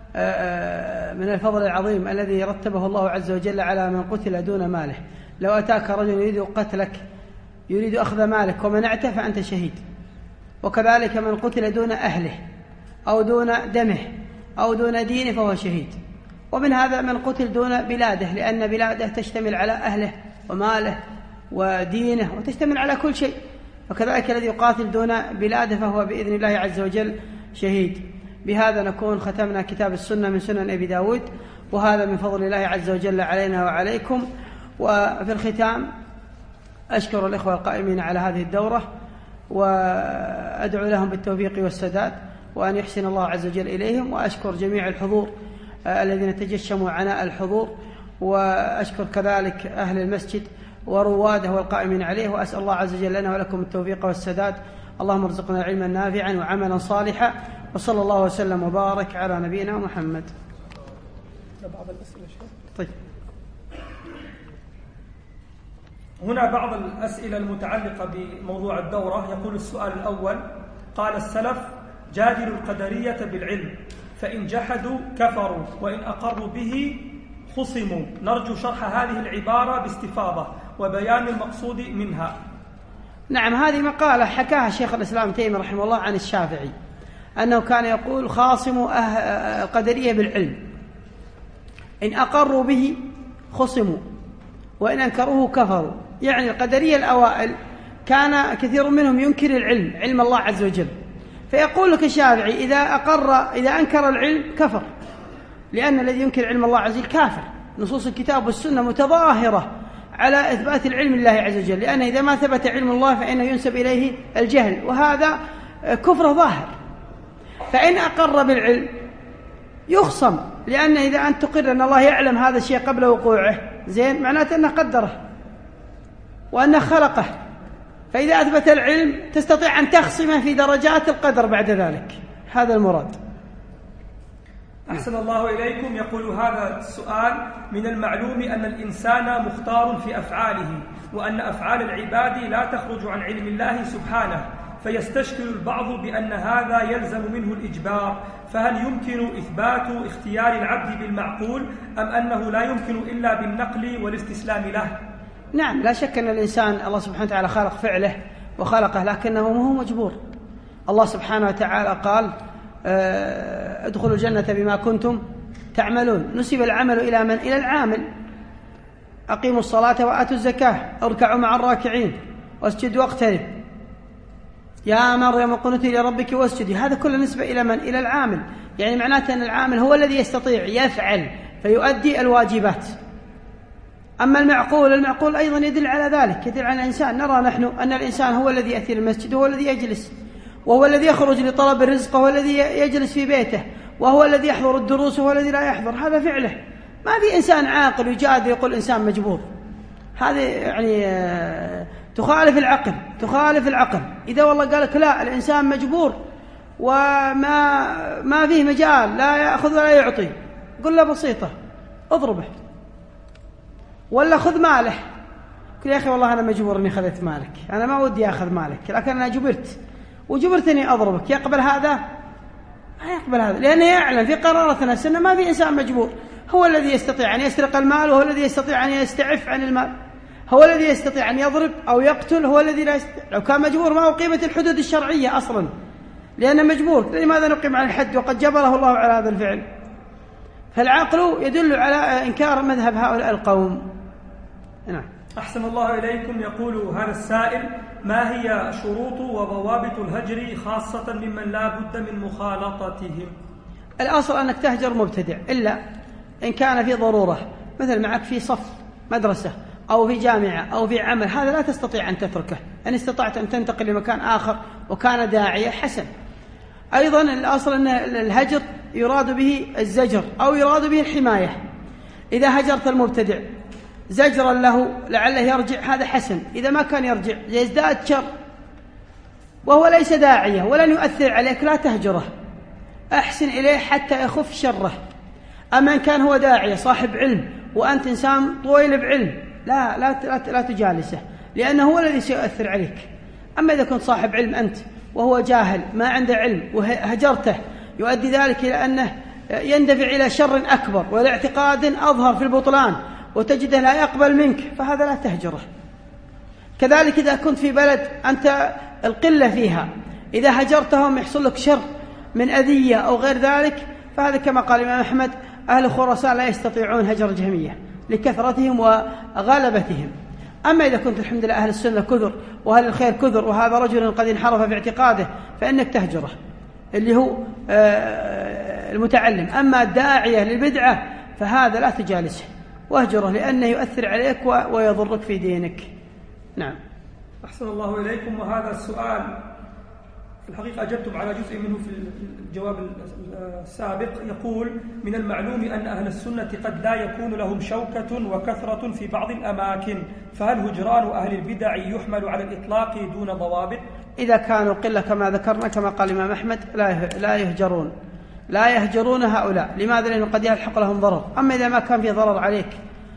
A: من الفضل العظيم الذي رتبه الله عز وجل على من قتل دون ماله. لو أتاك رجل يريد قتلك يريد أخذ مالك ومنعته فأنت شهيد، وكذلك من قتل دون أهله أو دون دمه أو دون دينه فهو شهيد. ومن هذا من قتل دون بلاده، لأن بلاده تشتمل على أهله وماله ودينه وتشتمل على كل شيء، وكذلك الذي يقاتل دون بلاده فهو بإذن الله عز وجل شهيد. بهذا نكون ختمنا كتاب السنة من سنن أبي داود، وهذا من فضل الله عز وجل علينا وعليكم. وفي الختام أشكر الإخوة القائمين على هذه الدورة، وأدعو لهم بالتوفيق والسداد، وأن يحسن الله عز وجل إليهم، وأشكر جميع الحضور الذين تجشموا عناء الحضور، وأشكر كذلك أهل المسجد ورواده والقائمين عليه، وأسأل الله عز وجل لنا ولكم التوفيق والسداد. اللهم ارزقنا علما نافعا وعملا صالحا، وصلى الله وسلم وبارك على نبينا محمد.
B: بعض الأسئلة شيء.
A: طيب.
B: هنا بعض الأسئلة المتعلقة بموضوع الدورة. يقول السؤال الأول: قال السلف: جادلوا القدرية بالعلم، فإن جحدوا كفروا، وإن أقروا به خصموا. نرجو شرح هذه العبارة باستفاضة وبيان المقصود منها.
A: نعم. هذه مقالة حكاها شيخ الإسلام تيمية رحمه الله عن الشافعي، أنه كان يقول: خاصموا القدرية بالعلم، إن أقروا به خصموا، وإن أنكروه كفروا. يعني القدرية الأوائل كان كثير منهم ينكر العلم، علم الله عز وجل، فيقول لك الشافعي: إذا أقر إذا أنكر العلم كفر، لأن الذي ينكر علم الله عز وجل كافر. نصوص الكتاب والسنة متظاهرة على إثبات العلم لله عز وجل، لأن إذا ما ثبت علم الله فإنه ينسب إليه الجهل، وهذا كفر ظاهر. فإن أقر بالعلم يخصم، لأن إذا أنت تقر أن الله يعلم هذا الشيء قبل وقوعه زين، معناته أنه قدره وأنه خلقه، فإذا أثبت العلم تستطيع أن تخصمه في درجات القدر بعد ذلك. هذا المراد.
B: أحسن الله إليكم. يقول هذا السؤال: من المعلوم أن الإنسان مختار في أفعاله، وأن أفعال العباد لا تخرج عن علم الله سبحانه، فيستشكل البعض بأن هذا يلزم منه الإجبار، فهل يمكن إثبات اختيار العبد بالمعقول، أم أنه لا يمكن إلا بالنقل والاستسلام له؟
A: نعم. لا شك أن الإنسان الله سبحانه وتعالى خلق فعله وخلقه، لكنه ما هو مجبور. الله سبحانه وتعالى قال: ادخلوا الجنة بما كنتم تعملون. نسب العمل إلى من؟ إلى العامل. أقيموا الصلاة وآتوا الزكاة، اركعوا مع الراكعين، واسجدوا واقترب، يا مريم قنتي لربك واسجدي. هذا كله نسبة إلى من؟ إلى العامل. يعني معناته أن العامل هو الذي يستطيع يفعل فيؤدي الواجبات. أما المعقول المعقول أيضا يدل على ذلك، يدل على الإنسان. نرى نحن أن الإنسان هو الذي يأتي المسجد، وهو الذي يجلس، وهو الذي يخرج لطلب الرزق، وهو الذي يجلس في بيته، وهو الذي يحضر الدروس، وهو الذي لا يحضر. هذا فعله. ما في إنسان عاقل يجادل يقول إنسان مجبور. هذه يعني تخالف العقل، تخالف العقل. إذا والله قال لك لا الإنسان مجبور وما ما فيه مجال، لا يأخذ ولا يعطي، قل له بسيطة، اضربه. ولا خذ ماله، قل يا أخي والله أنا مجبور أني أخذت مالك، أنا ما ودي أخذ مالك، لكن أنا جبرت وجبرتني أضربك. يقبل هذا؟ ما يقبل هذا، لأنه يعلم في قرارتنا السنة ما في إنسان مجبور. هو الذي يستطيع أن يسرق المال، وهو الذي يستطيع أن يستعف عن المال، هو الذي يستطيع أن يضرب أو يقتل، هو الذي لا يستطيع. لو كان مجبور ما أقيمت الحدود الشرعية أصلا، لأنه مجبور. لماذا نقيم على الحد وقد جبره الله على هذا الفعل؟ فالعقل يدل على إنكار مذهب هؤلاء القوم. نعم.
B: أحسن الله إليكم. يقول هذا السائل: ما هي شروط وضوابط الهجر خاصة ممن لا بد من مخالطتهم؟
A: الأصل أنك تهجر مبتدع، إلا إن كان في ضرورة، مثل معك في صف مدرسة أو في جامعة أو في عمل، هذا لا تستطيع أن تتركه. إن استطعت أن تنتقل لمكان آخر وكان داعية حسن. أيضا الأصل أن الهجر يراد به الزجر أو يراد به الحماية. إذا هجرت المبتدع زجرا له لعله يرجع، هذا حسن. إذا ما كان يرجع يزداد شر وهو ليس داعية ولن يؤثر عليك، لا تهجره، أحسن إليه حتى يخف شره. أما إن كان هو داعية صاحب علم وأنت إنسان طويل بعلم، لا لا لا, لا تجالسه، لأنه هو الذي سيؤثر عليك. أما إذا كنت صاحب علم أنت وهو جاهل ما عنده علم وهجرته، يؤدي ذلك إلى أنه يندفع إلى شر أكبر ولاعتقاد أظهر في البطلان، وتجده لا يقبل منك، فهذا لا تهجره. كذلك إذا كنت في بلد أنت القلة فيها، إذا هجرتهم يحصل لك شر من أذية أو غير ذلك، فهذا كما قال الإمام أحمد: أهل خراسان لا يستطيعون هجر جهمية لكثرتهم وغلبتهم. أما إذا كنت الحمد لله أهل السنة كثر وأهل الخير كثر، وهذا رجل قد انحرف في اعتقاده، فإنك تهجره، اللي هو المتعلم. أما الداعية للبدعة فهذا لا تجالسه واهجره، لأنه يؤثر عليك ويضرك في دينك. نعم.
B: أحسن الله إليكم. وهذا السؤال في الحقيقة أجبتم على جزء منه في الجواب السابق. يقول: من المعلوم أن أهل السنة قد لا يكون لهم شوكة وكثرة في بعض الأماكن، فهل هجران أهل البدع يحمل على الإطلاق دون ضوابط؟
A: إذا كانوا قلة كما ذكرنا كما قال الإمام أحمد لا يهجرون، لا يهجرون هؤلاء. لماذا؟ لأنه قد يلحق لهم ضرر. أما إذا ما كان فيه ضرر عليك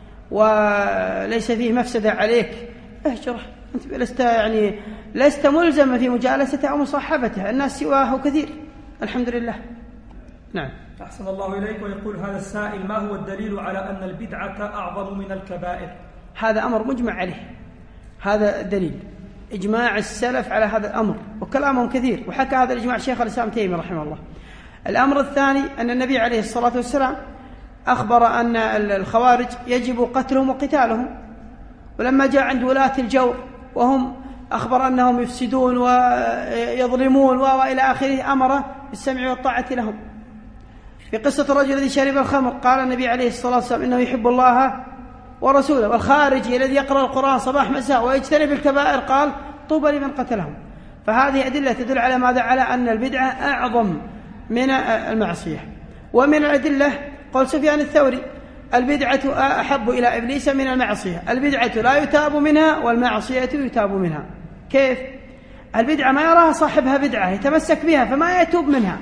A: وليس فيه مفسدة عليك، اهجره. أنت لست يعني لست ملزما في مجالسته أو مصاحبته، الناس سواه كثير الحمد لله. نعم.
B: أحسن الله إليك. ويقول هذا السائل: ما هو الدليل على أن البدعة أعظم من الكبائر؟
A: هذا أمر مجمع عليه، هذا دليل إجماع السلف على هذا الأمر، وكلامهم كثير، وحكى هذا الإجماع شيخ الإسلام تيمية رحمه الله. الأمر الثاني أن النبي عليه الصلاة والسلام أخبر أن الخوارج يجب قتلهم وقتالهم، ولما جاء عند ولاة الجور وهم أخبر أنهم يفسدون ويظلمون وإلى آخره، أمر بالسمع والطاعة لهم. في قصة الرجل الذي شرب الخمر قال النبي عليه الصلاة والسلام: إنه يحب الله ورسوله. والخارجي الذي يقرأ القرآن صباح مساء ويجتنب الكبائر قال: طوبى لمن قتلهم. فهذه أدلة تدل على ماذا؟ على أن البدعة أعظم من المعصية. ومن الأدلة قال سفيان الثوري: البدعة أحب إلى إبليس من المعصية. البدعة لا يتاب منها والمعصية يتاب منها. كيف؟ البدعة ما يراها صاحبها بدعة يتمسك بها فما يتوب منها،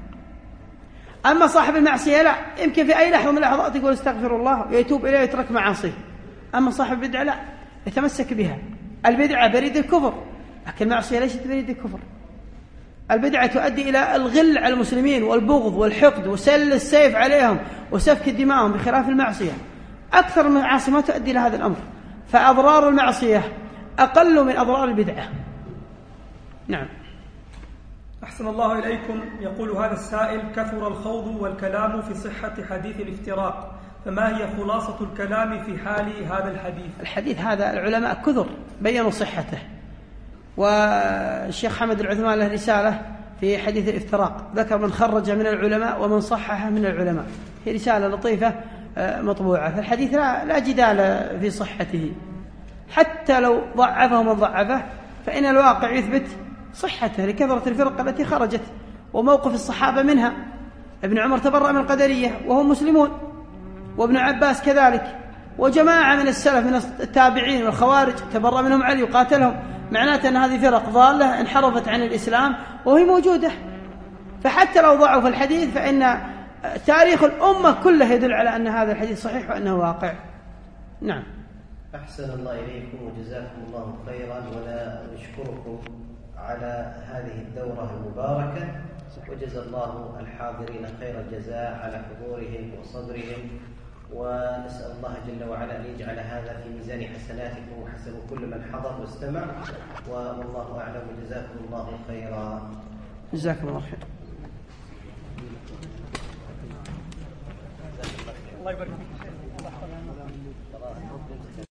A: أما صاحب المعصية لا، يمكن في أي لحظة من اللحظات يقول استغفر الله ويتوب إليه ويترك معاصيه. أما صاحب البدعة لا، يتمسك بها. البدعة بريد الكفر، لكن المعصية ليست بريد الكفر. البدعة تؤدي إلى الغل على المسلمين والبغض والحقد وسل السيف عليهم وسفك دمائهم، بخلاف المعصية. أكثر من المعاصي ما تؤدي إلى هذا الأمر، فأضرار المعصية أقل من أضرار البدعة. نعم.
B: أحسن الله إليكم. يقول هذا السائل: كثر الخوض والكلام في صحة حديث الافتراق، فما هي خلاصة الكلام في حال هذا الحديث؟
A: الحديث هذا العلماء كثر بيّنوا صحته، والشيخ حمد العثمان له رسالة في حديث الافتراق، ذكر من خرج من العلماء ومن صححه من العلماء، هي رسالة لطيفة مطبوعة. فالحديث لا, لا جدال في صحته، حتى لو ضعفه من ضعفه فإن الواقع يثبت صحته لكثرة الفرق التي خرجت وموقف الصحابة منها. ابن عمر تبرأ من القدرية وهم مسلمون، وابن عباس كذلك، وجماعة من السلف من التابعين والخوارج تبرأ منهم علي وقاتلهم. معناته أن هذه فرق ضالة انحرفت عن الإسلام وهي موجودة. فحتى لو ضعف الحديث فإن تاريخ الأمة كله يدل على أن هذا الحديث صحيح وأنه واقع. نعم.
C: أحسن الله إليكم وجزاكم الله خيرا، ولا نشكركم على هذه الدورة المباركة، وجزا الله الحاضرين خير الجزاء على حضورهم وصبرهم، ونسأل الله جل وعلا أن يجعل هذا في ميزان حسناتكم وحسن كل من حضر واستمع، والله أعلم، وجزاكم الله خيرا.
A: جزاكم الله خير.
B: الله يبارك فيك.